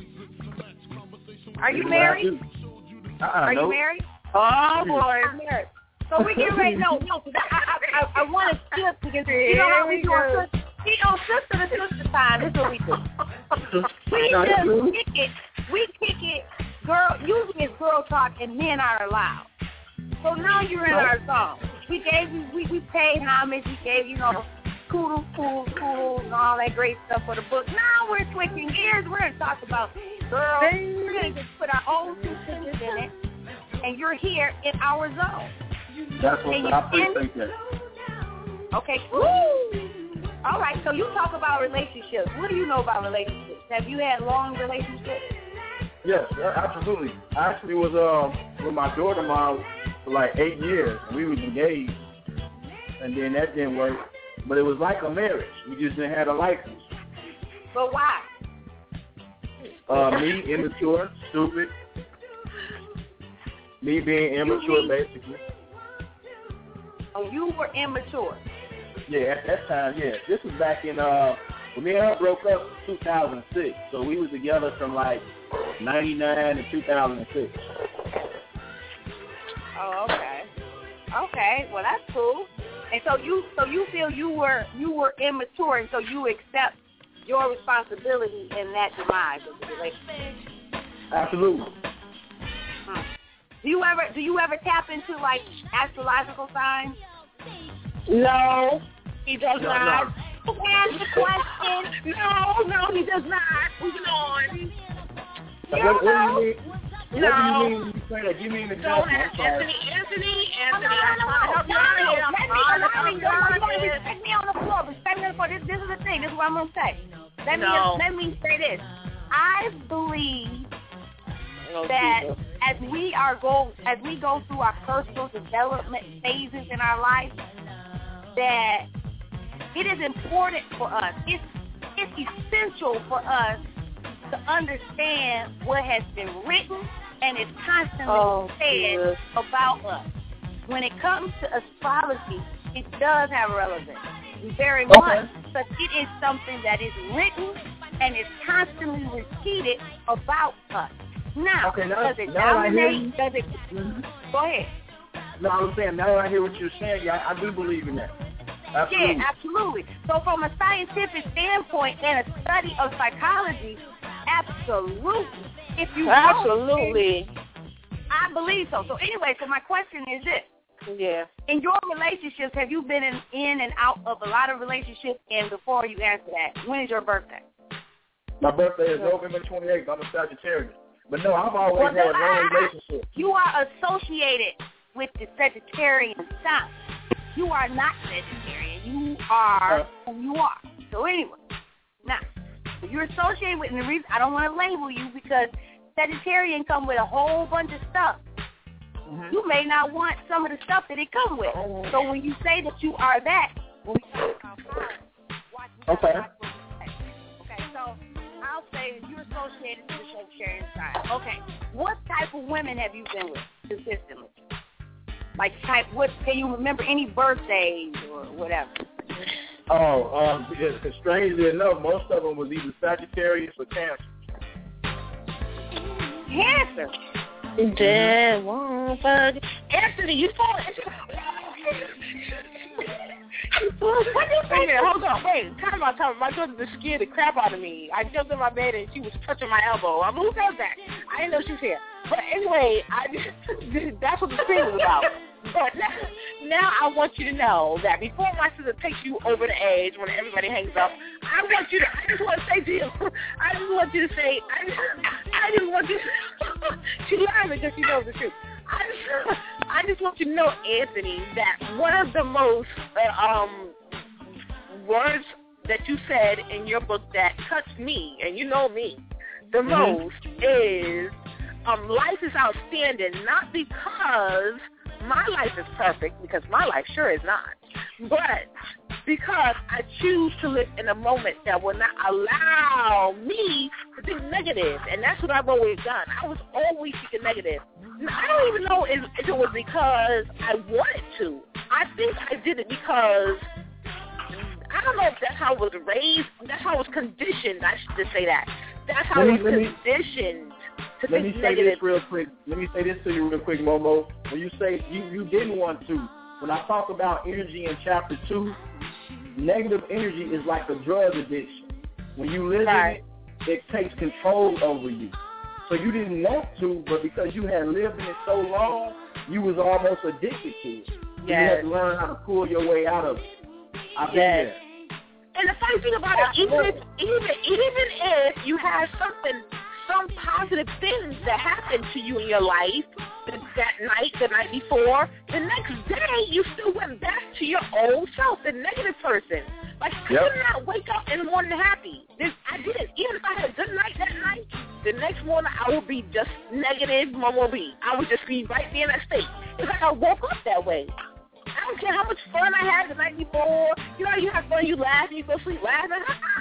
Are you married? Uh-uh, Are nope. you married? Oh boy. Married. So we get ready. No, no, because I I I, I want to skip because you know how we do on sister, you know, sister to sister time. This is what we do. We just kick it. We kick it. Girl, usually it's girl talk and men are allowed. So now you're in our song. We gave you, we, we paid homage. We gave, you know, kudos, kudos, kudos, and all that great stuff for the book. Now we're switching gears. We're going to talk about girls. We're going to just put our own two sisters in it. And you're here in our zone. That's what I appreciate that. Okay, woo! All right, so you talk about relationships. What do you know about relationships? Have you had long relationships? Yes, absolutely. I actually was um, with my daughter-in-law for like eight years. We was engaged, and then that didn't work. But it was like a marriage. We just didn't have a license. But why? Uh, me, immature, stupid. Me being immature, basically. Oh, you were immature. Yeah, at that time, yeah. This was back in, uh, when me and her broke up in two thousand six. So we was together from like ninety-nine to two thousand six. Oh, okay. Okay, well that's cool. And so you, so you feel you were you were immature, and so you accept your responsibility in that demise of the relationship. Absolutely. Hmm. Do you ever do you ever tap into like astrological signs? No, he does no, not. No. Answer the question. No, no, he does not. Moving on. What, what do you mean? No. What do you mean when you say that? Give me an example. No, Anthony, Anthony, Anthony, I'm trying to help you out here. I'm trying to help you out here. Respect me on the floor. Respect me on the floor. This, this is the thing. This is what I'm going to say. Let me, no. let me say this. I believe oh, that Jesus. as we are go as we go through our personal development phases in our life, that it is important for us. It's it's essential for us to understand what has been written and is constantly oh, said Jesus. about us. When it comes to astrology, it does have relevance, very Okay. much, but it is something that is written and is constantly repeated about us. Now, Okay, now- does it now I hear dominate? you. Does it? Go ahead. No, I'm saying, now I hear what you're saying. Yeah, I, I do believe in that. Absolutely. Yeah, absolutely. So from a scientific standpoint and a study of psychology, Absolutely. If you Absolutely. Don't, I believe so. So anyway, so my question is this. Yeah. In your relationships, have you been in, in and out of a lot of relationships? And before you answer that, when is your birthday? My birthday is November twenty-eighth. I'm a Sagittarius. But no, I've always well, had long relationships. You are associated with the Sagittarian sign. You are not Sagittarian. You are uh, who you are. So anyway, now, you're associated with, and the reason I don't want to label you because Sagittarian come with a whole bunch of stuff. Mm-hmm. You may not want some of the stuff that it come with. Oh. So when you say that you are that, when we talk about God, watch okay. Okay, so I'll say you're associated with the Sagittarian sign. Okay, what type of women have you been with consistently? Like type, what can you remember any birthdays or whatever? Oh, um, strangely enough, most of them was either Sagittarius or Cancer. Cancer? Dead one fuck. Anthony, you fall into... What you saying? Hold on, wait. Time out, time out. My daughter just scared the crap out of me. I jumped in my bed and she was touching my elbow. I mean, who does that? I didn't know she was here. But anyway, I just, that's what the scene was about. But now, now I want you to know that before my sister takes you over the edge when everybody hangs up, I want you to, I just want to say to you, I just want you to say, I just, I just want you to, she's laughing because she knows the truth. I just, I just want you to know, Anthony, that one of the most uh, um, words that you said in your book that touched me, and you know me, the mm-hmm. most is, um, life is outstanding, not because my life is perfect, because my life sure is not, but because I choose to live in a moment that will not allow me to think negative, and that's what I've always done. I was always thinking negative. I don't even know if, if it was because I wanted to. I think I did it because, I don't know if that's how I was raised, that's how I was conditioned, I should just say that. That's how I was conditioned. Let me say negative. this real quick. Let me say this to you real quick, Momo. When you say you, you didn't want to, when I talk about energy in chapter two, negative energy is like a drug addiction. When you live right. in it, it takes control over you. So you didn't want to, but because you had lived in it so long, you was almost addicted to it. Yes. You had to learn how to pull your way out of it. I've been yes. there. And the funny thing about it, even if, even, even if you have something, some positive things that happened to you in your life that night, the night before, the next day you still went back to your old self, the negative person. Like, yep. I did not wake up in the morning happy. This, I didn't. Even if I had a good night that night, the next morning I would be just negative, Momo B. I would just be right there in that state. It's like I woke up that way. I don't care how much fun I had the night before. You know, you have fun, you laugh, and you go to sleep laughing.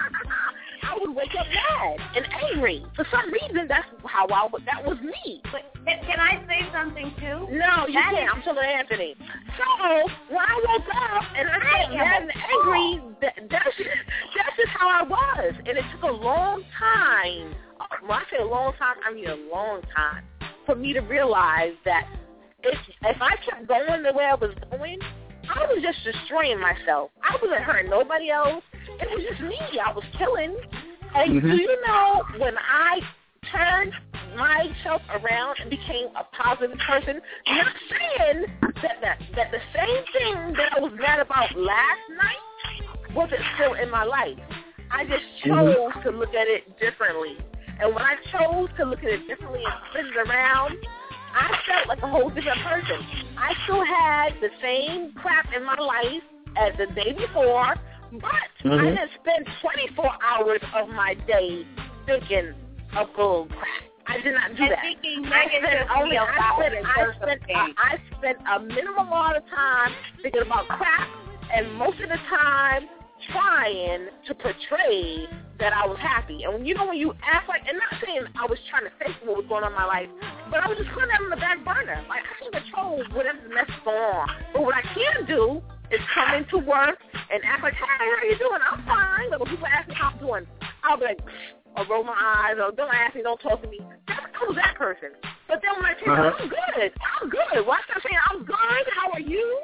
I would wake up mad and angry. For some reason, that's how I would, that was me. But can I say something too? No, you that can't. Is... I'm telling Anthony. So when I woke up and I got mad and angry, that, that's, that's just how I was. And it took a long time. When I say a long time, I mean a long time for me to realize that if, if I kept going the way I was going, I was just destroying myself. I wasn't hurting nobody else. It was just me I was killing. And mm-hmm. do you know, when I turned myself around and became a positive person, not saying that, that, that the same thing that I was mad about last night wasn't still in my life. I just chose mm-hmm. to look at it differently. And when I chose to look at it differently and spin it around, I felt like a whole different person. I still had the same crap in my life as the day before, but mm-hmm. I didn't spend twenty-four hours of my day thinking of bull crap. I did not do and that. I spent, only, I, spent, I, spent, uh, I spent a minimum amount of time thinking about crap, and most of the time trying to portray that I was happy. And you know when you act like, and not saying I was trying to fake what was going on in my life, but I was just putting that on the back burner. Like, I can't control whatever the mess is going on. But what I can do is come into work and act like, hey, how you doing? I'm fine. But when people ask me how I'm doing, I'll be like, or roll my eyes, or don't ask me, don't talk to me. That's, I was that person. But then when I tell you, uh-huh. I'm good. I'm good. Why start saying I'm good? How are you?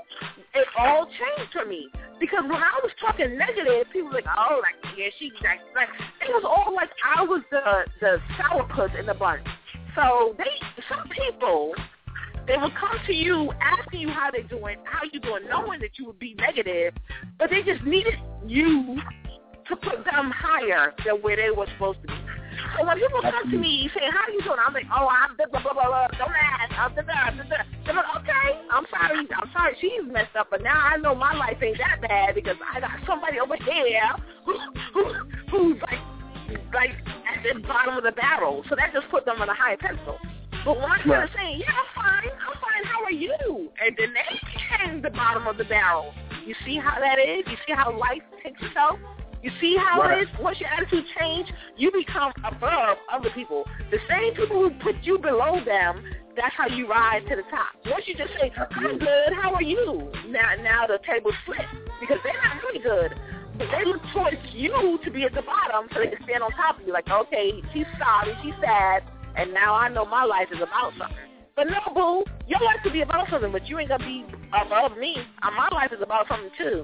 it all changed for me. Because when I was talking negative, people were like, oh, like, yeah, she, like, like, it was all like I was the, the sourpuss in the bunch. So they, some people, they would come to you asking you how they're doing, how you doing, knowing that you would be negative, but they just needed you to put them higher than where they were supposed to be. So when people come to me saying, how are you doing? I'm like, oh, I'm blah, blah, blah, blah, don't ask. I'm blah, blah, blah, blah. They're like, okay, I'm sorry. I'm sorry she's messed up, but now I know my life ain't that bad because I got somebody over here who, who, who's like, like at the bottom of the barrel. So that just put them on a high pencil. But when I started saying, yeah, I'm fine, I'm fine, how are you? And then they became the bottom of the barrel. You see how that is? You see how life takes itself? You see how right. it is? Once your attitude change, you become above other people. The same people who put you below them, that's how you rise to the top. Once you just say, I'm good, how are you? Now now the table's flipped because they're not really good. But they look towards you to be at the bottom so they can stand on top of you. Like, okay, she's sorry, she's sad, and now I know my life is about something. But no, boo, your life could be about something, but you ain't going to be above me. My life is about something, too.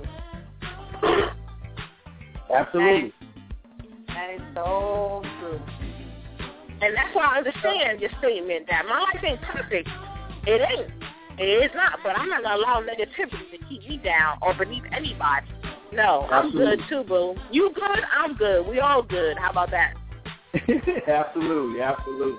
Absolutely. That is, that is so true. And that's why I understand your statement that my life ain't perfect. It ain't. It is not. But I'm not going to allow negativity to keep me down or beneath anybody. No, I'm Absolutely. good too, boo. You good? I'm good. We all good. How about that? Absolutely. Absolutely.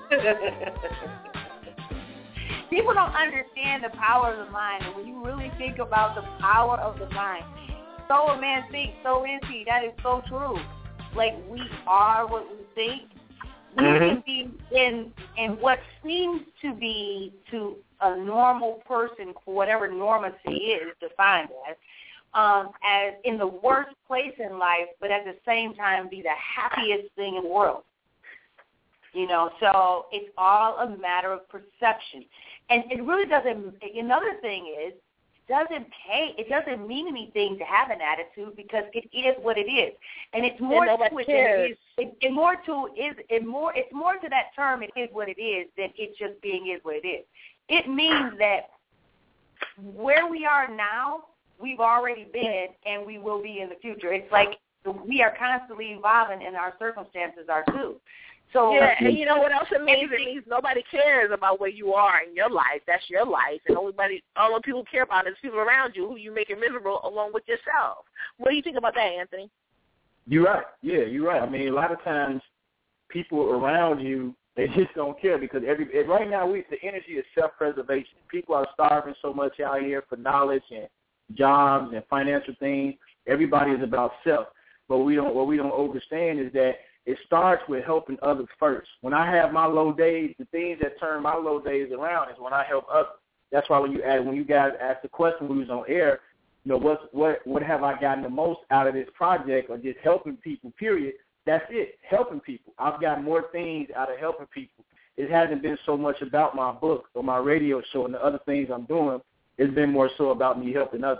People don't understand the power of the mind. And when you really think about the power of the mind, so a man thinks, so is he. That is so true. Like, we are what we think. We mm-hmm. can be in, in what seems to be to a normal person, for whatever normacy is defined as, um, as in the worst place in life, but at the same time be the happiest thing in the world. You know, so it's all a matter of perception. And it really doesn't, another thing is, doesn't pay. It doesn't mean anything to have an attitude because it is what it is, and it's more to it than it is. It, it more to is it more. It's more to that term. It is what it is than it just being is what it is. It means that where we are now, we've already been, and we will be in the future. It's like we are constantly evolving, and our circumstances are too. So, yeah, and you know what else it means? It means nobody cares about where you are in your life. That's your life. And everybody, all the people care about is people around you who you make it miserable along with yourself. What do you think about that, Anthony? You're right. Yeah, you're right. I mean, a lot of times people around you, they just don't care because every right now we the energy is self-preservation. People are starving so much out here for knowledge and jobs and financial things. Everybody is about self. But we don't. What we don't understand is that it starts with helping others first. When I have my low days, the things that turn my low days around is when I help others. That's why when you add, when you guys asked the question when we was on air, you know, what's, what what have I gotten the most out of this project or just helping people, period, that's it, helping people. I've got more things out of helping people. It hasn't been so much about my book or my radio show and the other things I'm doing. It's been more so about me helping others.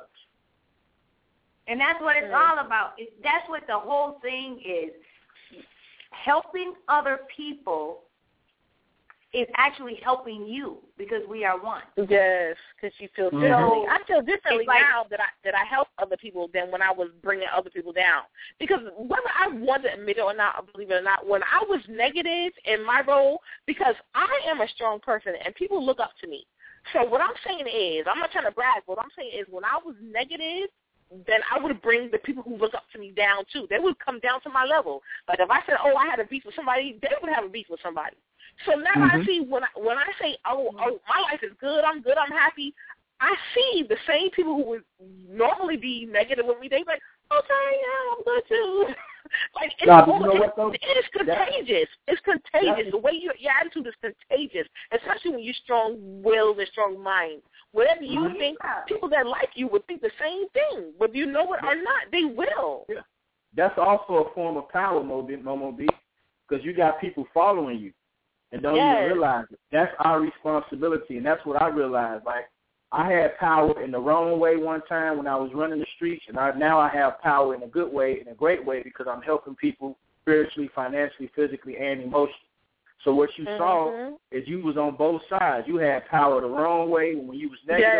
And that's what it's all about. It's, that's what the whole thing is. Helping other people is actually helping you because we are one. Yes, because you feel differently. Mm-hmm. I feel differently like, now that I that I help other people than when I was bringing other people down. Because whether I want to admit it or not, or believe it or not, when I was negative in my role, because I am a strong person and people look up to me. So what I'm saying is, I'm not trying to brag, what I'm saying is when I was negative, then I would bring the people who look up to me down, too. They would come down to my level. Like, if I said, oh, I had a beef with somebody, they would have a beef with somebody. So now mm-hmm. I see when I, when I say, oh, oh, my life is good, I'm good, I'm happy, I see the same people who would normally be negative with me. They be like, okay, yeah, I'm good, too. Like, it's, God, all, you know what, though? It's, it's contagious. That, it's contagious. The way you, your attitude is contagious, especially when you're strong-willed and strong-minded. Whatever you mm-hmm. think, people that like you would think the same thing. Whether you know it or not, they will. Yeah. That's also a form of power, Momo B, because you got people following you and don't yes. even realize it. That's our responsibility, and that's what I realized. Like, I had power in the wrong way one time when I was running the streets, and I, now I have power in a good way, in a great way, because I'm helping people spiritually, financially, physically, and emotionally. So what you mm-hmm. saw is you was on both sides. You had power the wrong way when you was negative, yes.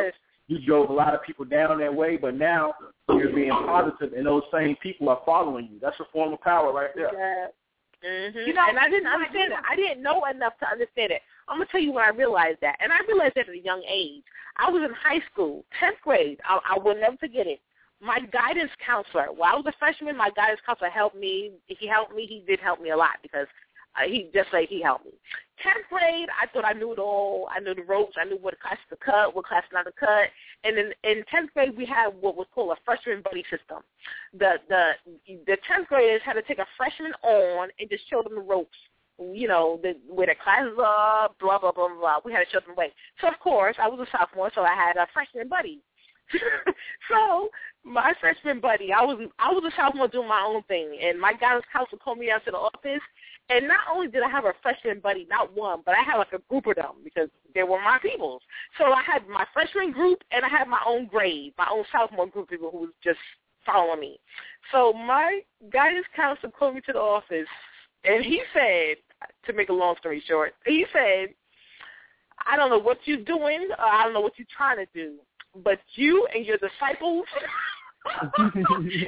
you drove a lot of people down that way, but now you're being positive, and those same people are following you. That's a form of power right there. Yeah. Mm-hmm. You know, and I didn't understand it. I didn't know enough to understand it. I'm going to tell you when I realized that. And I realized that at a young age. I was in high school, tenth grade. I, I will never forget it. My guidance counselor, while I was a freshman, my guidance counselor helped me. He helped me. He did help me a lot because uh, he just like he helped me. tenth grade, I thought I knew it all. I knew the ropes. I knew what class to cut, what class not to cut. And in, in tenth grade, we had what was called a freshman buddy system. The the the tenth graders had to take a freshman on and just show them the ropes. You know, the, where their classes are, blah, blah, blah, blah. We had to show them the way. So, of course, I was a sophomore, so I had a freshman buddy. So my freshman buddy, I was I was a sophomore doing my own thing, and my guidance counselor called me out to the office, and not only did I have a freshman buddy, not one, but I had like a group of them because they were my peoples. So I had my freshman group, and I had my own grade, my own sophomore group of people who was just following me. So my guidance counselor called me to the office, and he said, to make a long story short, he said, I don't know what you're doing, or I don't know what you're trying to do, but you and your disciples, he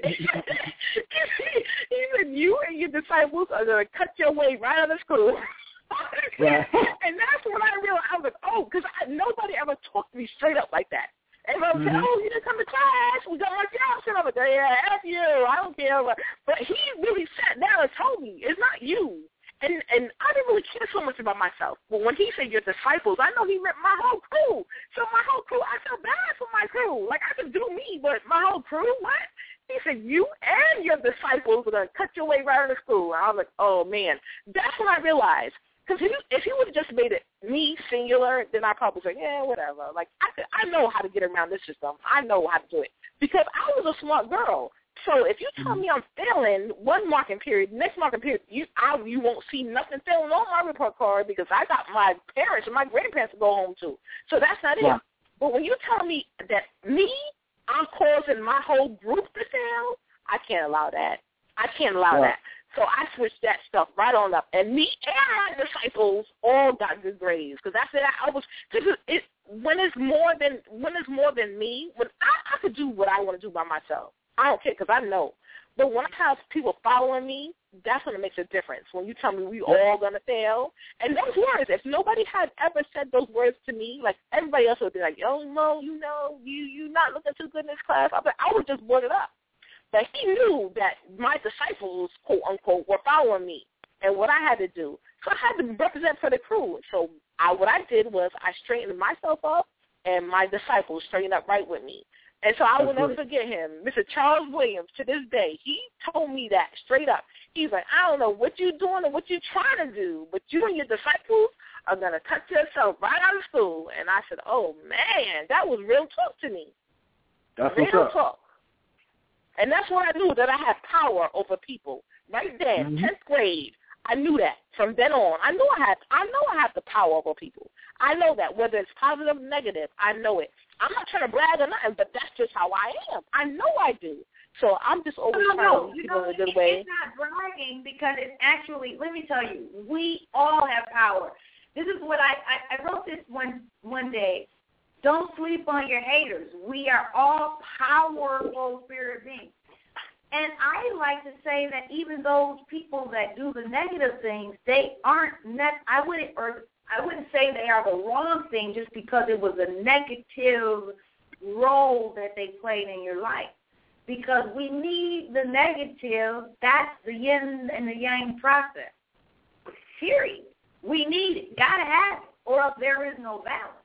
said, you and your disciples are going to cut your way right out of school. Yeah. And that's when I realized, I was like, oh, because nobody ever talked to me straight up like that. Everyone mm-hmm. said, oh, you didn't come to class. We got my job. I was like, yeah, F you. I don't care. But he really sat down and told me, it's not you. And and I didn't really care so much about myself. But when he said your disciples, I know he meant my whole crew. So my whole crew, I felt bad for my crew. Like, I could do me, but my whole crew, what? He said, you and your disciples are going to cut your way right out of school. And I was like, oh, man. That's when I realized. Because if, if he would have just made it me singular, then I'd probably say, yeah, whatever. Like, I, I know how to get around this system. I know how to do it. Because I was a smart girl. So if you tell me I'm failing one marking period, next marking period, you I, you won't see nothing failing on my report card because I got my parents and my grandparents to go home to. So that's not yeah. it. But when you tell me that me, I'm causing my whole group to fail, I can't allow that. I can't allow yeah. that. So I switched that stuff right on up. And me and my disciples all got good grades because that's it. I was because it, it when it's more than when it's more than me, when I, I could do what I want to do by myself. I don't care because I know. But when I have people following me, that's when it makes a difference. When you tell me we all going to fail. And those words, if nobody had ever said those words to me, like everybody else would be like, oh, no, you know, you, you're not looking too good in this class. I, I would just brought it up. But he knew that my disciples, quote, unquote, were following me and what I had to do. So I had to represent for the crew. So I, what I did was I straightened myself up and my disciples straightened up right with me. And so I will never forget him, Mister Charles Williams, to this day. He told me that straight up. He's like, I don't know what you're doing or what you're trying to do, but you and your disciples are going to cut yourself right out of school. And I said, oh, man, that was real talk to me. That's real what's up. talk. And that's when I knew that I had power over people. Right then, mm-hmm. tenth grade, I knew that. From then on, I knew I had I know I have the power over people. I know that, whether it's positive or negative, I know it. I'm not trying to brag or nothing, but that's just how I am. I know I do. So I'm just always no, trying no, to you keep know, it in a good it, way. It's not bragging because it's actually, let me tell you, we all have power. This is what I, I, I wrote this one one day. Don't sleep on your haters. We are all powerful spirit beings. And I like to say that even those people that do the negative things, they aren't net. I wouldn't, or I wouldn't say they are the wrong thing just because it was a negative role that they played in your life. Because we need the negative. That's the yin and the yang process. Period. We need it. Gotta have it, or else there is no balance.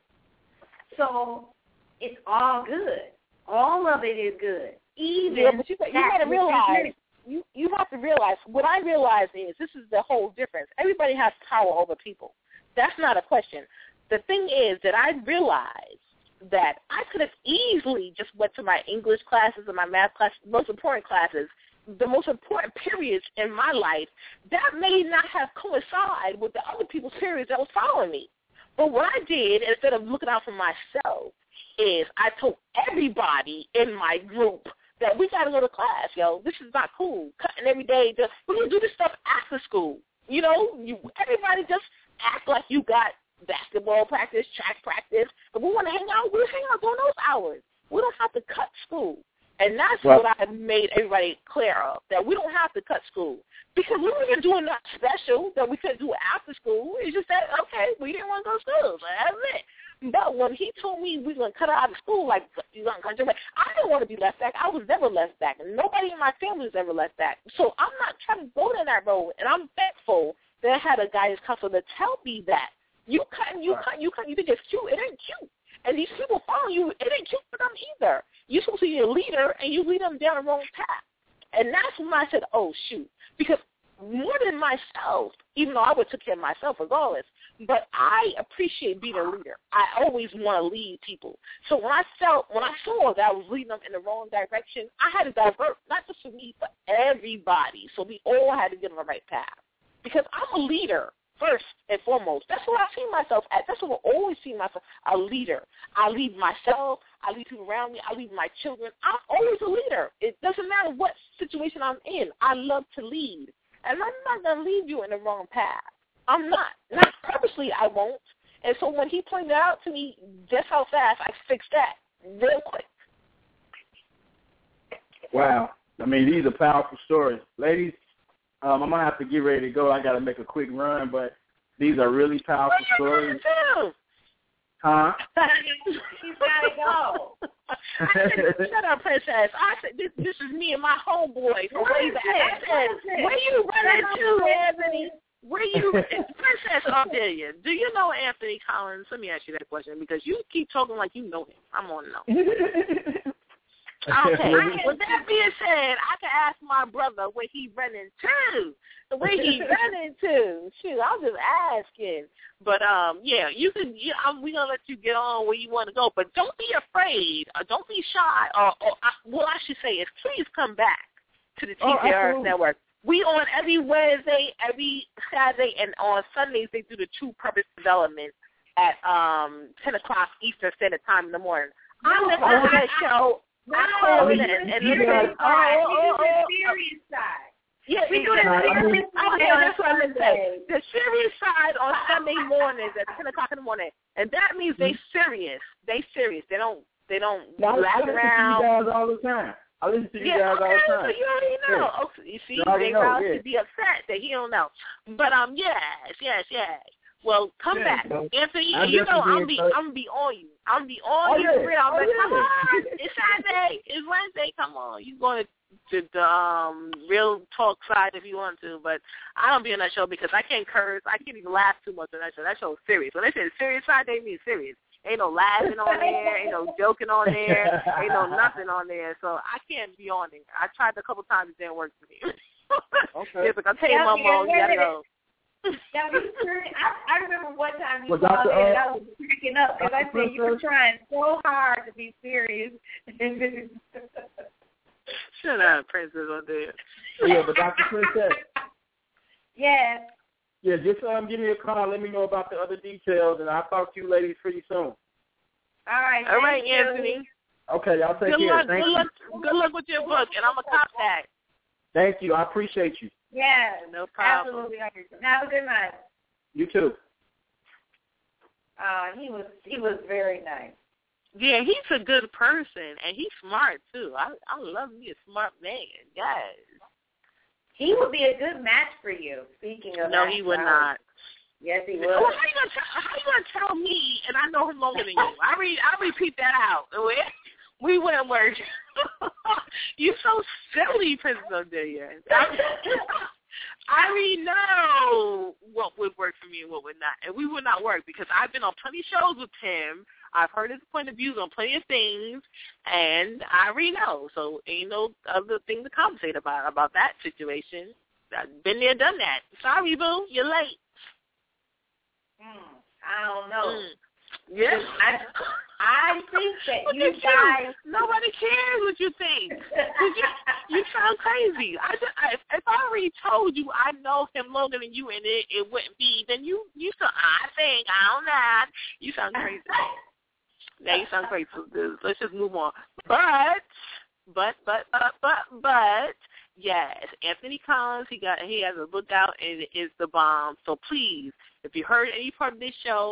So it's all good. All of it is good. Even yeah, but you, you got to realize, you, you have to realize, what I realize is this is the whole difference. Everybody has power over people. That's not a question. The thing is that I realized that I could have easily just went to my English classes and my math classes, most important classes, the most important periods in my life, that may not have coincided with the other people's periods that was following me. But what I did, instead of looking out for myself, is I told everybody in my group that we got to go to class, yo. This is not cool. Cutting every day. Just, we're going to do this stuff after school. You know, you, everybody just act like you got basketball practice, track practice. If we want to hang out, we'll hang out during those hours. We don't have to cut school. And that's well, what I made everybody clear of, that we don't have to cut school. Because we weren't doing nothing special that we couldn't do after school. It's just that, okay, we didn't want to go to school. So that's it. But when he told me we were going to cut her out of school, like, you're going to cut her back, I didn't want to be left back. I was never left back. And nobody in my family was ever left back. So I'm not trying to go down that road. And I'm thankful that I had a guidance counselor to tell me that. You cut, you cut, you cut, you think it's cute. It ain't cute. And these people following you, it ain't cute for them either. You're supposed to be a leader, and you lead them down the wrong path. And that's when I said, oh, shoot. Because more than myself, even though I would take care of myself regardless, but I appreciate being a leader. I always want to lead people. So when I felt, when I saw that I was leading them in the wrong direction, I had to divert, not just for me, but everybody. So we all had to get on the right path. Because I'm a leader. First and foremost, that's what I see myself as. That's what I always see myself, a leader. I lead myself. I lead people around me. I lead my children. I'm always a leader. It doesn't matter what situation I'm in. I love to lead. And I'm not going to lead you in the wrong path. I'm not. Not purposely, I won't. And so when he pointed out to me just how fast I fixed that real quick. Wow. I mean, these are powerful stories. Ladies, Um, I'm going to have to get ready to go. I got to make a quick run, but these are really powerful stories. Huh? He's got to go. I said, shut up, princess. I said, this, this is me and my homeboy from way back. I said, where you running to, Anthony? Where you, Princess Ardelia, do you know Anthony Collins? Let me ask you that question because you keep talking like you know him. I'm on no. Okay. With that being said, I can ask my brother where he running to, the way he running to. Shoot, I'm just asking. But um, yeah, you can. Yeah, I'm, we're gonna let you get on where you want to go, but don't be afraid, or don't be shy. Or, or I, what I should say is, please come back to the T J R S oh, Network. We on every Wednesday, every Saturday, and on Sundays they do the True Purpose Development at um ten o'clock Eastern Standard Time in the morning. I'm the on that show. No, I call we it do and, the and serious listen. side. Oh, oh, We do the oh, serious side. Yeah, we do the serious side. Oh, yeah, that's what I'm going to say. The serious side on Sunday mornings at ten o'clock in the morning. And that means they serious. They serious. They don't They don't no, laugh I listen around. to you guys all the time. I listen to you yeah, guys okay, all the time. So you already know. Yeah. Okay, you see, you already Jay know, Rouse yeah. should be upset that he don't know. But, um, yes, yes, yes. Well, come yeah, back. so Anthony, I you know I'm be, be I'm gonna be on you. I'm gonna be on oh, you yeah. for real. I'm oh, like, yeah. come on, it's Saturday, it's Wednesday, come on. You going to the um real talk side if you want to, but I don't be on that show because I can't curse. I can't even laugh too much on that show. That show is serious. When they say serious side, they mean serious. Ain't no laughing on there, ain't no joking on there, ain't no nothing on there. So I can't be on it. I tried a couple times, it didn't work for me. Okay. It's like I tell you, my mom, you gotta go. Yeah, we I, I remember one time you well, called Doctor, in and uh, I was freaking up because I said you were trying so hard to be serious. Shut up, Princess Odell. Yeah, but Doctor Princess. Yes. Yeah, just um, give me a call. Let me know about the other details, and I'll talk to you ladies pretty soon. All right. All right, you. Anthony. Okay, y'all take good care. Luck, Thank good you. luck. Good luck with your book, and I'm a cop that. Thank you. I appreciate you. Yeah. No problem. Absolutely. Have a good night. You too. Uh, he was he was very nice. Yeah, he's a good person, and he's smart, too. I I love me a smart man. Yes. He would be a good match for you, speaking of No, that, he would so. not. Yes, he would. Well, how you gonna tell, how you gonna tell me, and I know him longer than you? I re, I repeat that out. We wouldn't work. You're so silly, Princess Odelia. I already know what would work for me and what would not. And we would not work because I've been on plenty of shows with him. I've heard his point of views on plenty of things, and I already know. So ain't no other thing to conversate about about that situation. I've been there, done that. Sorry, boo. You're late. Mm, I don't know. Mm. Yeah. I, I think that Look you at guys... You. Nobody cares what you think. you, you sound crazy. I just, I, if I already told you I know him longer than you and it, it wouldn't be, then you, you sound, I think, I don't know. You sound crazy. Now you sound crazy. Let's just move on. But, but, but, but, but, but, yes, Anthony Collins, he got, he has a book out, and it is The Bomb. So please, if you heard any part of this show,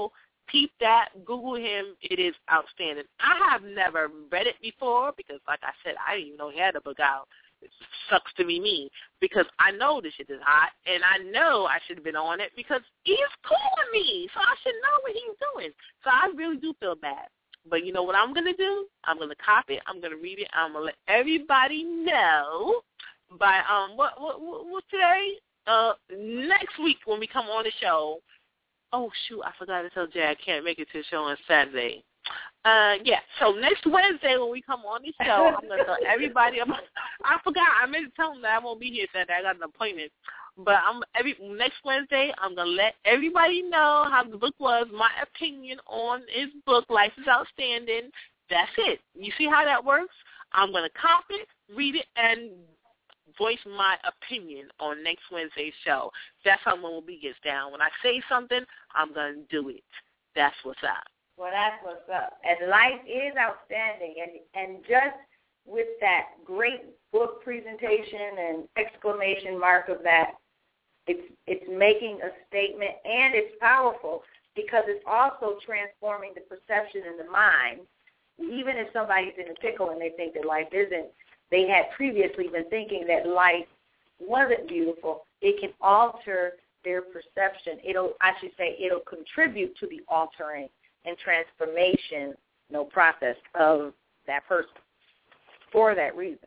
peep that. Google him. It is outstanding. I have never read it before because, like I said, I didn't even know he had a book out. It sucks to be me because I know this shit is hot, and I know I should have been on it because he's cool with me, so I should know what he's doing. So I really do feel bad. But you know what I'm going to do? I'm going to copy it. I'm going to read it. I'm going to let everybody know by, um, what, what, what, what today? Uh, next week when we come on the show. Oh, shoot, I forgot to tell Jay I can't make it to the show on Saturday. Uh, yeah, so next Wednesday when we come on the show, I'm going to tell everybody about, I forgot, I meant to tell them that I won't be here Saturday. I got an appointment. But I'm every next Wednesday, I'm going to let everybody know how the book was, my opinion on his book, Life is Outstanding. That's it. You see how that works? I'm going to copy it, read it, and voice my opinion on next Wednesday's show. That's how Moby gets down. When I say something, I'm going to do it. That's what's up. Well, that's what's up. And life is outstanding. And and just with that great book presentation and exclamation mark of that, it's it's making a statement, and it's powerful because it's also transforming the perception in the mind. Even if somebody's in a pickle and they think that life isn't, they had previously been thinking that life wasn't beautiful. It can alter their perception. It'll, I should say, it'll contribute to the altering and transformation, you know, process of that person for that reason.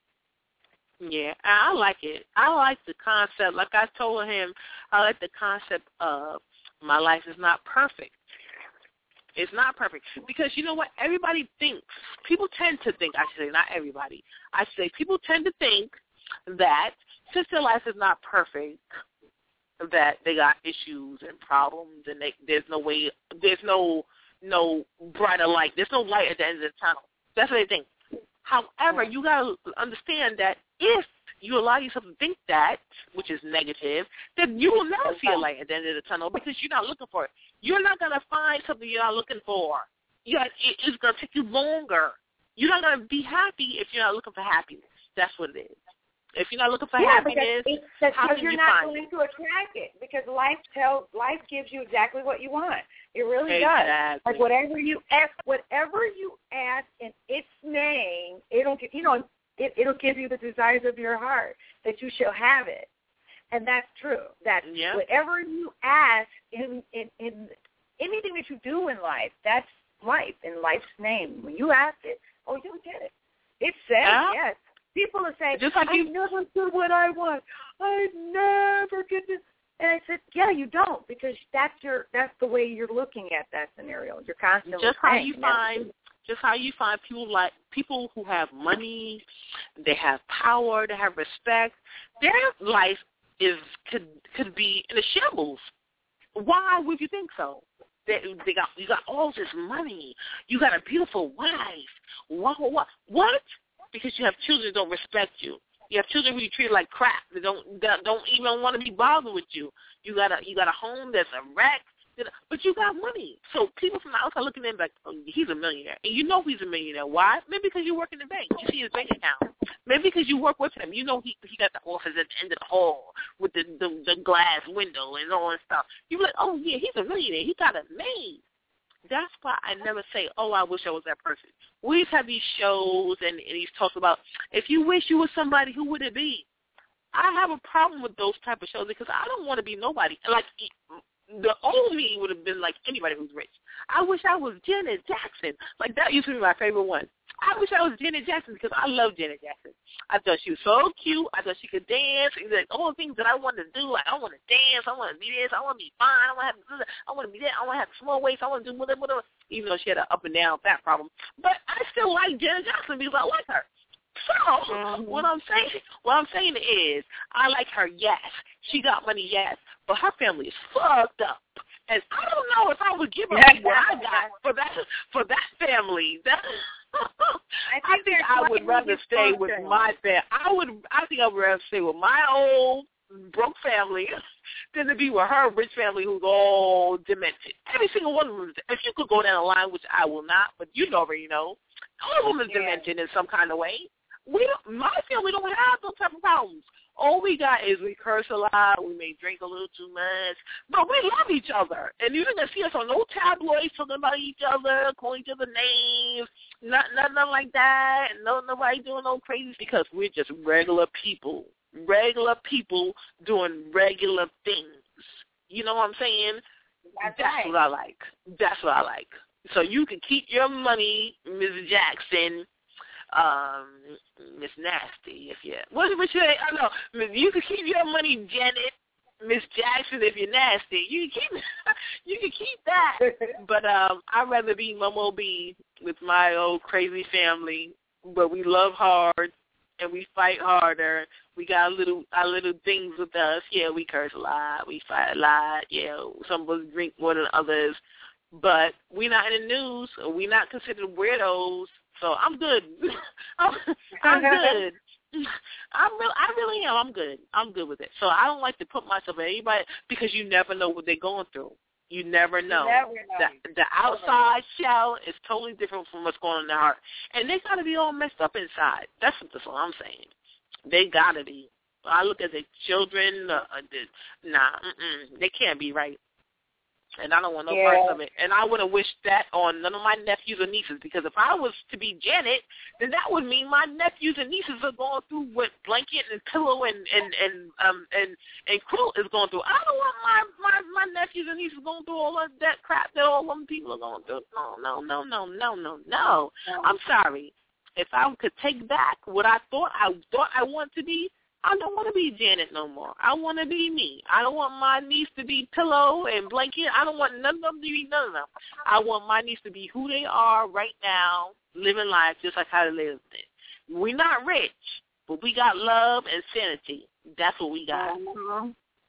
Yeah, I like it. I like the concept. Like I told him, I like the concept of my life is not perfect. It's not perfect. Because you know what? Everybody thinks, people tend to think, I should say, not everybody. I should say people tend to think that since their life is not perfect, that they got issues and problems, and they, there's no way, there's no no brighter light. There's no light at the end of the tunnel. That's what they think. However, you got to understand that if you allow yourself to think that, which is negative, then you will never see a light at the end of the tunnel because you're not looking for it. You're not going to find something you're not looking for. You got, it, it's going to take you longer. You're not going to be happy if you're not looking for happiness. That's what it is. If you're not looking for yeah, happiness, because, because how can you're you not find going it? to attract it. Because life tells, life gives you exactly what you want. It really Exactly. does. Like whatever you ask, whatever you ask in its name, it'll give, you know, it, it'll give you the desires of your heart that you shall have it, and that's true. That yeah. whatever you ask in, in in anything that you do in life, that's life in life's name. When you ask it, oh, you'll get it. It says Yeah. yes. People are saying, Just like I you- never get what I want. I never get this. And I said, yeah, you don't, because that's your that's the way you're looking at that scenario. You're constantly Just how saying, you never find, just how you find people like people who have money, they have power, they have respect. Their life is could could be in a shambles. Why would you think so? They, they got you got all this money. You got a beautiful wife. What? What? What? Because you have children that don't respect you. You have children who you treat like crap. They don't that don't even want to be bothered with you. You got a you got a home that's a wreck, but you got money. So people from the outside looking in like, oh, he's a millionaire, and you know he's a millionaire. Why? Maybe because you work in the bank. You see his bank account. Maybe because you work with him. You know he he got the office at the end of the hall with the the, the glass window and all that stuff. You're like, oh yeah, he's a millionaire. He got it made. That's why I never say, oh, I wish I was that person. We used to have these shows, and, and he's talked about, if you wish you were somebody, who would it be? I have a problem with those type of shows because I don't want to be nobody. Like, the old me would have been like anybody who's rich. I wish I was Janet Jackson. Like, that used to be my favorite one. I wish I was Janet Jackson because I love Janet Jackson. I thought she was so cute. I thought she could dance. Like, all the things that I wanted to do. Like, I want to dance. I want to be this. I want to be fine. I want to have. I want to be that. I want to have small waist. I want to do whatever, whatever. Even though she had an up and down fat problem, but I still like Janet Jackson because I like her. So mm-hmm. what I'm saying, what I'm saying is, I like her. Yes, she got money. Yes, but her family is fucked up. And I don't know if I would give her what I got for that for that family. That I think I, think I would rather stay with my family. I would. I think I would rather stay with my old broke family than to be with her rich family who's all demented. Every single one of them. If you could go down the line, which I will not, but you already know, all of them is yeah. demented in some kind of way. We don't, my family don't have those type of problems. All we got is we curse a lot, we may drink a little too much, but we love each other. And you're going to see us on no tabloids talking about each other, calling each other names, not, nothing like that. No, nobody doing no crazy because we're just regular people, regular people doing regular things. You know what I'm saying? That's, That's right. what I like. That's what I like. So you can keep your money, Miz Jackson, um, Miss Nasty, if you what would you say? I know you can keep your money, Janet, Miss Jackson, if you're nasty. You can keep you can keep that. But um, I'd rather be Momo B with my old crazy family. But we love hard and we fight harder. We got a little our little things with us. Yeah, we curse a lot. We fight a lot. Yeah, some of us drink more than others. But we're not in the news. We're not considered weirdos. So I'm good. I'm, I'm good. I'm real. I really am. I'm good. I'm good with it. So I don't like to put myself in anybody because you never know what they're going through. You never know. You never know. The, the outside shell is totally different from what's going on in their heart, and they got to be all messed up inside. That's what that's what I'm saying. They got to be. I look at the children. Uh, the, nah, mm-mm, they can't be right. And I don't want no yeah. parts of it. And I wouldn't wish that on none of my nephews or nieces because if I was to be Janet, then that would mean my nephews and nieces are going through what Blanket and Pillow and and and um and and Quilt is going through. I don't want my my my nephews and nieces going through all of that crap that all them people are going through. No, no, no, no, no, no, no. I'm sorry. If I could take back what I thought I thought I want to be, I don't want to be Janet no more. I want to be me. I don't want my niece to be Pillow and Blanket. I don't want none of them to be none of them. I want my niece to be who they are right now, living life just like how they lived it. We're not rich, but we got love and sanity. That's what we got. Mm-hmm.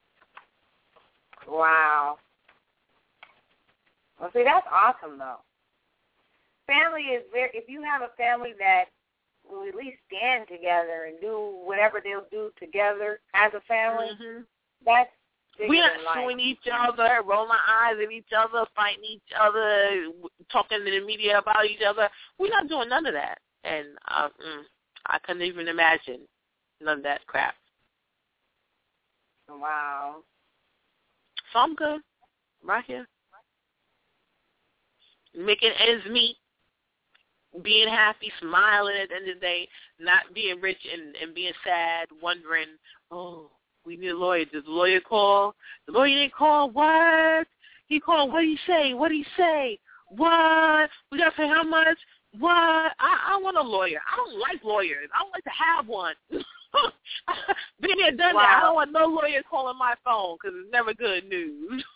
Wow. Well, see, that's awesome, though. Family is very, if you have a family that will at least stand together and do whatever they'll do together as a family, mm-hmm. that's we're not suing each other, rolling our eyes at each other, fighting each other, talking to the media about each other. We're not doing none of that. And uh, mm, I couldn't even imagine none of that crap. Wow. So I'm good. Right here. Making ends meet. Being happy, smiling at the end of the day, not being rich and, and being sad, wondering, oh, we need a lawyer. Did the lawyer call? The lawyer didn't call. What? He called. What did he say? What did he say? What? We got to pay how much? What? I, I want a lawyer. I don't like lawyers. I don't like to have one. Been there, done wow. that. I don't want no lawyer calling my phone because it's never good news.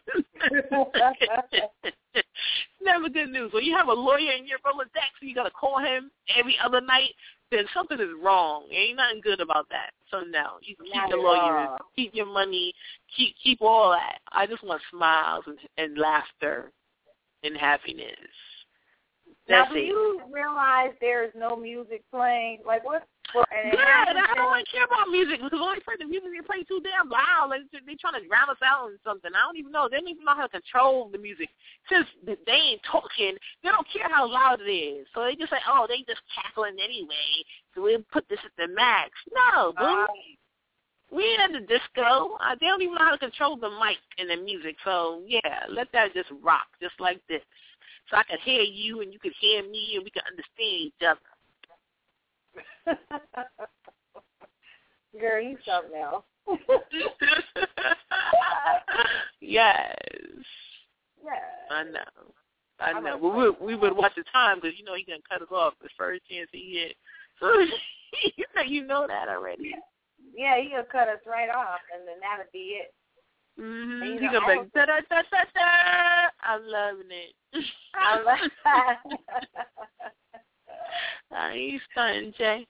Never good news. When you have a lawyer in your Rolodex and you got to call him every other night, then something is wrong. Ain't nothing good about that. So no, you can keep Not your lawyers, keep your money, keep keep all that. I just want smiles and, and laughter and happiness. Now, That's do it. you realize there is no music playing? Like, what? For, and Yeah, and I don't really care about music because only for the music they play too damn loud. Like, they're trying to drown us out in something. I don't even know. They don't even know how to control the music. Since they ain't talking, they don't care how loud it is. So they just say, oh, they just cackling anyway, so we'll put this at the max. No, boo. Uh, We ain't at the disco. Uh, they don't even know how to control the mic and the music. So, yeah, let that just rock just like this. So I could hear you and you could hear me and we could understand each other. Girl, you something else. Yes. Yeah. I know. I know. Well, we, we would watch the time because, you know, he going to cut us off the first chance he get. So, you know that already. Yeah, he going to cut us right off, and then that would be it. Mm-hmm. He's going to be like, da-da-da-da-da. I'm loving it. I love that. I ain't stunning, Jay.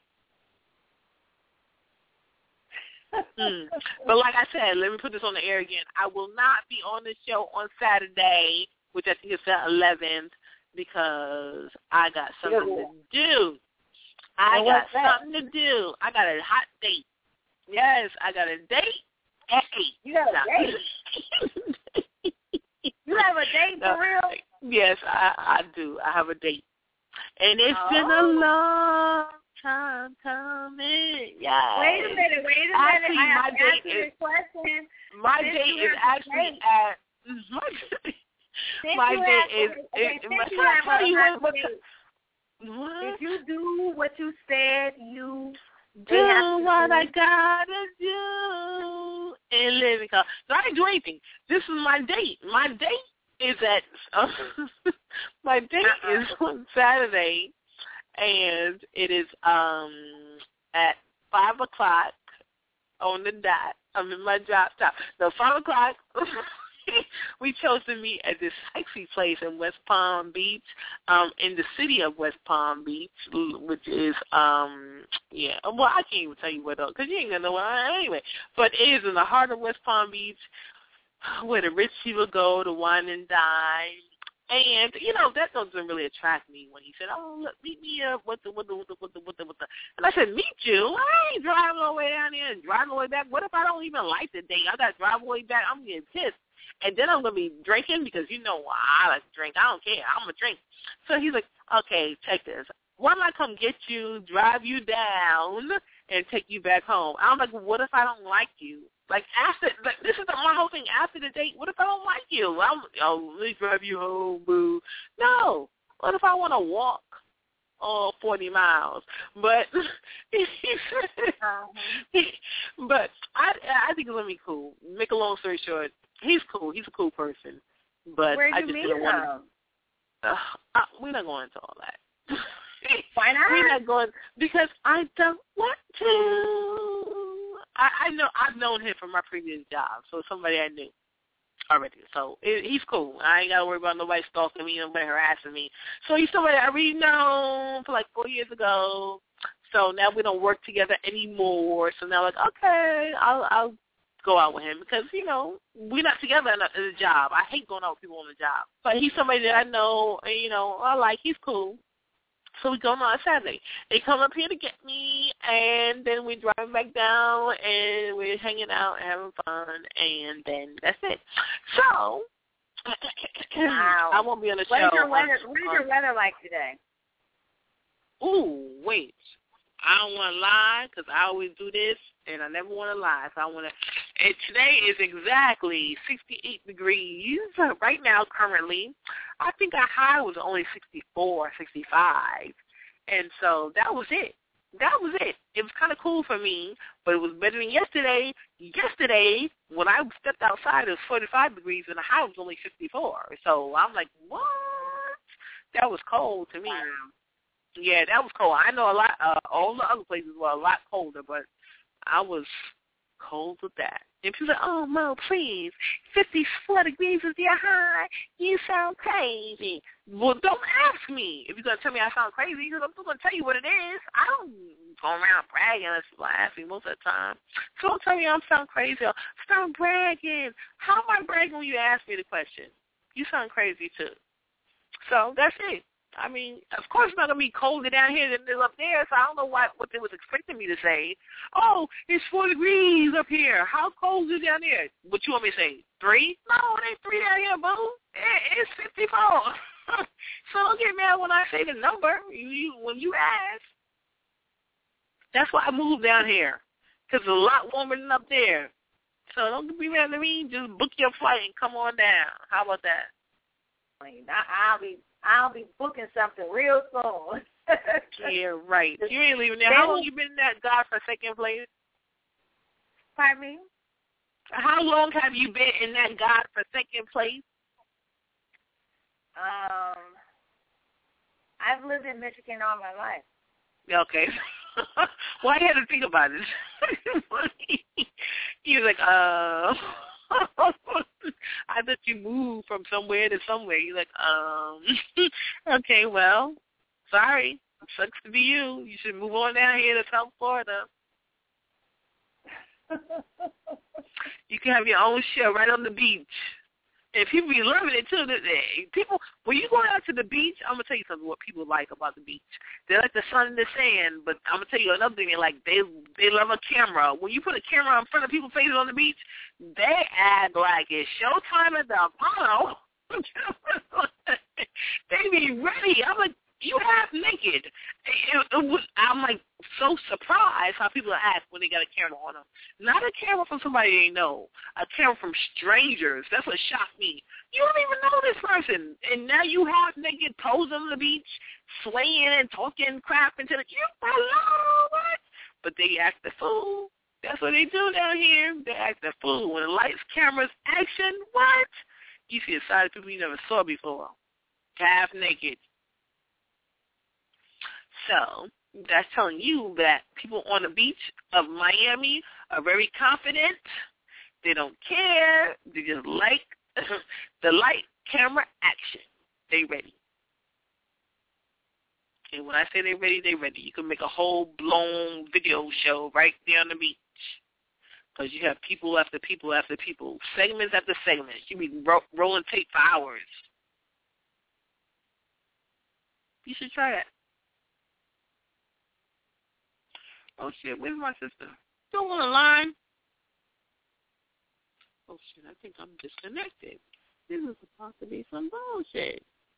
mm. But like I said, let me put this on the air again. I will not be on the show on Saturday, which I think is the eleventh, because I got something to do. I and got that? something to do. I got a hot date. Yes, I got a date at eight. You got a date? You have a date no, for real? Yes, I, I do. I have a date. And it's oh. been a long time coming. Yeah. Wait a minute, wait a actually, minute. I my have date answered is, this question. my Since date you is have actually date. at, my, Since my you date have- is, okay, is, since my, you can I have tell a you hot what, what, date, what? Did you do what you said you Do what I gotta do and live it. No, I didn't do anything. This is my date. My date is at uh, my date uh-uh. is on Saturday, and it is um at five o'clock on the dot. I'm in my drop top. So five o'clock. We chose to meet at this sexy place in West Palm Beach, um, in the city of West Palm Beach, which is, um, yeah, well, I can't even tell you what else, because you ain't going to know where I am anyway. But it is in the heart of West Palm Beach, where the rich people go to wine and dine. And, you know, that doesn't really attract me when he said, oh, look, meet me up with the, with the, with the, with the, with the, with the. And I said, meet you? I ain't driving all the way down there and driving all the way back. What if I don't even like the date? I got to drive all the way back. I'm getting pissed. And then I'm going to be drinking because, you know, I like to drink. I don't care. I'm going to drink. So he's like, okay, check this. Why don't I come get you, drive you down, and take you back home? I'm like, what if I don't like you? Like, after, like, this is the, my whole thing. After the date, what if I don't like you? I'm, oh, let me drive you home, boo. No. What if I want to walk? Oh, forty miles. But but I I think it's gonna be cool. Make a long story short, he's cool. He's a cool person. But Where'd I you just meet didn't him? want to. Uh, uh, we're not going into all that. Why not? We're not going because I don't want to. I, I know I've known him from my previous job, so it's somebody I knew already. So it, he's cool. I ain't got to worry about nobody stalking me, nobody harassing me. So he's somebody I already known for like four years ago. So now we don't work together anymore. So now like, okay, I'll, I'll go out with him because, you know, we're not together in a, in a job. I hate going out with people on the job. But he's somebody that I know, and, you know, I like. He's cool. So we go on Saturday. They come up here to get me, and then we drive back down, and we're hanging out and having fun, and then that's it. So wow. I won't be on the what show. Is your weather, on, what is your weather like today? Ooh, wait. I don't want to lie because I always do this, and I never want to lie. So I want to. And today is exactly sixty-eight degrees right now. Currently, I think our high was only sixty-four, sixty-five, and so that was it. That was it. It was kind of cool for me, but it was better than yesterday. Yesterday, when I stepped outside, it was forty-five degrees, and the high was only fifty-four. So I'm like, what? That was cold to me. Wow. Yeah, that was cold. I know a lot. Uh, all the other places were a lot colder, but I was cold with that. And people like, oh, Mo, please, fifty-four degrees is your high. You sound crazy. Well, don't ask me if you're going to tell me I sound crazy, because I'm still going to tell you what it is. I don't go around bragging unless people ask me most of the time. So don't tell me I sound crazy or stop bragging. How am I bragging when you ask me the question? You sound crazy, too. So that's it. I mean, of course it's not going to be colder down here than it is up there, so I don't know what, what they was expecting me to say. Oh, it's four degrees up here. How cold is it down there? What you want me to say, three? No, it ain't three down here, boo. It, it's fifty-four. So don't get mad when I say the number. You, you When you ask. That's why I moved down here, because it's a lot warmer than up there. So don't be mad at me. Just book your flight and come on down. How about that? I'll be... I'll be booking something real soon. Yeah, right. You ain't leaving there. How long you been in that godforsaken place? Pardon me? How long have you been in that godforsaken place? Um, I've lived in Michigan all my life. Okay. Well, I had to think about it. He was like, uh... I thought you moved from somewhere to somewhere. You're like, um, okay, well, sorry. Sucks to be you. You should move on down here to South Florida. You can have your own show right on the beach. And people be loving it, too. People, when you go out to the beach, I'm going to tell you something what people like about the beach. They like the sun and the sand, but I'm going to tell you another thing they like. They they love a camera. When you put a camera in front of people's faces on the beach, they act like it's showtime at the Apollo. They be ready. I'm like, you half naked. It, it was, I'm like, so surprised how people act when they got a camera on them. Not a camera from somebody they know. A camera from strangers. That's what shocked me. You don't even know this person. And now you have naked pose on the beach, swaying and talking crap until you hello, what? But they act the fool. That's what they do down here. They act the fool. When the lights, cameras, action, what? You see a side of people you never saw before. Half naked. So that's telling you that people on the beach of Miami are very confident. They don't care. They just like the light, camera, action. They ready. And when I say they ready, they ready. You can make a whole blown video show right there on the beach. Because you have people after people after people, segments after segments. You be ro- rolling tape for hours. You should try that. Oh, shit, where's my sister? Still on the line? Oh, shit, I think I'm disconnected. This is supposed to be some bullshit.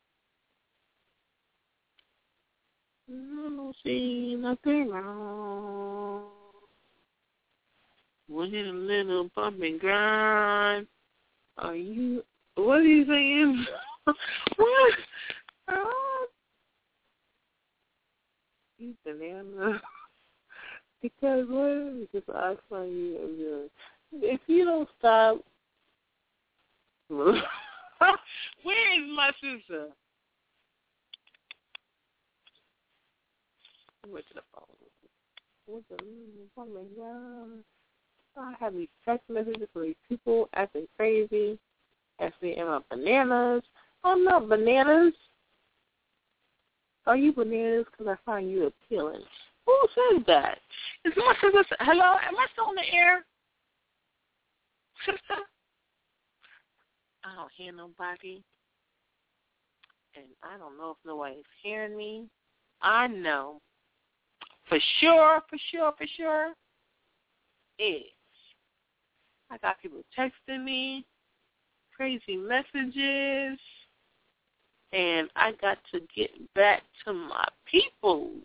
I don't see nothing wrong. With a little bump and grind. Are you, what are you saying? What? Oh. You banana. Because what? Because I find you. If you don't stop, where is my sister? I went to the phone. What's the oh my God? I have these text messages for these people acting crazy, asking am I bananas? I'm not bananas. Are you bananas? Because I find you appealing. Who says that? Is my sister? Hello? Am I still on the air? Sister? I don't hear nobody. And I don't know if nobody's hearing me. I know. For sure, for sure, for sure, is I got people texting me, crazy messages, and I got to get back to my peoples.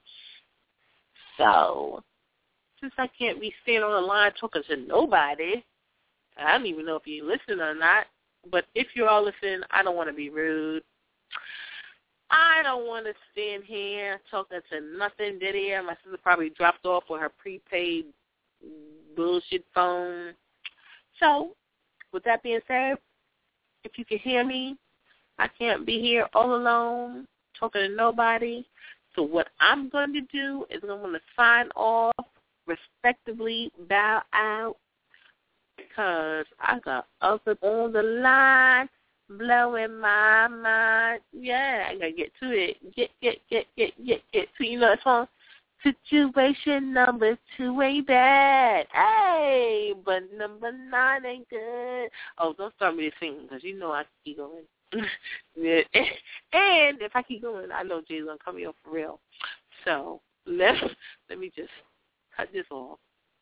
So, since I can't be staying on the line talking to nobody, I don't even know if you listen or not, but if you're all listening, I don't want to be rude. I don't want to stand here talking to nothing dead air. My sister probably dropped off with her prepaid bullshit phone. So, with that being said, if you can hear me, I can't be here all alone talking to nobody. So what I'm going to do is I'm going to sign off, respectively bow out, because I got others on the line blowing my mind. Yeah, I got to get to it. Get, get, get, get, get, get to, you know that song? Situation number two ain't bad. Hey, but number nine ain't good. Oh, don't start me to sing because you know I keep going. Yeah. And if I keep going, I know Jay's going to come here for real. So let, let me just cut this off.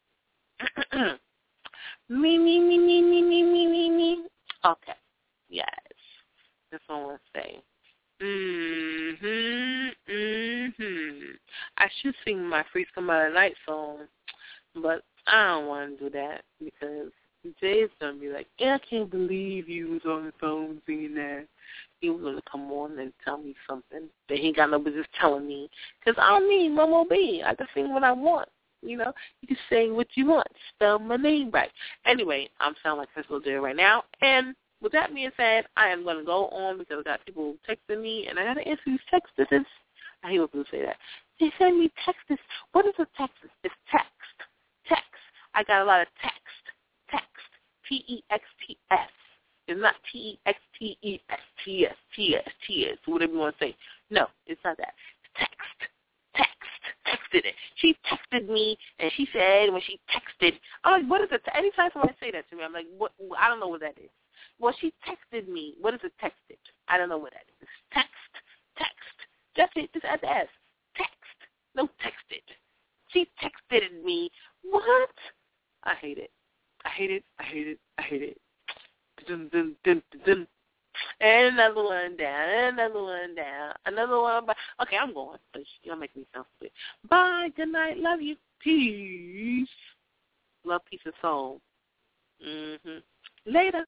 me, me, me, me, me, me, me, me, me. Okay. Yes. That's what I want to say. Mm-hmm, mm-hmm. I should sing my Freaks Come Out at Night song, but I don't want to do that because Jay's going to be like, yeah, I can't believe you was on the phone singing that. He was going to come on and tell me something that he got no business telling me because I don't need Momo B. I can sing what I want. You know, you can sing what you want. Spell my name right. Anyway, I'm sounding like Crystal Dare right now, and with that being said, I am going to go on because I got people texting me, and I got to answer these texts. I hate when people say that. They send me texts. What is a text? It's text. Text. I got a lot of text. Text. T E X T S. It's not T E X T E S. T S. T S. T S. Whatever you want to say. No, it's not that. It's text. Text. Texted it. She texted me, and she said when she texted, I'm like, what is it? Anytime somebody say that to me, I'm like, what? I don't know what that is. Well, she texted me. What is it texted? I don't know what that is. Text. Text. That's it. Just add the S. Text. No texted. She texted me. What? I hate it. I hate it. I hate it. I hate it. Dun, dun, dun, dun, dun. And another one down, another one down, another one. By, okay, I'm going. You'll make me sound stupid. Bye. Good night. Love you. Peace. Love, peace, and soul. Mm-hmm. Later.